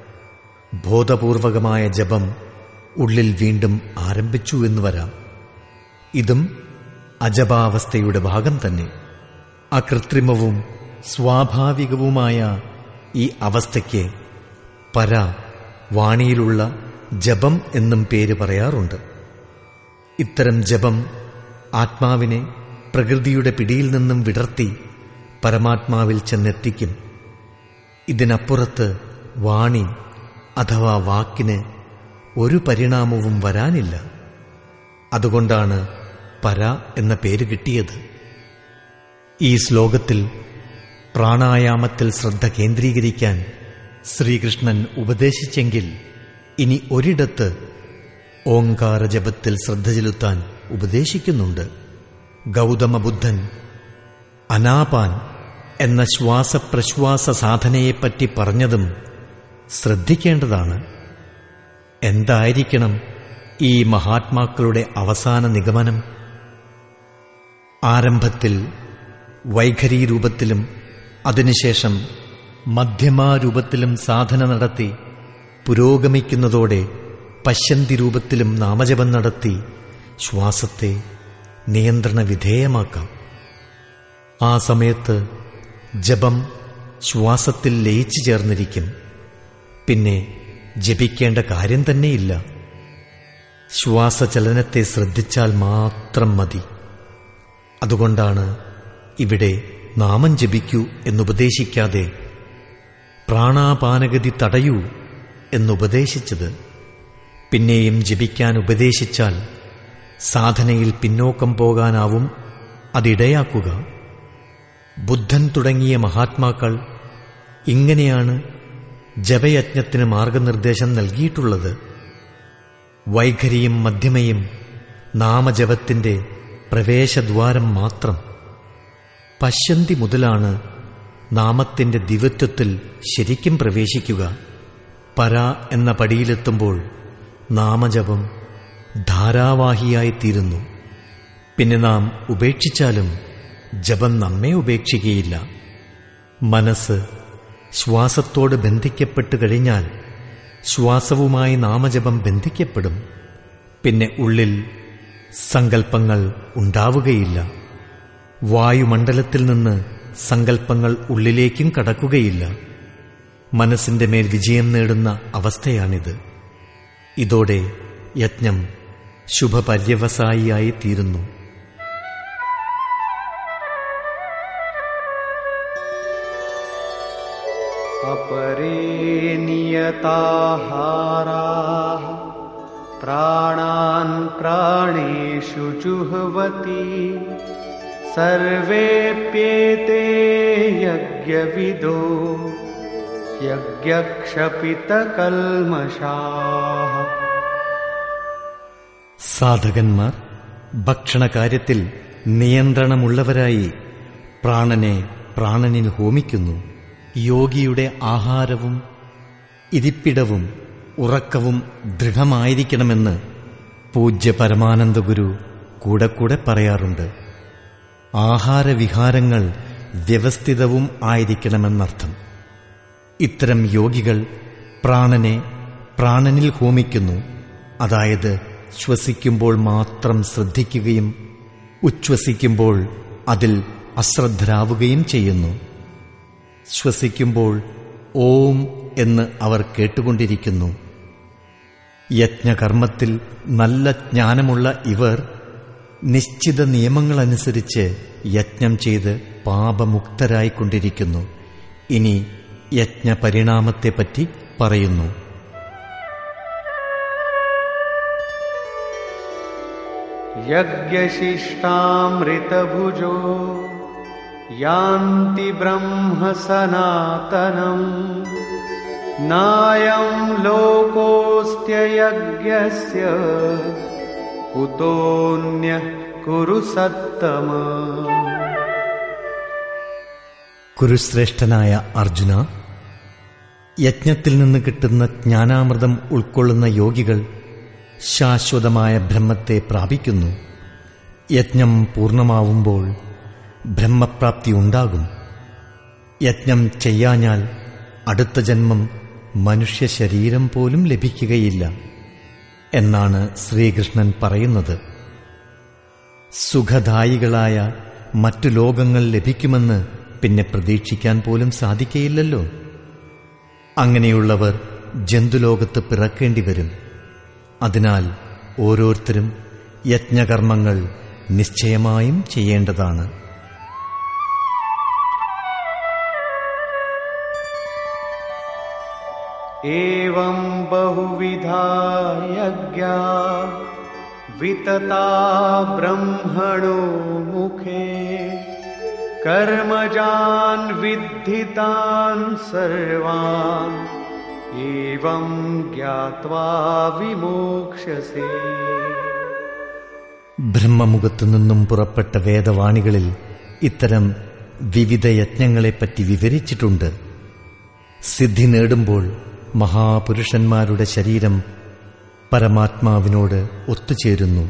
Speaker 1: ബോധപൂർവകമായ ജപം ഉള്ളിൽ വീണ്ടും ആരംഭിച്ചു എന്ന് വരാം. ഇതും അജപാവസ്ഥയുടെ ഭാഗം തന്നെ. അകൃത്രിമവും സ്വാഭാവികവുമായ ഈ അവസ്ഥയ്ക്ക് പര വാണിയിലുള്ള ജപം എന്നും പേര് പറയാറുണ്ട്. ഇത്തരം ജപം ആത്മാവിനെ പ്രകൃതിയുടെ പിടിയിൽ നിന്നും വിടർത്തി പരമാത്മാവിൽ ചെന്നെത്തിക്കും. ഇതിനപ്പുറത്ത് വാണി അഥവാ വാക്കിന് ഒരു പരിണാമവും വരാനില്ല. അതുകൊണ്ടാണ് പര എന്ന പേര് കിട്ടിയത്. ഈ ശ്ലോകത്തിൽ പ്രാണായാമത്തിൽ ശ്രദ്ധ കേന്ദ്രീകരിക്കാൻ ശ്രീകൃഷ്ണൻ ഉപദേശിച്ചെങ്കിൽ ഇനി ഒരിടത്ത് ഓങ്കാരജപത്തിൽ ശ്രദ്ധ ചെലുത്താൻ ഉപദേശിക്കുന്നുണ്ട്. ഗൗതമബുദ്ധൻ അനാപാൻ എന്ന ശ്വാസപ്രശ്വാസ സാധനയെപ്പറ്റി പറഞ്ഞതും ശ്രദ്ധിക്കേണ്ടതാണ്. എന്തായിരിക്കണം ഈ മഹാത്മാക്കളുടെ അവസാന നിഗമനം? ആരംഭത്തിൽ വൈഖരീരൂപത്തിലും അതിനുശേഷം മധ്യമാരൂപത്തിലും സാധന നടത്തി പുരോഗമിക്കുന്നതോടെ പശ്യന്തി രൂപത്തിലും നാമജപം നടത്തി ശ്വാസത്തെ നിയന്ത്രണ വിധേയമാക്കാം. ആ സമയത്ത് ജപം ശ്വാസത്തിൽ ലയിച്ചു ചേർന്നിരിക്കും. പിന്നെ ജപിക്കേണ്ട കാര്യം തന്നെയില്ല. ശ്വാസചലനത്തെ ശ്രദ്ധിച്ചാൽ മാത്രം മതി. അതുകൊണ്ടാണ് ഇവിടെ നാമം ജപിക്കൂ എന്നുപദേശിക്കാതെ പ്രാണാപാനഗതി തടയൂ എന്നുപദേശിച്ചത്. പിന്നെയും ജപിക്കാൻ ഉപദേശിച്ചാൽ സാധനയിൽ പിന്നോക്കം പോകാനാവും അതിടയാക്കുക. ബുദ്ധൻ തുടങ്ങിയ മഹാത്മാക്കൾ ഇങ്ങനെയാണ് ജപയജ്ഞത്തിന് മാർഗനിർദ്ദേശം നൽകിയിട്ടുള്ളത്. വൈഖരിയും മധ്യമയും നാമജപത്തിന്റെ പ്രവേശദ്വാരം മാത്രം. പശ്യന്തി മുതലാണ് നാമത്തിന്റെ ദിവ്യത്വത്തിൽ ശരിക്കും പ്രവേശിക്കുക. പര എന്ന പടിയിലെത്തുമ്പോൾ നാമജപം ധാരാവാഹിയായിത്തീരുന്നു. പിന്നെ നാം ഉപേക്ഷിച്ചാലും ജപം നമ്മെ ഉപേക്ഷിക്കുകയില്ല. മനസ്സ് ശ്വാസത്തോട് ബന്ധിക്കപ്പെട്ടു കഴിഞ്ഞാൽ ശ്വാസവുമായി നാമജപം ബന്ധിക്കപ്പെടും. പിന്നെ ഉള്ളിൽ സങ്കൽപ്പങ്ങൾ ഉണ്ടാവുകയില്ല. വായുമണ്ഡലത്തിൽ നിന്ന് സങ്കൽപ്പങ്ങൾ ഉള്ളിലേക്കും കടക്കുകയില്ല. മനസ്സിന്റെ മേൽ വിജയം നേടുന്ന അവസ്ഥയാണിത്. ഇതോടെ യജ്ഞം ശുഭപര്യവസായിയായി തീരുന്നു.
Speaker 2: अपरे नियताहाराः प्राणान् प्राणेषु जुह्वति सर्वेऽप्येते यज्ञविदो യജ്ഞക്ഷപിതകൽമഷാഃ.
Speaker 1: സാധകന്മാർ ഭക്ഷണകാര്യത്തിൽ നിയന്ത്രണമുള്ളവരായി പ്രാണനെ പ്രാണനിൽ ഹോമിക്കുന്നു. യോഗിയുടെ ആഹാരവും ഇരിപ്പിടവും ഉറക്കവും ദൃഢമായിരിക്കണമെന്ന് പൂജ്യ പരമാനന്ദ ഗുരു കൂടെ കൂടെ പറയാറുണ്ട്. ആഹാരവിഹാരങ്ങൾ വ്യവസ്ഥിതവും ആയിരിക്കണമെന്നർത്ഥം. ഇത്തരം യോഗികൾ പ്രാണനെ പ്രാണനിൽ ഹോമിക്കുന്നു. അതായത് ശ്വസിക്കുമ്പോൾ മാത്രം ശ്രദ്ധിക്കുകയും ഉച്ഛ്വസിക്കുമ്പോൾ അതിൽ അശ്രദ്ധരാവുകയും ചെയ്യുന്നു. ശ്വസിക്കുമ്പോൾ ഓം എന്ന് അവർ കേട്ടുകൊണ്ടിരിക്കുന്നു. യജ്ഞകർമ്മത്തിൽ നല്ല ജ്ഞാനമുള്ള ഇവർ നിശ്ചിത നിയമങ്ങളനുസരിച്ച് യജ്ഞം ചെയ്ത് പാപമുക്തരായിക്കൊണ്ടിരിക്കുന്നു. ഇനി യജ്ഞപരിണാമത്തെപ്പറ്റി പറയുന്നു.
Speaker 2: യജ്ഞശിഷ്ടാമൃതഭുജോ യാന്തി ബ്രഹ്മ സനാതനം നായം ലോകോസ്ത്യയജ്ഞസ്യ കുതോന്യഃ കുരു സത്തമ.
Speaker 1: കുരുശ്രേഷ്ഠനായ അർജുന, യജ്ഞത്തിൽ നിന്ന് കിട്ടുന്ന ജ്ഞാനാമൃതം ഉൾക്കൊള്ളുന്ന യോഗികൾ ശാശ്വതമായ ബ്രഹ്മത്തെ പ്രാപിക്കുന്നു. യജ്ഞം പൂർണ്ണമാവുമ്പോൾ ബ്രഹ്മപ്രാപ്തി ഉണ്ടാകും. യജ്ഞം ചെയ്യാഞ്ഞാൽ അടുത്ത ജന്മം മനുഷ്യ ശരീരം പോലും ലഭിക്കുകയില്ല എന്നാണ് ശ്രീകൃഷ്ണൻ പറയുന്നത്. സുഖദായികളായ മറ്റു ലോകങ്ങൾ ലഭിക്കുമെന്ന് പിന്നെ പ്രതീക്ഷിക്കാൻ പോലും സാധിക്കയില്ലല്ലോ. അങ്ങനെയുള്ളവർ ജന്തുലോകത്ത് പിറക്കേണ്ടി വരും. അതിനാൽ ഓരോരുത്തരും യജ്ഞകർമ്മങ്ങൾ നിശ്ചയമായും ചെയ്യേണ്ടതാണ്.
Speaker 2: ഏവം ബഹുവിധാ യജ്ഞാ വിതതാ ബ്രഹ്മണോ മുഖേ കർമ്മജാൻ വിദ്ധിതാൻ സർവാൻ ഏവം ജ്ഞാത്വാ വിമോക്ഷ്യസേ.
Speaker 1: ബ്രഹ്മമുഖത്തു നിന്നും പുറപ്പെട്ട വേദവാണികളിൽ ഇത്തരം വിവിധ യജ്ഞങ്ങളെപ്പറ്റി വിവരിച്ചിട്ടുണ്ട്. സിദ്ധി നേടുമ്പോൾ മഹാപുരുഷന്മാരുടെ ശരീരം പരമാത്മാവിനോട് ഒത്തുചേരുന്നു.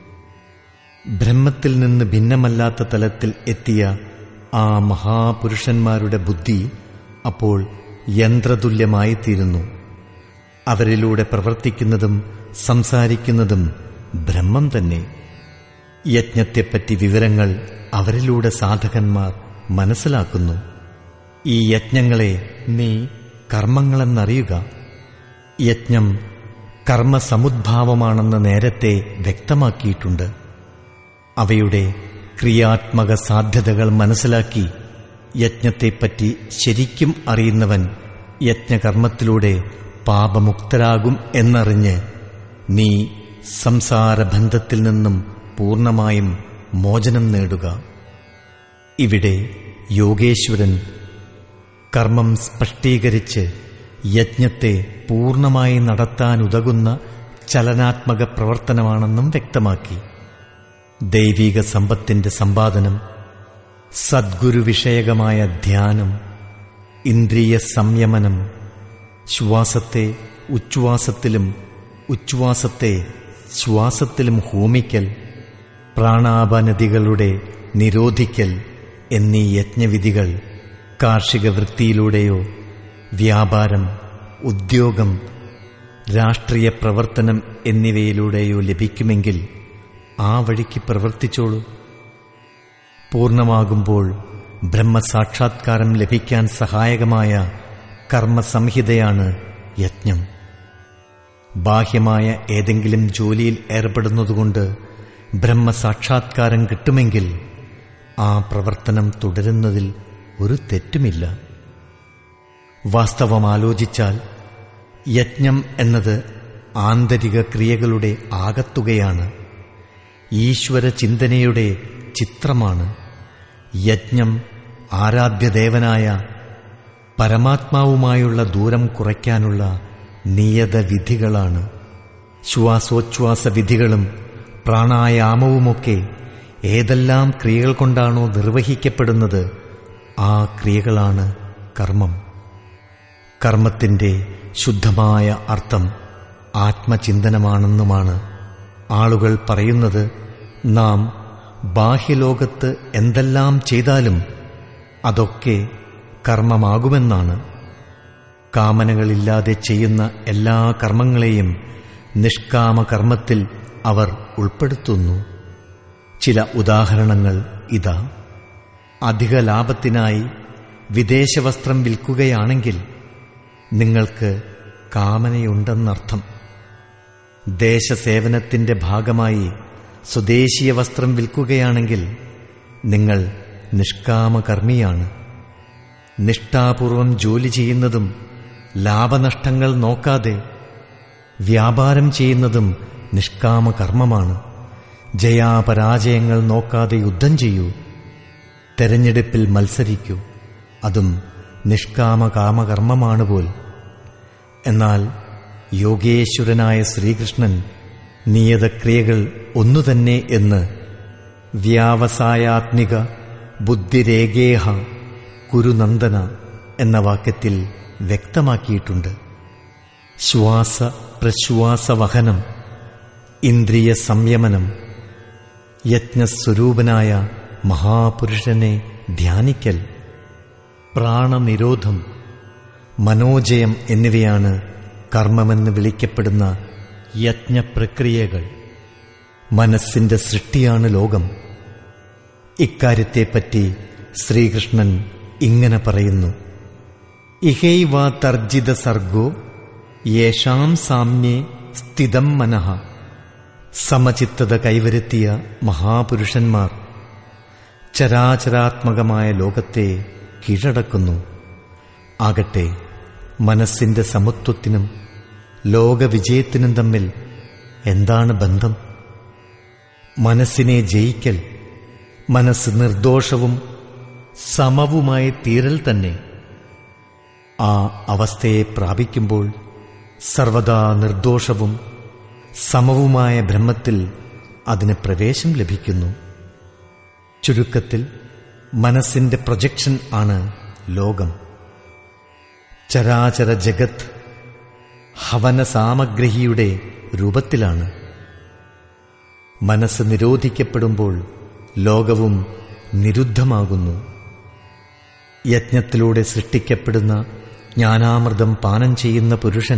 Speaker 1: ബ്രഹ്മത്തിൽ നിന്ന് ഭിന്നമല്ലാത്ത തലത്തിൽ എത്തിയ ആ മഹാപുരുഷന്മാരുടെ ബുദ്ധി അപ്പോൾ യന്ത്രതുല്യമായിത്തീരുന്നു. അവരിലൂടെ പ്രവർത്തിക്കുന്നതും സംസാരിക്കുന്നതും ബ്രഹ്മം തന്നെ. യജ്ഞത്തെപ്പറ്റി വിവരങ്ങൾ അവരിലൂടെ സാധകന്മാർ മനസ്സിലാക്കുന്നു. ഈ യജ്ഞങ്ങളെ നീ കർമ്മങ്ങളെന്നറിയുക. യജ്ഞം കർമ്മസമുദ്ഭാവമാണെന്ന് നേരത്തെ വ്യക്തമാക്കിയിട്ടുണ്ട്. അവയുടെ ക്രിയാത്മക സാധ്യതകൾ മനസ്സിലാക്കി യജ്ഞത്തെപ്പറ്റി ശരിക്കും അറിയുന്നവൻ യജ്ഞകർമ്മത്തിലൂടെ പാപമുക്തരാകും എന്നറിഞ്ഞ് നീ സംസാരബന്ധത്തിൽ നിന്നും പൂർണ്ണമായും മോചനം നേടുക. ഇവിടെ യോഗേശ്വരൻ കർമ്മം സ്പഷ്ടീകരിച്ച് യജ്ഞത്തെ പൂർണ്ണമായി നടത്താനുതകുന്ന ചലനാത്മക പ്രവർത്തനമാണെന്നും വ്യക്തമാക്കി. ദൈവിക സമ്പത്തിന്റെ സമ്പാദനം, സദ്ഗുരുവിഷയകമായ ധ്യാനം, ഇന്ദ്രിയ സംയമനം, ശ്വാസത്തെ ഉച്ഛ്വാസത്തിലും ഉച്ഛ്വാസത്തെ ശ്വാസത്തിലും ഹോമിക്കൽ, പ്രാണാപാനദികളുടെ നിരോധിക്കൽ എന്നീ യജ്ഞവിധികൾ കാർഷിക വൃത്തിയിലൂടെയോ വ്യാപാരം, ഉദ്യോഗം, രാഷ്ട്രീയ പ്രവർത്തനം എന്നിവയിലൂടെയോ ലഭിക്കുമെങ്കിൽ ആ വഴിക്ക് പ്രവർത്തിച്ചോളൂ. പൂർണ്ണമാകുമ്പോൾ ബ്രഹ്മസാക്ഷാത്കാരം ലഭിക്കാൻ സഹായകമായ കർമ്മസംഹിതയാണ് യജ്ഞം. ബാഹ്യമായ ഏതെങ്കിലും ജോലിയിൽ ഏർപ്പെടുന്നതുകൊണ്ട് ബ്രഹ്മസാക്ഷാത്കാരം കിട്ടുമെങ്കിൽ ആ പ്രവർത്തനം തുടരുന്നതിൽ ഒരു തെറ്റുമില്ല. വാസ്തവമാലോചിച്ചാൽ യജ്ഞം എന്നത് ആന്തരിക ക്രിയകളുടെ ആകത്തുകയാണ്. ഈശ്വര ചിന്തനയുടെ ചിത്രമാണ്. യജ്ഞം ആരാധ്യദേവനായ പരമാത്മാവുമായുള്ള ദൂരം കുറയ്ക്കാനുള്ള നിയത വിധികളാണ്. ശ്വാസോച്ഛ്വാസ വിധികളും പ്രാണായാമവുമൊക്കെ ഏതെല്ലാം ക്രിയകൾ കൊണ്ടാണോ നിർവഹിക്കപ്പെടുന്നത്, ആ ക്രിയകളാണ് കർമ്മം. കർമ്മത്തിന്റെ ശുദ്ധമായ അർത്ഥം ആത്മചിന്തനമാണെന്നുമാണ് ആളുകൾ പറയുന്നത്. നാം ബാഹ്യലോകത്ത് എന്തെല്ലാം ചെയ്താലും അതൊക്കെ കർമ്മമാകുമെന്നാണ്. കാമനകളില്ലാതെ ചെയ്യുന്ന എല്ലാ കർമ്മങ്ങളെയും നിഷ്കാമ കർമ്മത്തിൽ അവർ ഉൾപ്പെടുത്തുന്നു. ചില ഉദാഹരണങ്ങൾ ഇതാ. അധിക ലാഭത്തിനായി വിദേശവസ്ത്രം വിൽക്കുകയാണെങ്കിൽ നിങ്ങൾക്ക് കാമനയുണ്ടെന്നർത്ഥം. ദേശസേവനത്തിന്റെ ഭാഗമായി സ്വദേശീയ വസ്ത്രം വിൽക്കുകയാണെങ്കിൽ നിങ്ങൾ നിഷ്കാമകർമ്മിയാണ്. നിഷ്ഠാപൂർവം ജോലി ചെയ്യുന്നതും ലാഭനഷ്ടങ്ങൾ നോക്കാതെ വ്യാപാരം ചെയ്യുന്നതും നിഷ്കാമകർമ്മമാണ്. ജയാപരാജയങ്ങൾ നോക്കാതെ യുദ്ധം ചെയ്യൂ. തെരഞ്ഞെടുപ്പിൽ മത്സരിക്കൂ. അതും നിഷ്കാമകാമകർമ്മമാണ് പോൽ. എന്നാൽ യോഗേശ്വരനായ ശ്രീകൃഷ്ണൻ നിയതക്രിയകൾ ഒന്നുതന്നെ എന്ന് വ്യാവസായാത്മിക ബുദ്ധിരേഖേഹ കുരുനന്ദന എന്ന വാക്യത്തിൽ വ്യക്തമാക്കിയിട്ടുണ്ട്. ശ്വാസ പ്രശ്വാസവഹനം, ഇന്ദ്രിയ സംയമനം, യജ്ഞസ്വരൂപനായ മഹാപുരുഷനെ ധ്യാനിക്കൽ, പ്രാണനിരോധം, മനോജയം എന്നിവയാണ് കർമ്മമെന്ന് വിളിക്കപ്പെടുന്ന യജ്ഞപ്രക്രിയകൾ. മനസ്സിന്റെ സൃഷ്ടിയാണ് ലോകം. ഇക്കാര്യത്തെപ്പറ്റി ശ്രീകൃഷ്ണൻ ഇങ്ങനെ പറയുന്നു: ഇഹൈവാ തർജിത സർഗോ യേഷാം സാമ്യേ സ്ഥിതം മനഃ. സമചിത്തത കൈവരുത്തിയ മഹാപുരുഷന്മാർ ചരാചരാത്മകമായ ലോകത്തെ കീഴടക്കുന്നു. ആകട്ടെ, മനസ്സിന്റെ സമത്വത്തിനും ലോകവിജയത്തിനും തമ്മിൽ എന്താണ് ബന്ധം? മനസ്സിനെ ജയിക്കൽ, മനസ്സ് നിർദോഷവും സമവുമായി തീരൽ തന്നെ. ആ അവസ്ഥയെ പ്രാപിക്കുമ്പോൾ സർവദാ നിർദോഷവും സമവുമായ ബ്രഹ്മത്തിൽ അതിന് പ്രവേശം ലഭിക്കുന്നു. ചുരുക്കത്തിൽ മനസ്സിന്റെ പ്രൊജക്ഷൻ ആണ് ലോകം. ചരാചര ജഗത്ത് ഹവന സാമഗ്രഹിയുടെ രൂപത്തിലാണ്. മനസ്സ് നിരോധിക്കപ്പെടുമ്പോൾ ലോകവും നിരുദ്ധമാകുന്നു. യജ്ഞത്തിലൂടെ സൃഷ്ടിക്കപ്പെടുന്ന ജ്ഞാനാമൃതം പാനം ചെയ്യുന്ന പുരുഷൻ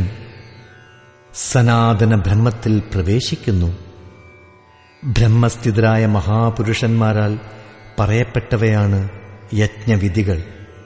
Speaker 1: സനാതന ബ്രഹ്മത്തിൽ പ്രവേശിക്കുന്നു. ബ്രഹ്മസ്ഥിതരായ മഹാപുരുഷന്മാരാൽ പറയപ്പെട്ടവയാണ് യജ്ഞവിധികൾ.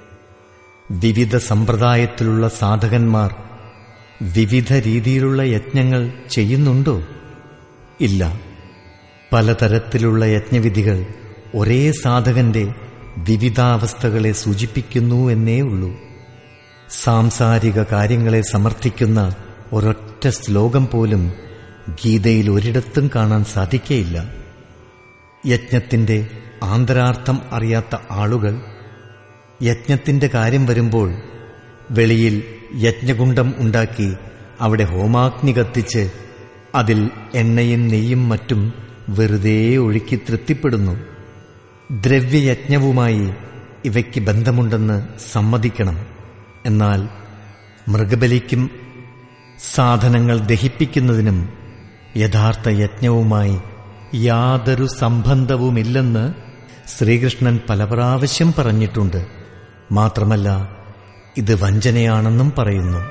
Speaker 1: വിവിധ സമ്പ്രദായത്തിലുള്ള സാധകന്മാർ വിവിധ രീതിയിലുള്ള യജ്ഞങ്ങൾ ചെയ്യുന്നുണ്ടോ? ഇല്ല. പലതരത്തിലുള്ള യജ്ഞവിധികൾ ഒരേ സാധകന്റെ വിവിധാവസ്ഥകളെ സൂചിപ്പിക്കുന്നു എന്നേ ഉള്ളൂ. സാംസാരിക കാര്യങ്ങളെ സമർത്ഥിക്കുന്ന ഒരൊറ്റ ശ്ലോകം പോലും ഗീതയിൽ ഒരിടത്തും കാണാൻ സാധിക്കയില്ല. യജ്ഞത്തിന്റെ ആന്തരാർത്ഥം അറിയാത്ത ആളുകൾ യജ്ഞത്തിന്റെ കാര്യം വരുമ്പോൾ വെളിയിൽ യജ്ഞകുണ്ഡം ഉണ്ടാക്കി അവിടെ ഹോമാഗ്നി കത്തിച്ച് അതിൽ എണ്ണയും നെയ്യും മറ്റും വെറുതെ ഒഴുക്കി തൃപ്തിപ്പെടുന്നു. ദ്രവ്യയജ്ഞവുമായി ഇവയ്ക്ക് ബന്ധമുണ്ടെന്ന് സമ്മതിക്കണം. എന്നാൽ മൃഗബലിക്കും സാധനങ്ങൾ ദഹിപ്പിക്കുന്നതിനും യഥാർത്ഥ യജ്ഞവുമായി യാതൊരു സംബന്ധവുമില്ലെന്ന് ശ്രീകൃഷ്ണൻ പല പ്രാവശ്യം പറഞ്ഞിട്ടുണ്ട്. മാത്രമല്ല, ഇത് വഞ്ചനയാണെന്നും പറയുന്നു.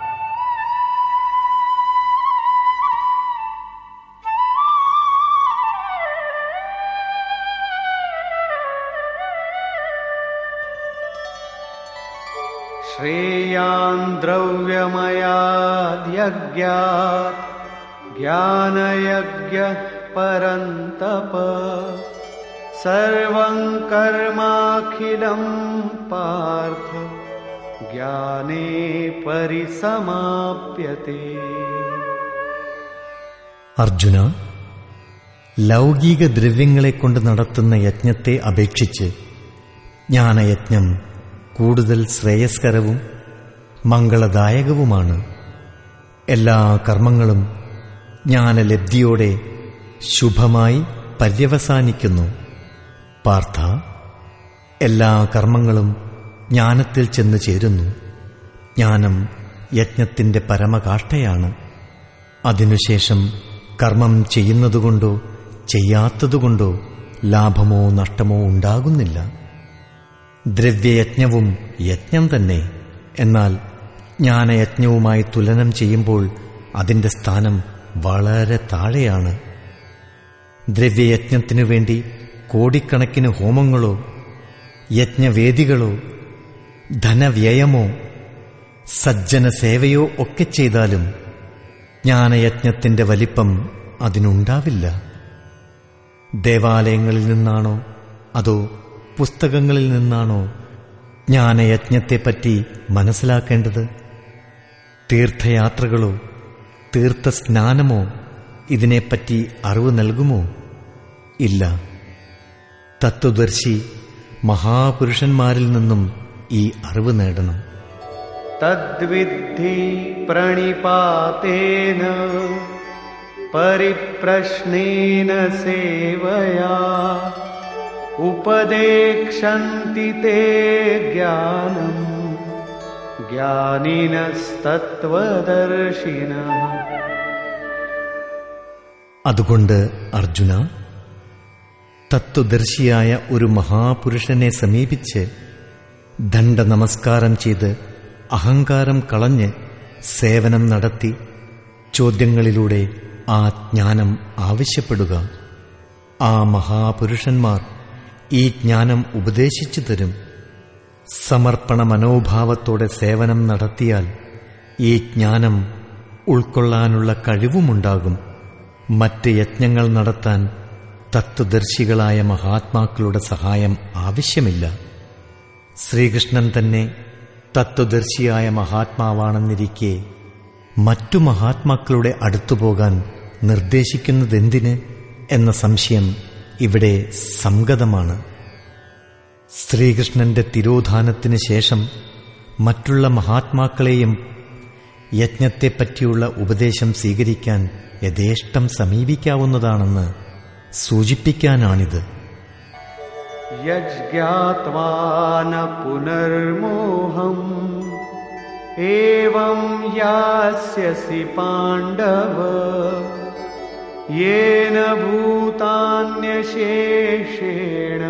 Speaker 2: ശ്രേയാൻ ദ്രവ്യമയാദ്യജ്ഞാത് ജ്ഞാനയജ്ഞഃ പരന്തപ സർവം കർമാഖിലം പാർത്ഥ ജ്ഞാനേ പരിസമാപ്യത്തെ.
Speaker 1: അർജുന, ലൗകിക ദ്രവ്യങ്ങളെക്കൊണ്ട് നടത്തുന്ന യജ്ഞത്തെ അപേക്ഷിച്ച് ജ്ഞാനയജ്ഞം കൂടുതൽ ശ്രേയസ്കരവും മംഗളദായകവുമാണ്. എല്ലാ കർമ്മങ്ങളും ജ്ഞാനലബ്ധിയോടെ ശുഭമായി പര്യവസാനിക്കുന്നു. പാർത്ഥ, എല്ലാ കർമ്മങ്ങളും ജ്ഞാനത്തിൽ ചെന്ന് ചേരുന്നു. ജ്ഞാനം യജ്ഞത്തിന്റെ പരമകാഷ്ഠയാണ്. അതിനുശേഷം കർമ്മം ചെയ്യുന്നതുകൊണ്ടോ ചെയ്യാത്തതുകൊണ്ടോ ലാഭമോ നഷ്ടമോ ഉണ്ടാകുന്നില്ല. ദ്രവ്യയജ്ഞവും യജ്ഞം തന്നെ. എന്നാൽ ജ്ഞാനയജ്ഞവുമായി തുലനം ചെയ്യുമ്പോൾ അതിന്റെ സ്ഥാനം വളരെ താഴെയാണ്. ദ്രവ്യയജ്ഞത്തിനു വേണ്ടി കോടിക്കണക്കിന് ഹോമങ്ങളോ യജ്ഞവേദികളോ ധനവ്യയമോ സജ്ജന സേവയോ ഒക്കെ ചെയ്താലും ജ്ഞാനയജ്ഞത്തിന്റെ വലിപ്പം അതിനുണ്ടാവില്ല. ദേവാലയങ്ങളിൽ നിന്നാണോ അതോ പുസ്തകങ്ങളിൽ നിന്നാണോ ജ്ഞാനയജ്ഞത്തെപ്പറ്റി മനസ്സിലാക്കേണ്ടത്? തീർത്ഥയാത്രകളോ തീർത്ഥസ്നാനമോ ഇതിനെപ്പറ്റി അറിവ് നൽകുമോ? ഇല്ല. തത്വദർശി മഹാപുരുഷന്മാരിൽ നിന്നും ഈ അറിവ് നേടണം.
Speaker 2: തദ്വിദ്ധി പ്രണിപാതേന പരിപ്രശ്നേന സേവയാ ഉപദേക്ഷന്തി തേ ജ്ഞാനം ജ്ഞാനിനസ്തത്വദർശിനഃ.
Speaker 1: അതുകൊണ്ട് അർജുന, തത്വദർശിയായ ഒരു മഹാപുരുഷനെ സമീപിച്ച് ദണ്ഡനമസ്കാരം ചെയ്ത് അഹങ്കാരം കളഞ്ഞ് സേവനം നടത്തി ചോദ്യങ്ങളിലൂടെ ആ ജ്ഞാനം ആവശ്യപ്പെടുക. ആ മഹാപുരുഷന്മാർ ഈ ജ്ഞാനം ഉപദേശിച്ചു തരും. സമർപ്പണ മനോഭാവത്തോടെ സേവനം നടത്തിയാൽ ഈ ജ്ഞാനം ഉൾക്കൊള്ളാനുള്ള കഴിവുമുണ്ടാകും. മറ്റ് യജ്ഞങ്ങൾ നടത്താൻ തത്വദർശികളായ മഹാത്മാക്കളുടെ സഹായം ആവശ്യമില്ല. ശ്രീകൃഷ്ണൻ തന്നെ തത്വദർശിയായ മഹാത്മാവാണെന്നിരിക്കെ മറ്റു മഹാത്മാക്കളുടെ അടുത്തുപോകാൻ നിർദ്ദേശിക്കുന്നതെന്തിന് എന്ന സംശയം ഇവിടെ സംഗതമാണ്. ശ്രീകൃഷ്ണന്റെ തിരോധാനത്തിന് ശേഷം മറ്റുള്ള മഹാത്മാക്കളെയും യജ്ഞത്തെപ്പറ്റിയുള്ള ഉപദേശം സ്വീകരിക്കാൻ യഥേഷ്ടം സമീപിക്കാവുന്നതാണെന്ന് സൂചിപ്പിക്കാനാണിത്.
Speaker 2: യജ്ഞാത്വാ ന പുനർമോഹം ഏവം യാസ്യസി പാണ്ഡവ യേന ഭൂതാന്യശേഷേണ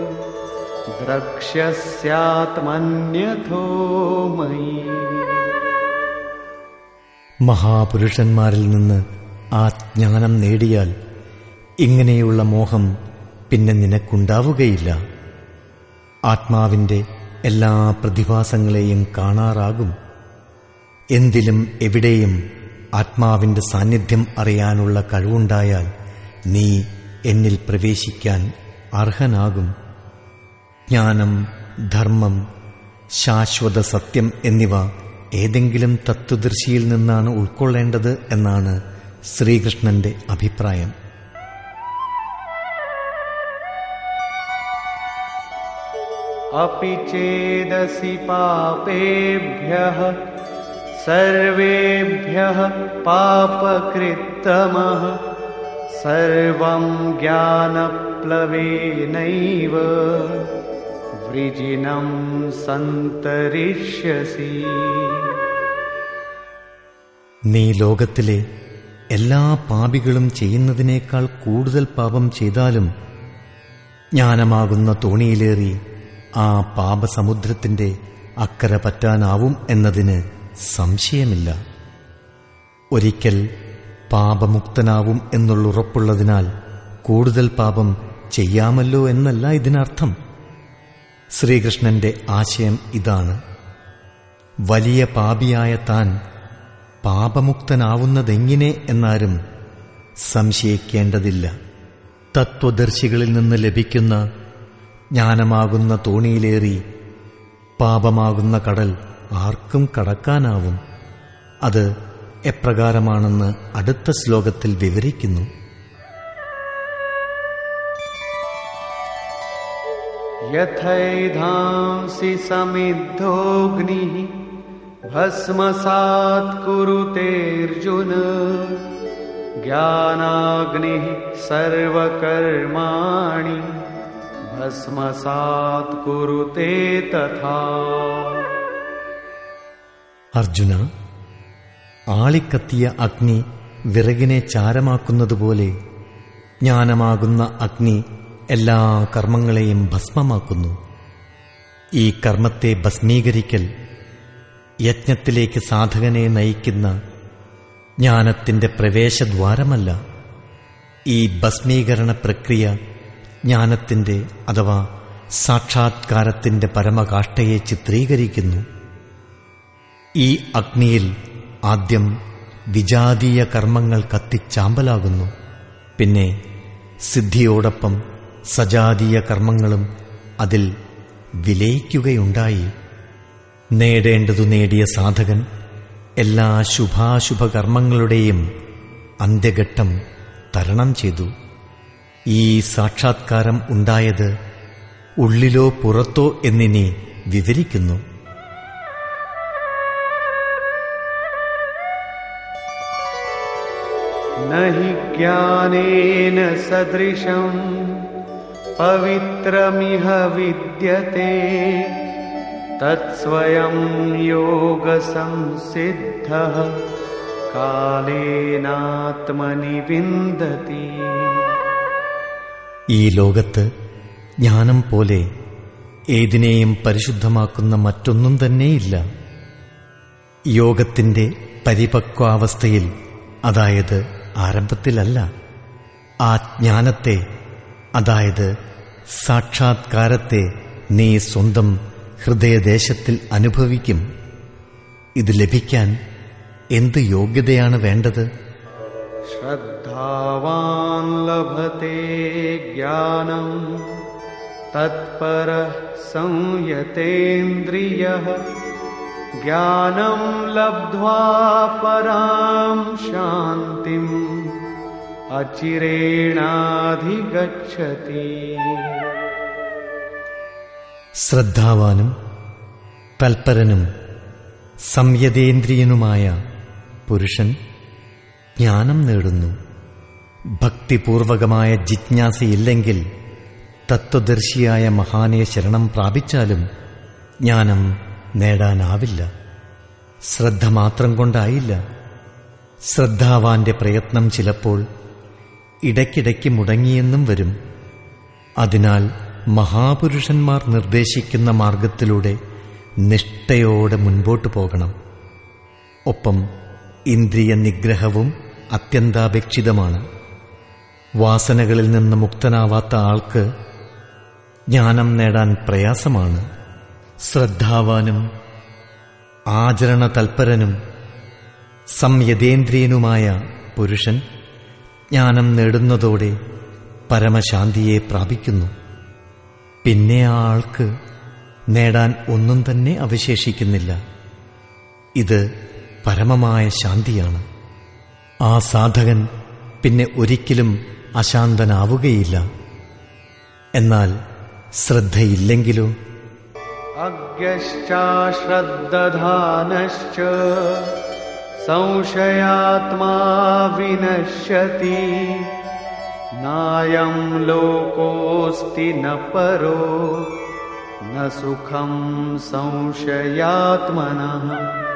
Speaker 2: ദ്രക്ഷ്യസ്യാത്മന്യഥോ മയി.
Speaker 1: മഹാപുരുഷന്മാരിൽ നിന്ന് ആ ജ്ഞാനം നേടിയാൽ ഇങ്ങനെയുള്ള മോഹം പിന്നെ നിനക്കുണ്ടാവുകയില്ല. ആത്മാവിന്റെ എല്ലാ പ്രതിഭാസങ്ങളെയും കാണാറാകും. എന്തിലും എവിടെയും ആത്മാവിന്റെ സാന്നിധ്യം അറിയാനുള്ള കഴിവുണ്ടായാൽ നീ എന്നിൽ പ്രവേശിക്കാൻ അർഹനാകും. ജ്ഞാനം, ധർമ്മം, ശാശ്വത സത്യം എന്നിവ ഏതെങ്കിലും തത്വദർശിയിൽ നിന്നാണ് ഉൾക്കൊള്ളേണ്ടത് എന്നാണ് ശ്രീകൃഷ്ണന്റെ അഭിപ്രായം.
Speaker 2: अपि चेदसि पापेभ्यः सर्वेभ्यः पापकृत्तमः सर्वं ज्ञानप्लवेनैव वृजिनं सन्तरिष्यसि.
Speaker 1: നീ ലോകത്തിലെ എല്ലാ പാപികളും ചെയ്യുന്നതിനേക്കാൾ കൂടുതൽ പാപം ചെയ്താലും ജ്ഞാനമാകുന്ന തോണിയിലേറി ആ പാപസമുദ്രത്തിന്റെ അക്കരെ പറ്റാനാവും എന്നതിന് സംശയമില്ല. ഒരിക്കൽ പാപമുക്തനാവും എന്നുള്ളുറപ്പുള്ളതിനാൽ കൂടുതൽ പാപം ചെയ്യാമല്ലോ എന്നല്ല ഇതിനർത്ഥം. ശ്രീകൃഷ്ണന്റെ ആശയം ഇതാണ്: വലിയ പാപിയായ താൻ പാപമുക്തനാവുന്നതെങ്ങനെ എന്നാരും സംശയിക്കേണ്ടതില്ല. തത്വദർശികളിൽ നിന്ന് ലഭിക്കുന്ന ജ്ഞാനമാകുന്ന തോണിയിലേറി പാപമാകുന്ന കടൽ ആർക്കും കടക്കാനാവും. അത് എപ്രകാരമാണെന്ന് അടുത്ത ശ്ലോകത്തിൽ വിവരിക്കുന്നു.
Speaker 2: യഥൈധാംസി സമിദ്ധോഗ്നിഃ ഭസ്മസാത് കുരുതേർജുന ജ്ഞാനാഗ്നിഃ സർവകർമാണി ഭസ്മസാത് കുരുതേ തഥാ.
Speaker 1: അർജുന, ആളിക്കത്തിയ അഗ്നി വിറകിനെ ചാരമാക്കുന്നതുപോലെ ജ്ഞാനമാകുന്ന അഗ്നി എല്ലാ കർമ്മങ്ങളെയും ഭസ്മമാക്കുന്നു. ഈ കർമ്മത്തെ ഭസ്മീകരിക്കൽ യജ്ഞത്തിലേക്ക് സാധകനെ നയിക്കുന്ന ജ്ഞാനത്തിന്റെ പ്രവേശദ്വാരമല്ല. ഈ ഭസ്മീകരണ പ്രക്രിയ ജ്ഞാനത്തിന്റെ അഥവാ സാക്ഷാത്കാരത്തിന്റെ പരമകാഷ്ഠയെ ചിത്രീകരിക്കുന്നു. ഈ അഗ്നിയിൽ ആദ്യം വിജാതീയ കർമ്മങ്ങൾ കത്തിച്ചാമ്പലാകുന്നു. പിന്നെ സിദ്ധിയോടൊപ്പം സജാതീയ കർമ്മങ്ങളും അതിൽ വിലയിക്കുകയുണ്ടായി. നേടേണ്ടതു നേടിയ സാധകൻ എല്ലാ ശുഭാശുഭ കർമ്മങ്ങളുടെയും അന്ത്യഘട്ടം തരണം ചെയ്തു. ഈ സാക്ഷാത്കാരം ഉണ്ടായത് ഉള്ളിലോ പുറത്തോ എന്നിനി വിവരിക്കുന്നു.
Speaker 2: നഹി ജ്ഞാനേന സദൃശം പവിത്രമിഹ വിദ്യതേ തത്സ്വയം യോഗസംസിദ്ധഃ കാലേനാത്മനി വിന്ദതി.
Speaker 1: ഈ ലോകത്ത് ജ്ഞാനം പോലെ ഏതിനെയും പരിശുദ്ധമാക്കുന്ന മറ്റൊന്നും തന്നെയില്ല. യോഗത്തിന്റെ പരിപക്വാവസ്ഥയിൽ, അതായത് ആരംഭത്തിലല്ല, ആ ജ്ഞാനത്തെ, അതായത് സാക്ഷാത്കാരത്തെ നീ സ്വന്തം ഹൃദയദേശത്തിൽ അനുഭവിക്കും. ഇത് ലഭിക്കാൻ എന്ത് യോഗ്യതയാണ് വേണ്ടത്?
Speaker 2: ശ്രദ്ധാവാൻ ലഭത്തെ ജ്ഞാനം തത്പരഃ സംയതേന്ദ്രിയഃ ജ്ഞാനം ലബ്ധ്വാ പരാം ശാന്തിം അചിരേണാധിഗച്ഛതി.
Speaker 1: ശ്രദ്ധാവാനും തൽപരനും സംയതേന്ദ്രിയനുമായ പുരുഷൻ ജ്ഞാനം നേടുന്നു. ഭക്തിപൂർവകമായ ജിജ്ഞാസയില്ലെങ്കിൽ തത്വദർശിയായ മഹാനെ ശരണം പ്രാപിച്ചാലും ജ്ഞാനം നേടാനാവില്ല. ശ്രദ്ധ മാത്രം കൊണ്ടായില്ല. ശ്രദ്ധാവാന്റെ പ്രയത്നം ചിലപ്പോൾ ഇടയ്ക്കിടയ്ക്ക് മുടങ്ങിയെന്നും വരും. അതിനാൽ മഹാപുരുഷന്മാർ നിർദ്ദേശിക്കുന്ന മാർഗത്തിലൂടെ നിഷ്ഠയോടെ മുൻപോട്ടു പോകണം. ഒപ്പം ഇന്ദ്രിയ നിഗ്രഹവും അത്യന്താപേക്ഷിതമാണ്. വാസനകളിൽ നിന്ന് മുക്തനാവാത്ത ആൾക്ക് ജ്ഞാനം നേടാൻ പ്രയാസമാണ്. ശ്രദ്ധാവാനും ആചരണ തൽപരനും സംയതേന്ദ്രിയനുമായ പുരുഷൻ ജ്ഞാനം നേടുന്നതോടെ പരമശാന്തിയെ പ്രാപിക്കുന്നു. പിന്നെ ആ ആൾക്ക് നേടാൻ ഒന്നും തന്നെ അവശേഷിക്കുന്നില്ല. ഇത് പരമമായ ശാന്തിയാണ്. ആ സാധകൻ പിന്നെ ഒരിക്കലും അശാന്തനാവുകയില്ല. എന്നാൽ ശ്രദ്ധയില്ലെങ്കിലോ?
Speaker 2: അജ്ഞശ്ചാശ്രദ്ദധാനശ്ച സംശയാത്മാ വിനശ്യതി നായം ലോകോസ്തി ന പരോ ന സുഖം സംശയാത്മനഃ.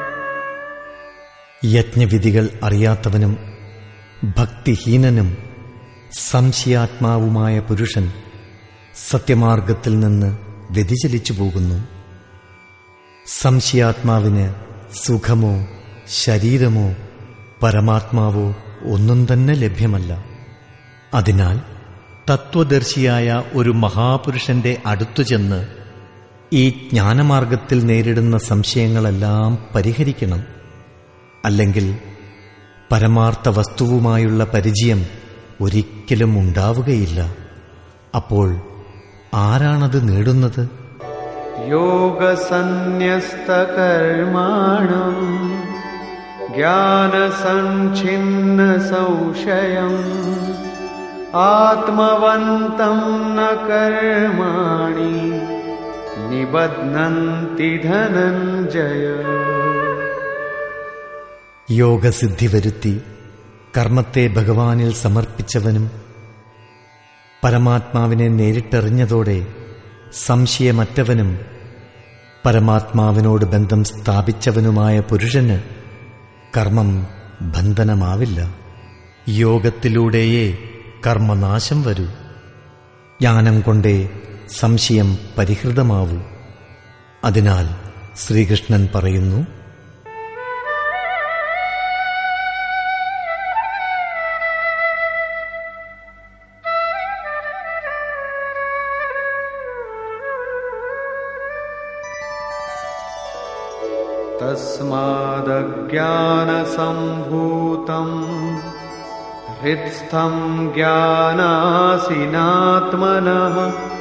Speaker 1: യജ്ഞവിധികൾ അറിയാത്തവനും ഭക്തിഹീനനും സംശയാത്മാവുമായ പുരുഷൻ സത്യമാർഗത്തിൽ നിന്ന് വ്യതിചലിച്ചു പോകുന്നു. സംശയാത്മാവിന് സുഖമോ ശരീരമോ പരമാത്മാവോ ഒന്നും തന്നെ ലഭ്യമല്ല. അതിനാൽ തത്വദർശിയായ ഒരു മഹാപുരുഷന്റെ അടുത്തു ചെന്ന് ഈ ജ്ഞാനമാർഗത്തിൽ നേരിടുന്ന സംശയങ്ങളെല്ലാം പരിഹരിക്കണം. അല്ലെങ്കിൽ പരമാർത്ഥ വസ്തുവുമായുള്ള പരിചയം ഒരിക്കലും ഉണ്ടാവുകയില്ല. അപ്പോൾ ആരാണത് നേടുന്നത്?
Speaker 2: യോഗസന്യസ്തകർമാണം ज्ञानसञ्छिन्न संशयम् आत्मवन्तं न कर्माणि निबध्नन्ति धनञ्जय.
Speaker 1: യോഗസിദ്ധി വരുത്തി കർമ്മത്തെ ഭഗവാനിൽ സമർപ്പിച്ചവനും പരമാത്മാവിനെ നേരിട്ടറിഞ്ഞതോടെ സംശയമറ്റവനും പരമാത്മാവിനോട് ബന്ധം സ്ഥാപിച്ചവനുമായ പുരുഷന് കർമ്മം ബന്ധനമാവില്ല. യോഗത്തിലൂടെയേ കർമ്മനാശം വരൂ. ജ്ഞാനം കൊണ്ടേ സംശയം പരിഹൃതമാവൂ. അതിനാൽ ശ്രീകൃഷ്ണൻ പറയുന്നു,
Speaker 2: तस्मादज्ञानसम्भूतं हृत्स्थं ज्ञानासिनात्मनः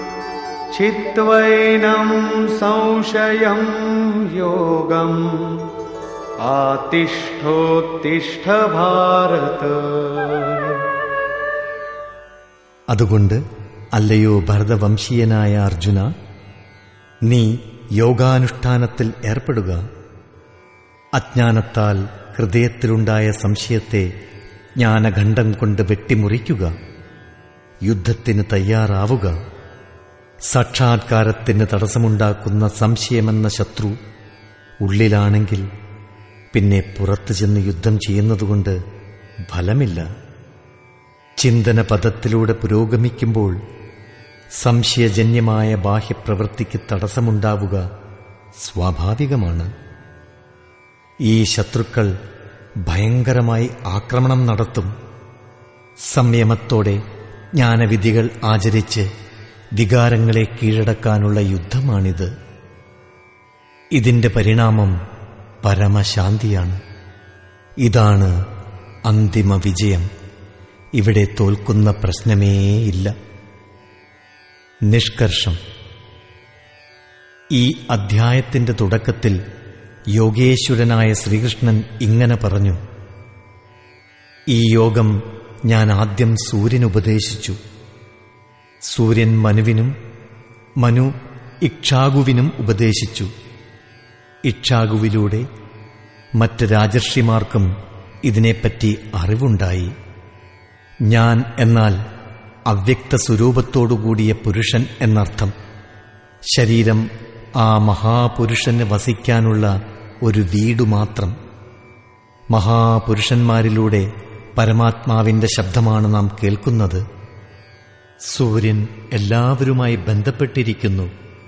Speaker 2: चित्वैनं संशयं योगम् आतिष्ठोत्तिष्ठ भारत.
Speaker 1: അതുകൊണ്ട് അല്ലയോ ഭരതവംശീയനായ അർജുന, നീ യോഗാനുഷ്ഠാനത്തിൽ ഏർപ്പെടുക. അജ്ഞാനത്താൽ ഹൃദയത്തിലുണ്ടായ സംശയത്തെ ജ്ഞാനഖണ്ഡം കൊണ്ട് വെട്ടിമുറിക്കുക. യുദ്ധത്തിന് തയ്യാറാവുക. സാക്ഷാത്കാരത്തിന് തടസ്സമുണ്ടാക്കുന്ന സംശയമെന്ന ശത്രു ഉള്ളിലാണെങ്കിൽ പിന്നെ പുറത്തു ചെന്ന് യുദ്ധം ചെയ്യുന്നതുകൊണ്ട് ഫലമില്ല. ചിന്തന പദത്തിലൂടെ പുരോഗമിക്കുമ്പോൾ സംശയജന്യമായ ബാഹ്യപ്രവൃത്തിക്ക് തടസ്സമുണ്ടാവുക സ്വാഭാവികമാണ്. ഈ ശത്രുക്കൾ ഭയങ്കരമായി ആക്രമണം നടത്തും. സംയമത്തോടെ ജ്ഞാനവിധികൾ ആചരിച്ച് വികാരങ്ങളെ കീഴടക്കാനുള്ള യുദ്ധമാണിത്. ഇതിന്റെ പരിണാമം പരമശാന്തിയാണ്. ഇതാണ് അന്തിമ വിജയം. ഇവിടെ തോൽക്കുന്ന പ്രശ്നമേയില്ല. നിഷ്കർഷം: ഈ അധ്യായത്തിന്റെ തുടക്കത്തിൽ യോഗേശ്വരനായ ശ്രീകൃഷ്ണൻ ഇങ്ങനെ പറഞ്ഞു: ഈ യോഗം ഞാൻ ആദ്യം സൂര്യനുപദേശിച്ചു. സൂര്യൻ മനുവിനും മനു ഇക്ഷാകുവിനും ഉപദേശിച്ചു. ഇക്ഷാകുവിലൂടെ മറ്റ് രാജർഷിമാർക്കും ഇതിനെപ്പറ്റി അറിവുണ്ടായി. ഞാൻ എന്നാൽ അവ്യക്ത സ്വരൂപത്തോടുകൂടിയ പുരുഷൻ എന്നർത്ഥം. ശരീരം ആ മഹാപുരുഷന് വസിക്കാനുള്ള ഒരു വീടു മാത്രം. മഹാപുരുഷന്മാരിലൂടെ പരമാത്മാവിന്റെ ശബ്ദമാണ് നാം കേൾക്കുന്നത്. സൂര്യൻ എല്ലാവരുമായി ബന്ധപ്പെട്ടിരിക്കുന്നു.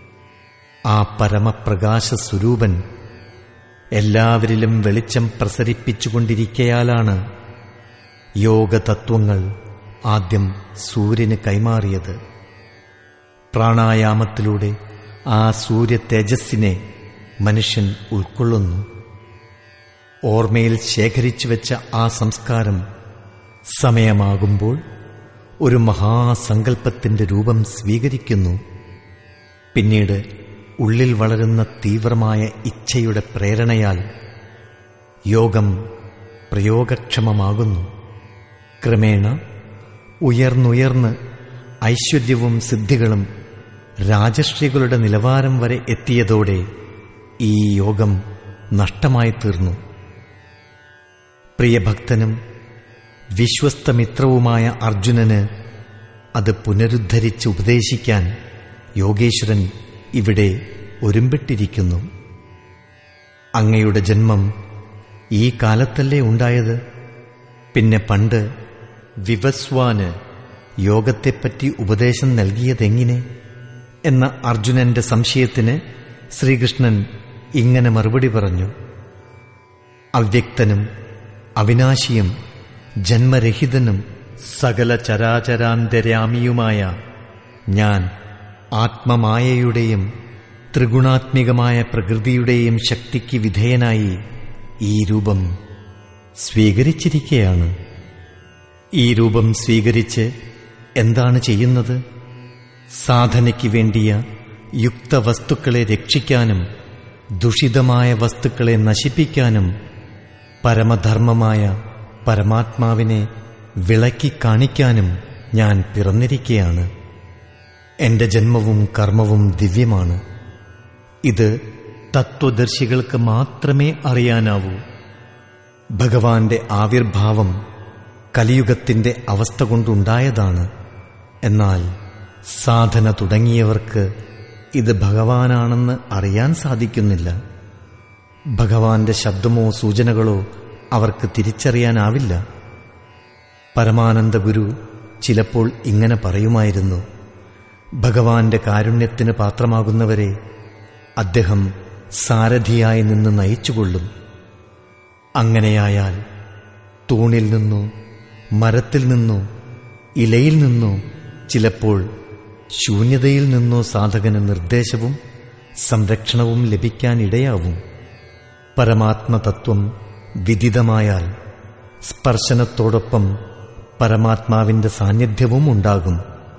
Speaker 1: ആ പരമപ്രകാശ സ്വരൂപൻ എല്ലാവരിലും വെളിച്ചം പ്രസരിപ്പിച്ചുകൊണ്ടിരിക്കയാലാണ് യോഗതത്വങ്ങൾ ആദ്യം സൂര്യന് കൈമാറിയത്. പ്രാണായാമത്തിലൂടെ ആ സൂര്യ തേജസ്സിനെ മനുഷ്യൻ ഉൾക്കൊള്ളുന്നു. ഓർമ്മയിൽ ശേഖരിച്ചു വെച്ച ആ സംസ്കാരം സമയമാകുമ്പോൾ ഒരു മഹാസങ്കല്പത്തിന്റെ രൂപം സ്വീകരിക്കുന്നു. പിന്നീട് ഉള്ളിൽ വളരുന്ന തീവ്രമായ ഇച്ഛയുടെ പ്രേരണയാൽ യോഗം പ്രയോഗക്ഷമമാകുന്നു. ക്രമേണ ഉയർന്നുയർന്ന് ഐശ്വര്യവും സിദ്ധികളും രാജർഷികളുടെ നിലവാരം വരെ എത്തിയതോടെ ഈ യോഗം നഷ്ടമായി തീർന്നു. പ്രിയഭക്തനും വിശ്വസ്തമിത്രവുമായ അർജുനന് അത് പുനരുദ്ധരിച്ച് ഉപദേശിക്കാൻ യോഗേശ്വരൻ ഇവിടെ ഒരുമ്പിട്ടിരിക്കുന്നു. അങ്ങയുടെ ജന്മം ഈ കാലത്തല്ലേ ഉണ്ടായത്? പിന്നെ പണ്ട് വിവസ്വാന് യോഗത്തെപ്പറ്റി ഉപദേശം നൽകിയതെങ്ങനെ എന്ന അർജുനന്റെ സംശയത്തിന് ശ്രീകൃഷ്ണൻ ഇങ്ങനെ മറുപടി പറഞ്ഞു: അവ്യക്തനും അവിനാശിയും ജന്മരഹിതനും സകല ചരാചരാന്തര്യാമിയുമായ ഞാൻ ആത്മമായയുടെയും ത്രിഗുണാത്മികമായ പ്രകൃതിയുടെയും ശക്തിക്ക് വിധേയനായി ഈ രൂപം സ്വീകരിച്ചിരിക്കുകയാണ്. ഈ രൂപം സ്വീകരിച്ച് എന്താണ് ചെയ്യുന്നത്? സാധനയ്ക്ക് വേണ്ടിയ യുക്തവസ്തുക്കളെ രക്ഷിക്കാനും ദുഷിതമായ വസ്തുക്കളെ നശിപ്പിക്കാനും പരമധർമ്മമായ പരമാത്മാവിനെ വിളക്കി കാണിക്കാനും ഞാൻ പിറന്നിരിക്കുകയാണ്. എന്റെ ജന്മവും കർമ്മവും ദിവ്യമാണ്. ഇത് തത്വദർശികൾക്ക് മാത്രമേ അറിയാനാവൂ. ഭഗവാന്റെ ആവിർഭാവം കലിയുഗത്തിന്റെ അവസ്ഥ കൊണ്ടുണ്ടായതാണ്. എന്നാൽ സാധന തുടങ്ങിയവർക്ക് ഇത് ഭഗവാനാണെന്ന് അറിയാൻ സാധിക്കുന്നില്ല. ഭഗവാന്റെ ശബ്ദമോ സൂചനകളോ അവർക്ക് തിരിച്ചറിയാനാവില്ല. പരമാനന്ദ ഗുരു ചിലപ്പോൾ ഇങ്ങനെ പറയുമായിരുന്നു: ഭഗവാന്റെ കാരുണ്യത്തിന് പാത്രമാകുന്നവരെ അദ്ദേഹം സാരഥിയായി നിന്ന് നയിച്ചുകൊള്ളും. അങ്ങനെയായാൽ തൂണിൽ നിന്നോ മരത്തിൽ നിന്നോ ഇലയിൽ നിന്നോ ചിലപ്പോൾ ശൂന്യതയിൽ നിന്നോ സാധകന് നിർദ്ദേശവും സംരക്ഷണവും ലഭിക്കാനിടയാവും. പരമാത്മതത്വം വിദിതമായാൽ സ്പർശനത്തോടൊപ്പം പരമാത്മാവിന്റെ സാന്നിധ്യവും ഉണ്ടാകും.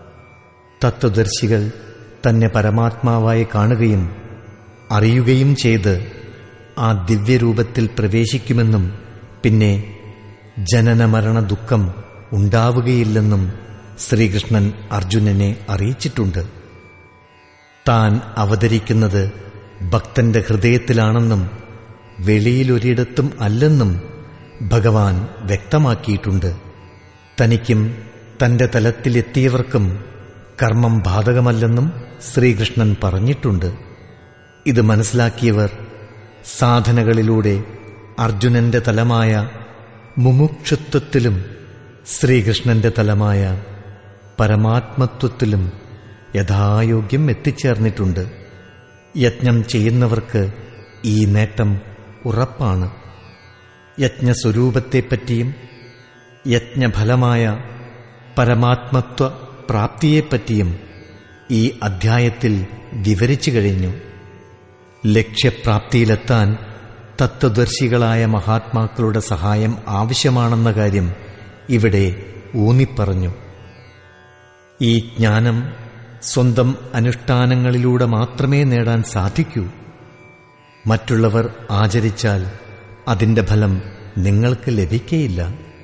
Speaker 1: തത്വദർശികൾ തന്നെ പരമാത്മാവായി കാണുകയും അറിയുകയും ചെയ്ത് ആ ദിവ്യരൂപത്തിൽ പ്രവേശിക്കുമെന്നും പിന്നെ ജനനമരണ ദുഃഖം ഉണ്ടാവുകയില്ലെന്നും ശ്രീകൃഷ്ണൻ അർജുനനെ അറിയിച്ചിട്ടുണ്ട്. താൻ അവതരിക്കുന്നത് ഭക്തന്റെ ഹൃദയത്തിലാണെന്നും വെളിയിലൊരിടത്തും അല്ലെന്നും ഭഗവാൻ വ്യക്തമാക്കിയിട്ടുണ്ട്. തനിക്കും തന്റെ തലത്തിലെത്തിയവർക്കും കർമ്മം ബാധകമല്ലെന്നും ശ്രീകൃഷ്ണൻ പറഞ്ഞിട്ടുണ്ട്. ഇത് മനസ്സിലാക്കിയവർ സാധനകളിലൂടെ അർജുനന്റെ തലമായ മുമുക്ഷുത്വത്തിലും ശ്രീകൃഷ്ണന്റെ തലമായ പരമാത്മത്വത്തിലും യഥായോഗ്യം എത്തിച്ചേർന്നിട്ടുണ്ട്. യജ്ഞം ചെയ്യുന്നവർക്ക് ഈ നേട്ടം ഉറപ്പാണ്. യജ്ഞസ്വരൂപത്തെപ്പറ്റിയും യജ്ഞഫലമായ പരമാത്മത്വ പ്രാപ്തിയെപ്പറ്റിയും ഈ അധ്യായത്തിൽ വിവരിച്ചു കഴിഞ്ഞു. ലക്ഷ്യപ്രാപ്തിയിലെത്താൻ തത്വദർശികളായ മഹാത്മാക്കളുടെ സഹായം ആവശ്യമാണെന്ന കാര്യം ഇവിടെ ഊന്നിപ്പറഞ്ഞു. ഈ ജ്ഞാനം സ്വന്തം അനുഷ്ഠാനങ്ങളിലൂടെ മാത്രമേ നേടാൻ സാധിക്കൂ. മറ്റുള്ളവർ ആചരിച്ചാൽ അതിന്റെ ഫലം നിങ്ങൾക്ക് ലഭിക്കയില്ല.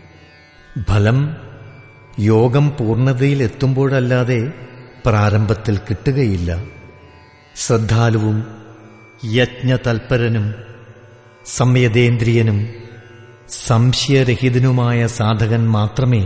Speaker 1: ഫലം യോഗം പൂർണ്ണതയിലെത്തുമ്പോഴല്ലാതെ പ്രാരംഭത്തിൽ കിട്ടുകയില്ല. ശ്രദ്ധാലുവും യജ്ഞതൽപരനും സംയതേന്ദ്രിയനും സംശയരഹിതനുമായ സാധകൻ മാത്രമേ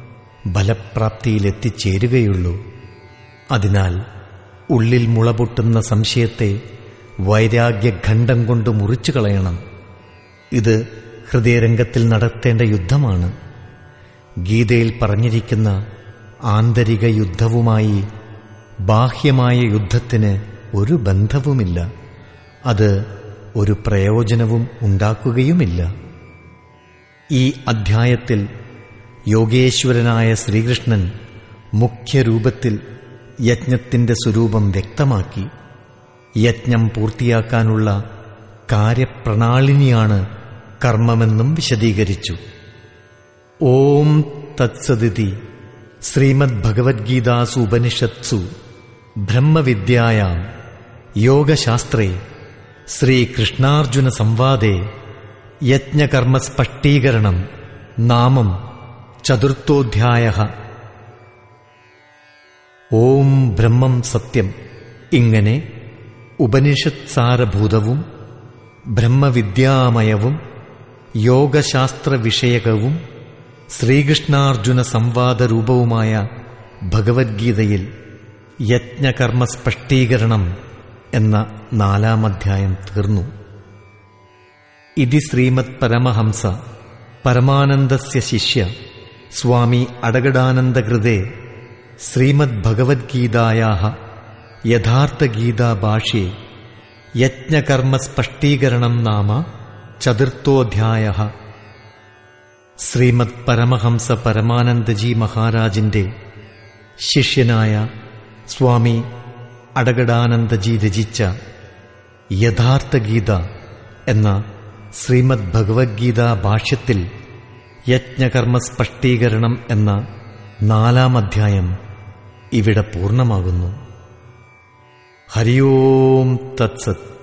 Speaker 1: ഫലപ്രാപ്തിയിലെത്തിച്ചേരുകയുള്ളൂ. അതിനാൽ ഉള്ളിൽ മുളപൊട്ടുന്ന സംശയത്തെ വൈരാഗ്യഖണ്ഡം കൊണ്ട് മുറിച്ചു കളയണം. ഇത് ഹൃദയരംഗത്തിൽ നടത്തേണ്ട യുദ്ധമാണ്. ഗീതയിൽ പറഞ്ഞിരിക്കുന്ന ആന്തരിക യുദ്ധവുമായി ബാഹ്യമായ യുദ്ധത്തിന് ഒരു ബന്ധവുമില്ല. അത് ഒരു പ്രയോജനവും ഉണ്ടാക്കുകയുമില്ല. ഈ അധ്യായത്തിൽ യോഗേശ്വരനായ ശ്രീകൃഷ്ണൻ മുഖ്യരൂപത്തിൽ യജ്ഞത്തിന്റെ സ്വരൂപം വ്യക്തമാക്കി. യജ്ഞം പൂർത്തിയാക്കാനുള്ള കാര്യപ്രണാളിനിയാണ് കർമ്മമെന്നും വിശദീകരിച്ചു. ഓം തത്സദിതി ശ്രീമദ്ഭഗവദ്ഗീതാസു ഉപനിഷത്സു ബ്രഹ്മവിദ്യായാം യോഗശാസ്ത്രേ ശ്രീകൃഷ്ണാർജുന സംവാദേ യജ്ഞകർമ്മസ്പഷ്ടീകരണം നാമം ചതുർത്ഥോധ്യായഃ. ഓം ബ്രഹ്മം സത്യം. ഇങ്ങനെ ഉപനിഷത്സാരഭൂതവും ബ്രഹ്മവിദ്യാമയവും യോഗശാസ്ത്ര വിഷയകവും ശ്രീകൃഷ്ണാർജുന സംവാദരൂപവുമായ ഭഗവദ്ഗീതയിൽ യജ്ഞകർമ്മസ്പഷ്ടീകരണം എന്ന 4-ാം അധ്യായം തീർന്നു. ഇതി ശ്രീമത് പരമഹംസ പരമാനന്ദസ്യ ശിഷ്യ സ്വാമി അടകടാനന്ദകൃതേ ശ്രീമദ് ഭഗവദ്ഗീതായാഃ യഥാർത്ഥഗീതാഭാഷ്യെ യജ്ഞകർമ്മസ്പഷ്ടീകരണം നാമ ചതുർത്ഥോധ്യായഃ. ശ്രീമദ് പരമഹംസ പരമാനന്ദജി മഹാരാജിന്റെ ശിഷ്യനായ സ്വാമി അടകടാനന്ദജി രചിച്ച യഥാർത്ഥഗീത എന്ന ശ്രീമദ് ഭഗവദ്ഗീതാ ഭാഷ്യത്തിൽ യജ്ഞകർമ്മസ്പഷ്ടീകരണം എന്ന 4-ാം അധ്യായം ഇവിടെ പൂർണ്ണമാകുന്നു. ഹരി ഓം തത്സത്.